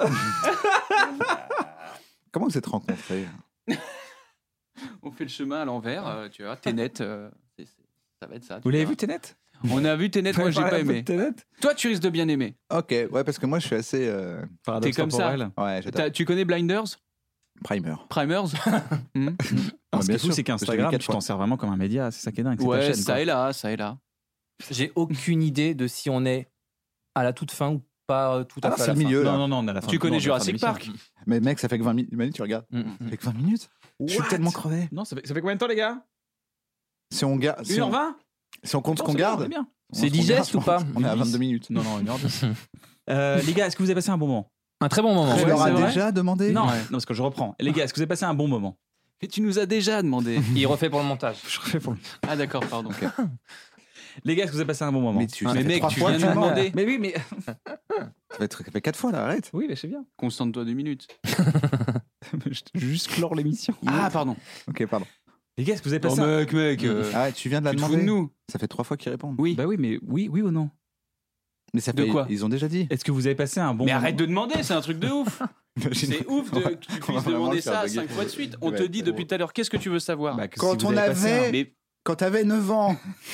Comment vous êtes rencontrés?
On fait le chemin à l'envers. Tu vois, Ténet. Ça va être ça. tu
Vous l'avez
verras.
vu, Ténet?
On a vu Ténet. Moi, j'ai pas aimé.
Ténet?
Toi, tu risques de bien aimer.
Ok, ouais, parce que moi, je suis assez.
Paradoxe
T'es comme ça.
temporel.
Ouais, j'adore.
Tu connais Blinders?
Primer.
Primers? Hmm.
Alors, ce qui
bien
est fou,
sûr,
c'est
je l'ai
qu'Instagram,
vu
tu t'en sers vraiment comme un média. C'est ça qui est dingue. C'est ta
Ouais,
chaîne,
ça
quoi.
et là, ça et là.
J'ai aucune idée de si on est à la toute fin ou pas tout à
Ah,
fait à
c'est
la
le
fin.
milieu, là.
Non, on est à la fin.
Tu connais
Non, on est à la fin de
Jurassic
l'émission.
Park?
Mais mec, ça fait que 20 minutes. Manu, tu regardes.
Mm,
Ça
mm.
fait que 20 minutes. Je suis
What?
tellement crevé.
Non, ça fait combien de temps, les gars?
Si on garde.
1h20?
Si on compte ce qu'on
Non, c'est bien,
garde.
c'est bien.
C'est
on se
digeste
regarde,
ou pas?
je pense. On est à 22 minutes.
Non, 1h10. Les gars, est-ce que vous avez passé un bon moment?
Un très bon moment.
Tu
Ouais,
leur as
c'est vrai.
déjà demandé?
Non, non, parce que je reprends. Les gars, est-ce que vous avez passé un bon moment?
Mais tu nous as déjà demandé.
Il refait pour le montage.
Je refais pour le-
Ah d'accord, pardon.
Les gars, est-ce que vous avez passé un bon moment?
Mais tu
Mais
ça fait
mec,
3
tu
fois
viens
que
de
tu mens.
demander.
Mais oui, mais.
Ça fait 4 fois là, arrête.
Oui, mais je sais bien.
Concentre-toi 2 minutes.
Je vais juste clore l'émission.
Ah, pardon.
Ok, pardon.
Les gars, est-ce que vous avez
Oh,
passé
mec.
Ah ouais, tu viens de la
Tu te fous
demander.
de nous.
Ça fait 3 fois qu'ils répondent.
Oui.
Bah oui, mais oui ou non?
Mais ça
De
fait...
quoi
Ils ont déjà dit.
Est-ce que vous avez passé un bon
Mais
moment?
arrête de demander, c'est un truc de ouf. C'est ouf que tu
On va
puisses
vraiment
demander
le faire
ça
bugger.
5 fois de suite. On
Ouais,
te dit
c'est
depuis
bon.
tout à l'heure, qu'est-ce que tu veux savoir?
Bah, que
Quand
si vous
on
avez passé
avait-
un-
Mais
Quand t'avais 9 ans.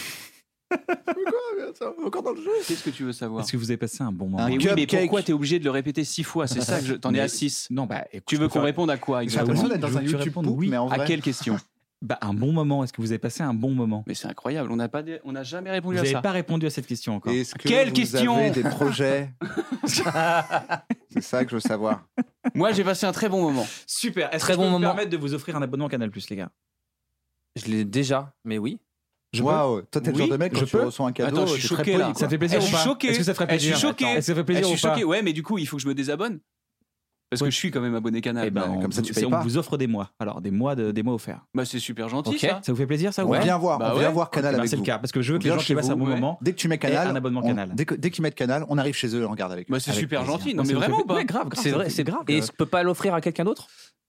Encore dans le jeu.
qu'est-ce que tu veux savoir?
Est-ce que vous avez passé un bon moment?
Un
Mais oui, mais
cupcake.
pourquoi t'es obligé de le répéter 6 fois? C'est ça que t'en es à 6.
Non, bah, écoute,
Tu
je
veux
peux
qu'on
faire-
réponde à quoi
J'ai
exactement?
l'impression d'être dans
Je
un
veux que tu
YouTube
répondes
poop,
oui.
mais en
À
vrai.
quelle question?
Bah, un bon moment. Est-ce que vous avez passé un bon moment?
Mais c'est incroyable, on n'a jamais répondu
Vous
à
n'avez
ça.
pas répondu à cette question encore.
Est-ce que
Quelle
vous
question
avez des projets? C'est ça que je veux savoir.
Moi, j'ai passé un très bon moment.
Super. Est-ce
Très
que je
bon
peux me
moment.
permettre de vous offrir un abonnement Canal+, les gars?
Je l'ai déjà, mais oui.
Waouh, toi t'es le genre
Oui,
de mec quand
je
tu
peux.
reçois un cadeau,
Attends, je suis
t'es très
choqué,
poli,
là.
quoi.
Ça te fait plaisir
Je
ou
suis
pas?
choqué.
Est-ce que ça ferait
Je suis
plaisir?
choqué.
Est-ce que ça ferait plaisir
Je suis
ou pas?
choqué, ouais, mais du coup, il faut que je me désabonne. Parce que je suis quand même abonné Canal.
Eh ben,
comme ça, tu payes
on
pas.
vous offre des mois. Alors, des mois offerts.
Bah, c'est super gentil,
Ok.
ça.
Ça vous fait plaisir, ça ou
On
pas?
vient voir,
Bah
on vient
ouais.
voir Canal
Ben,
avec
c'est le
vous.
cas, parce que je veux
On
que les
vient
gens
chez
qui passent un
vous,
bon
ouais.
moment.
Dès que tu mets Canal,
un abonnement
on-
Canal.
dès qu'ils mettent Canal, on arrive chez eux et on regarde avec eux.
Bah, c'est
Avec
super
plaisir.
gentil. Non,
Ça
mais
vous fait-
vraiment ou pas?
Ouais, grave,
C'est
ça
vrai,
fait-
c'est
grave.
Et je peux pas l'offrir à quelqu'un d'autre?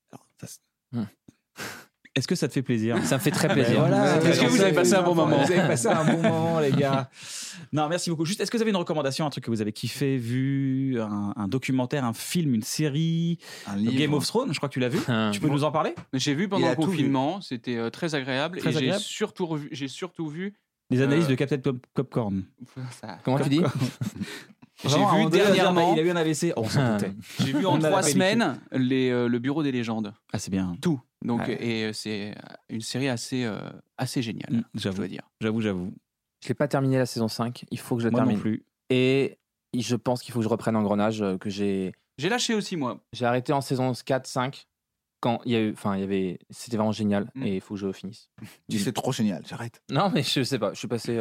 Est-ce que ça te fait plaisir?
Ça me fait très plaisir.
Voilà.
Est-ce que vous avez passé un bon moment?
Vous avez passé un bon moment, les gars. Non, merci beaucoup. Juste, est-ce que vous avez une recommandation, un truc que vous avez kiffé, vu, un documentaire, un film, une série,
Un livre.
Game of Thrones, je crois que tu l'as vu. Tu peux nous en parler?
J'ai vu
Il
pendant
a
le
tout vu.
confinement, c'était très agréable.
Très
Et
agréable.
j'ai surtout vu.
Les analyses de Captain Popcorn.
Ça-
Comment tu dis?
J'ai
Vraiment, à un
vu
moment donné,
dernièrement.
il a eu un AVC. On s'en doutait.
J'ai vu en
On a la
3
pellicule.
semaines le Bureau des légendes.
Ah, c'est bien.
Tout. Donc,
Ouais.
et c'est une série assez géniale, je
J'avoue.
dois dire.
J'avoue.
Je l'ai pas terminé la saison 5. Il faut que je la
Moi non
termine.
plus.
Et je pense qu'il faut que je reprenne Engrenage, que j'ai
J'ai lâché aussi, moi.
arrêté en saison 4, 5. Quand il y a eu, enfin, il y avait, c'était vraiment génial.
Mm.
Et il faut que je finisse.
C'est trop génial, j'arrête.
Non, mais je sais pas. Je suis passé,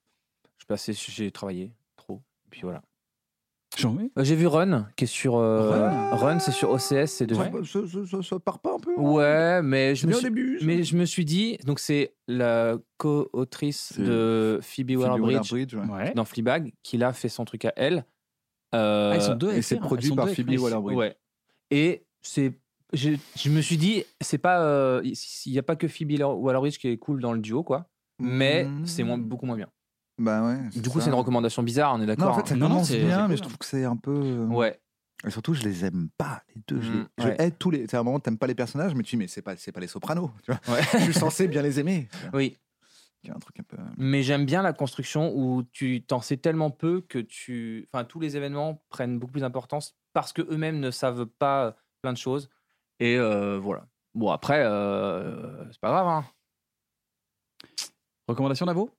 j'ai travaillé trop. Et puis voilà. J'ai vu Run, qui est sur. Run, c'est sur OCS. C'est de...
Ça part pas un peu?
Ouais, mais je me
Bien au
suis,
début.
mais je me suis dit, donc c'est la co-autrice
C'est
de Phoebe Waller-Bridge
ouais.
dans Fleabag, qui là fait son truc à elle.
Ah, ils sont deux à
Et c'est
écrire,
produit
elles sont
par
deux à
Phoebe
écrire.
Waller-Bridge.
Ouais. Et je me suis dit, c'est pas, il y a pas que Phoebe Waller-Bridge qui est cool dans le duo, quoi. Mais c'est beaucoup moins bien.
Bah ouais.
Du coup, c'est une recommandation bizarre, on est
Non,
d'accord.
en fait, ça
Non,
commence
c'est
bien,
cool.
mais je trouve que c'est un peu.
Ouais.
Et surtout, je les aime pas, les deux. Je
Ouais.
hais tous les. C'est un moment, t'aimes pas les personnages, mais tu dis, mais c'est pas les Sopranos. Tu vois
Ouais.
je suis censé bien les aimer.
Oui.
Il y a un truc un peu.
Mais j'aime bien la construction où tu t'en sais tellement peu que tous les événements prennent beaucoup plus d'importance parce que eux-mêmes ne savent pas plein de choses. Et voilà. Bon, après, c'est pas grave. Hein.
Recommandation d'Avo?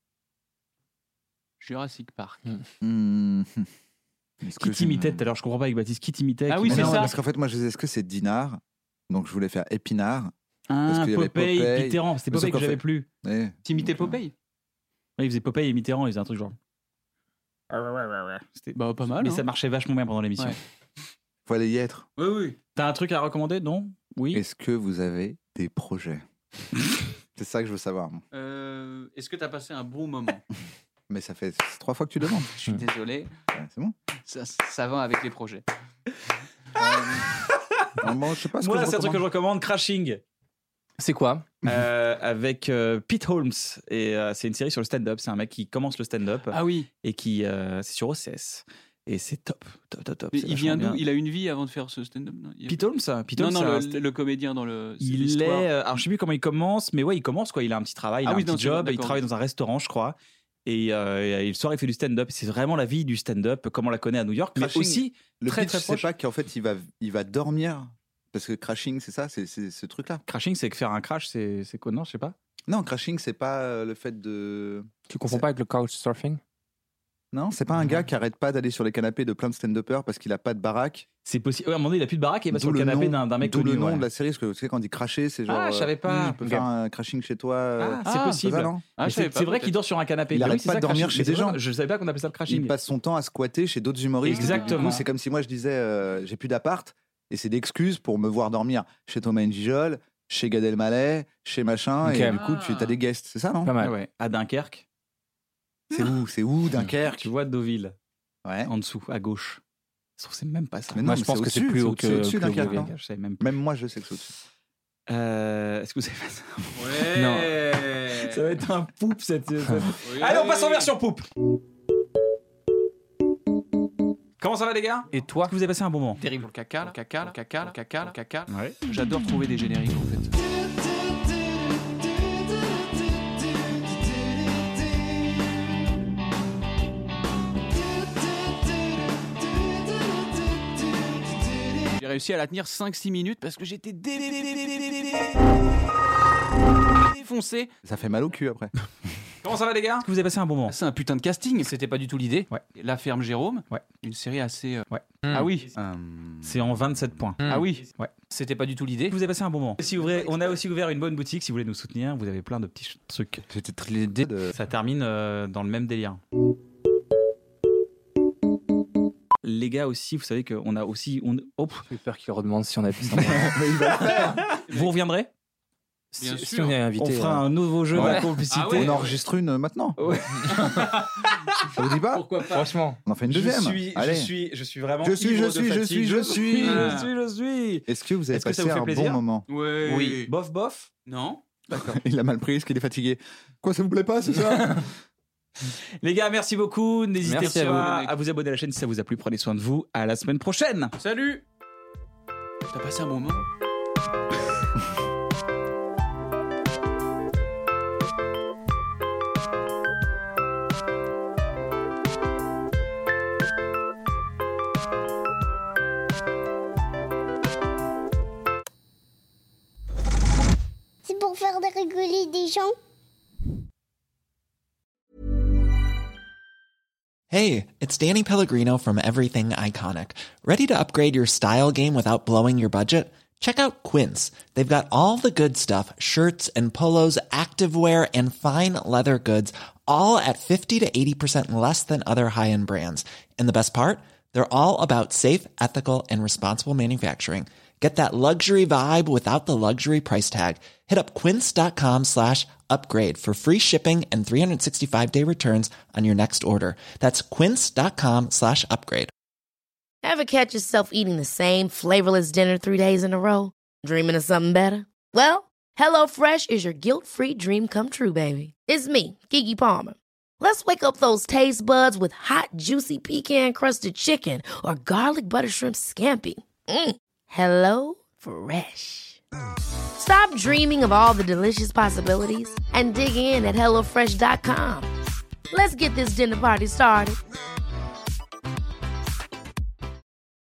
Jurassic Park.
Est-ce
Qui
que
t'imitait tout à l'heure? Je comprends pas avec Baptiste. Qui t'imitait?
Ah
Qui
oui,
Mais
c'est
non,
ça.
parce qu'en fait, moi, je disais, est-ce que c'est Dinard? Donc, je voulais faire Épinard. Parce
Ah,
qu'il y avait
Popeye,
Popeye.
Mitterrand. C'était
Mais
Popeye
sauf
que j'avais
qu'en
plus.
Eh,
T'imitais Popeye?
Ouais, il faisait Popeye et Mitterrand, il faisait un truc genre. C'était-
Bah, pas mal.
Mais
hein.
ça marchait vachement bien pendant l'émission.
Ouais.
faut aller y être.
Oui, oui.
T'as un truc à recommander? Non? Oui?
Est-ce que vous avez des projets? C'est ça que je veux savoir. moi.
Est-ce que t'as passé un bon moment?
Mais ça fait 3 fois que tu demandes.
Je suis désolé.
Ouais, c'est bon.
Ça va avec les projets.
Normalement, je sais pas ce
Moi,
que je
c'est un truc que je
recommande.
recommande, Crashing.
C'est quoi?
Avec Pete Holmes. Et c'est une série sur le stand-up. C'est un mec qui commence le stand-up
Ah oui.
et qui c'est sur OCS. Et c'est top.
Mais
C'est
il vient
vachement
d'où?
bien.
Il a une vie avant de faire ce stand-up? Non,
Pete Holmes, ça. Pete
non,
Holmes,
non,
c'est un-
le comédien dans le.
Il
l'histoire.
est. Alors, je sais plus comment il commence, mais ouais, il commence quoi. Il a un petit travail, il
Ah
a
oui,
un
non,
petit
c'est bon,
job, il
d'accord.
travaille dans un restaurant, je crois. Et le soir, il fait du stand-up. C'est vraiment la vie du stand-up, comme on la connaît à New York, mais
Crashing,
aussi
Le
très
pitch,
très
c'est
proche.
pas qu'en fait, il va dormir. Parce que crashing, c'est ça, c'est ce truc-là.
Crashing, c'est que faire un crash, c'est quoi? Non, je sais pas.
Non, crashing, c'est pas le fait de.
Tu confonds pas avec le couchsurfing?
Non, c'est pas un gars qui arrête pas d'aller sur les canapés de plein de stand-uppers parce qu'il a pas de baraque.
C'est possible. Ouais, à un moment donné, il a plus de baraque et il va
D'où
sur le
le
canapé
nom-
d'un mec
D'où
connu.
le nom
ouais.
de la série, parce que tu sais, quand on dit cracher, c'est genre.
Ah, je savais pas.
Je peux faire un crashing chez toi.
Ah, c'est possible.
ça, non
Ah,
Mais
je savais
c'est
pas,
c'est vrai
peut-être.
qu'il dort sur un canapé.
Il
Mais
arrête
oui, c'est
pas
ça,
de dormir
crashing.
chez des
Mais c'est vrai,
gens.
Je savais pas qu'on appelait ça le crashing.
Il passe son temps à squatter chez d'autres humoristes.
Exactement.
Du coup, c'est comme si moi je disais j'ai plus d'appart et c'est d'excuses pour me voir dormir chez Thomas Njijol, chez Gad Elmaleh, chez machin.
Ok.
Et du coup, tu as des guests, c'est ça, non?
Pas mal.
Ouais, à Dunkerque.
C'est où Dunkerque?
Tu vois Deauville,
Ouais.
en dessous, à gauche. Sauf que c'est même pas ça.
Mais non,
Moi,
mais
je pense
c'est
que c'est
au-dessus,
plus
c'est
haut
au-dessus,
que
au-dessus d'un
le
4.
Google.
hein.
Je savais même pas.
Même moi, je sais que c'est au-dessus.
Est-ce que vous savez pas ça?
Ouais.
Non. Ça va être un poupe cette. Allez, on passe en version poupe. Comment ça va les gars?
Et toi?
Est-ce que vous avez passé un bon moment?
Terrible. Le caca, le caca, le caca, le caca, le caca.
Ouais.
J'adore trouver des génériques en fait. J'ai réussi à la tenir 5-6 minutes parce que j'étais défoncé.
Ça fait mal au cul après.
Comment ça va les gars? Est-ce que vous avez passé un bon moment?
C'est un putain de casting.
C'était pas du tout l'idée.
Ouais.
La ferme Jérôme.
Ouais.
Une série assez.
Ouais.
Ah oui.
C'est en 27 points.
Ah oui.
Ouais.
C'était pas du tout l'idée.
Vous avez passé un bon moment. On a aussi ouvert une bonne boutique si vous voulez nous soutenir. Vous avez plein de petits trucs.
C'était très l'idée de.
Ça termine dans le même délire. Les gars aussi, vous savez qu'on a aussi... Oh,
J'ai peur qu'il redemande si on a pu s'en
Mais il va le faire.
vous reviendrez?
Bien
si
sûr.
on est
On
invité.
fera un nouveau jeu
Ouais.
de la complicité.
Ah ouais.
On enregistre une maintenant.
Ouais.
Ça vous dit pas?
Pourquoi pas?
Franchement.
On en fait une deuxième. Allez.
Je suis vraiment.
Je suis.
je suis.
Est-ce que vous avez
Est-ce que ça
passé
vous fait
un
plaisir
bon moment?
Ouais.
Oui. Bof, bof.
Non.
Il a mal pris, est-ce qu'il est fatigué? Quoi, ça vous plaît pas, c'est ça?
Les gars, merci beaucoup. N'hésitez
Merci
pas
à
à vous abonner à la chaîne si ça vous a plu. Prenez soin de vous. À la semaine prochaine.
Salut. T'as passé un bon moment?
C'est pour faire rigoler des gens.
Hey, it's Danny Pellegrino from Everything Iconic. Ready to upgrade your style game without blowing your budget? Check out Quince. They've got all the good stuff, shirts and polos, activewear, and fine leather goods, all at 50 to 80% less than other high-end brands. And the best part? They're all about safe, ethical, and responsible manufacturing. Get that luxury vibe without the luxury price tag. Hit up quince.com/upgrade for free shipping and 365-day returns on your next order. That's quince.com/upgrade.
Ever catch yourself eating the same flavorless dinner 3 days in a row? Dreaming of something better? Well, HelloFresh is your guilt-free dream come true, baby. It's me, Keke Palmer. Let's wake up those taste buds with hot, juicy pecan-crusted chicken or garlic butter shrimp scampi. Hello Fresh. Stop dreaming of all the delicious possibilities and dig in at HelloFresh.com. Let's get this dinner party started.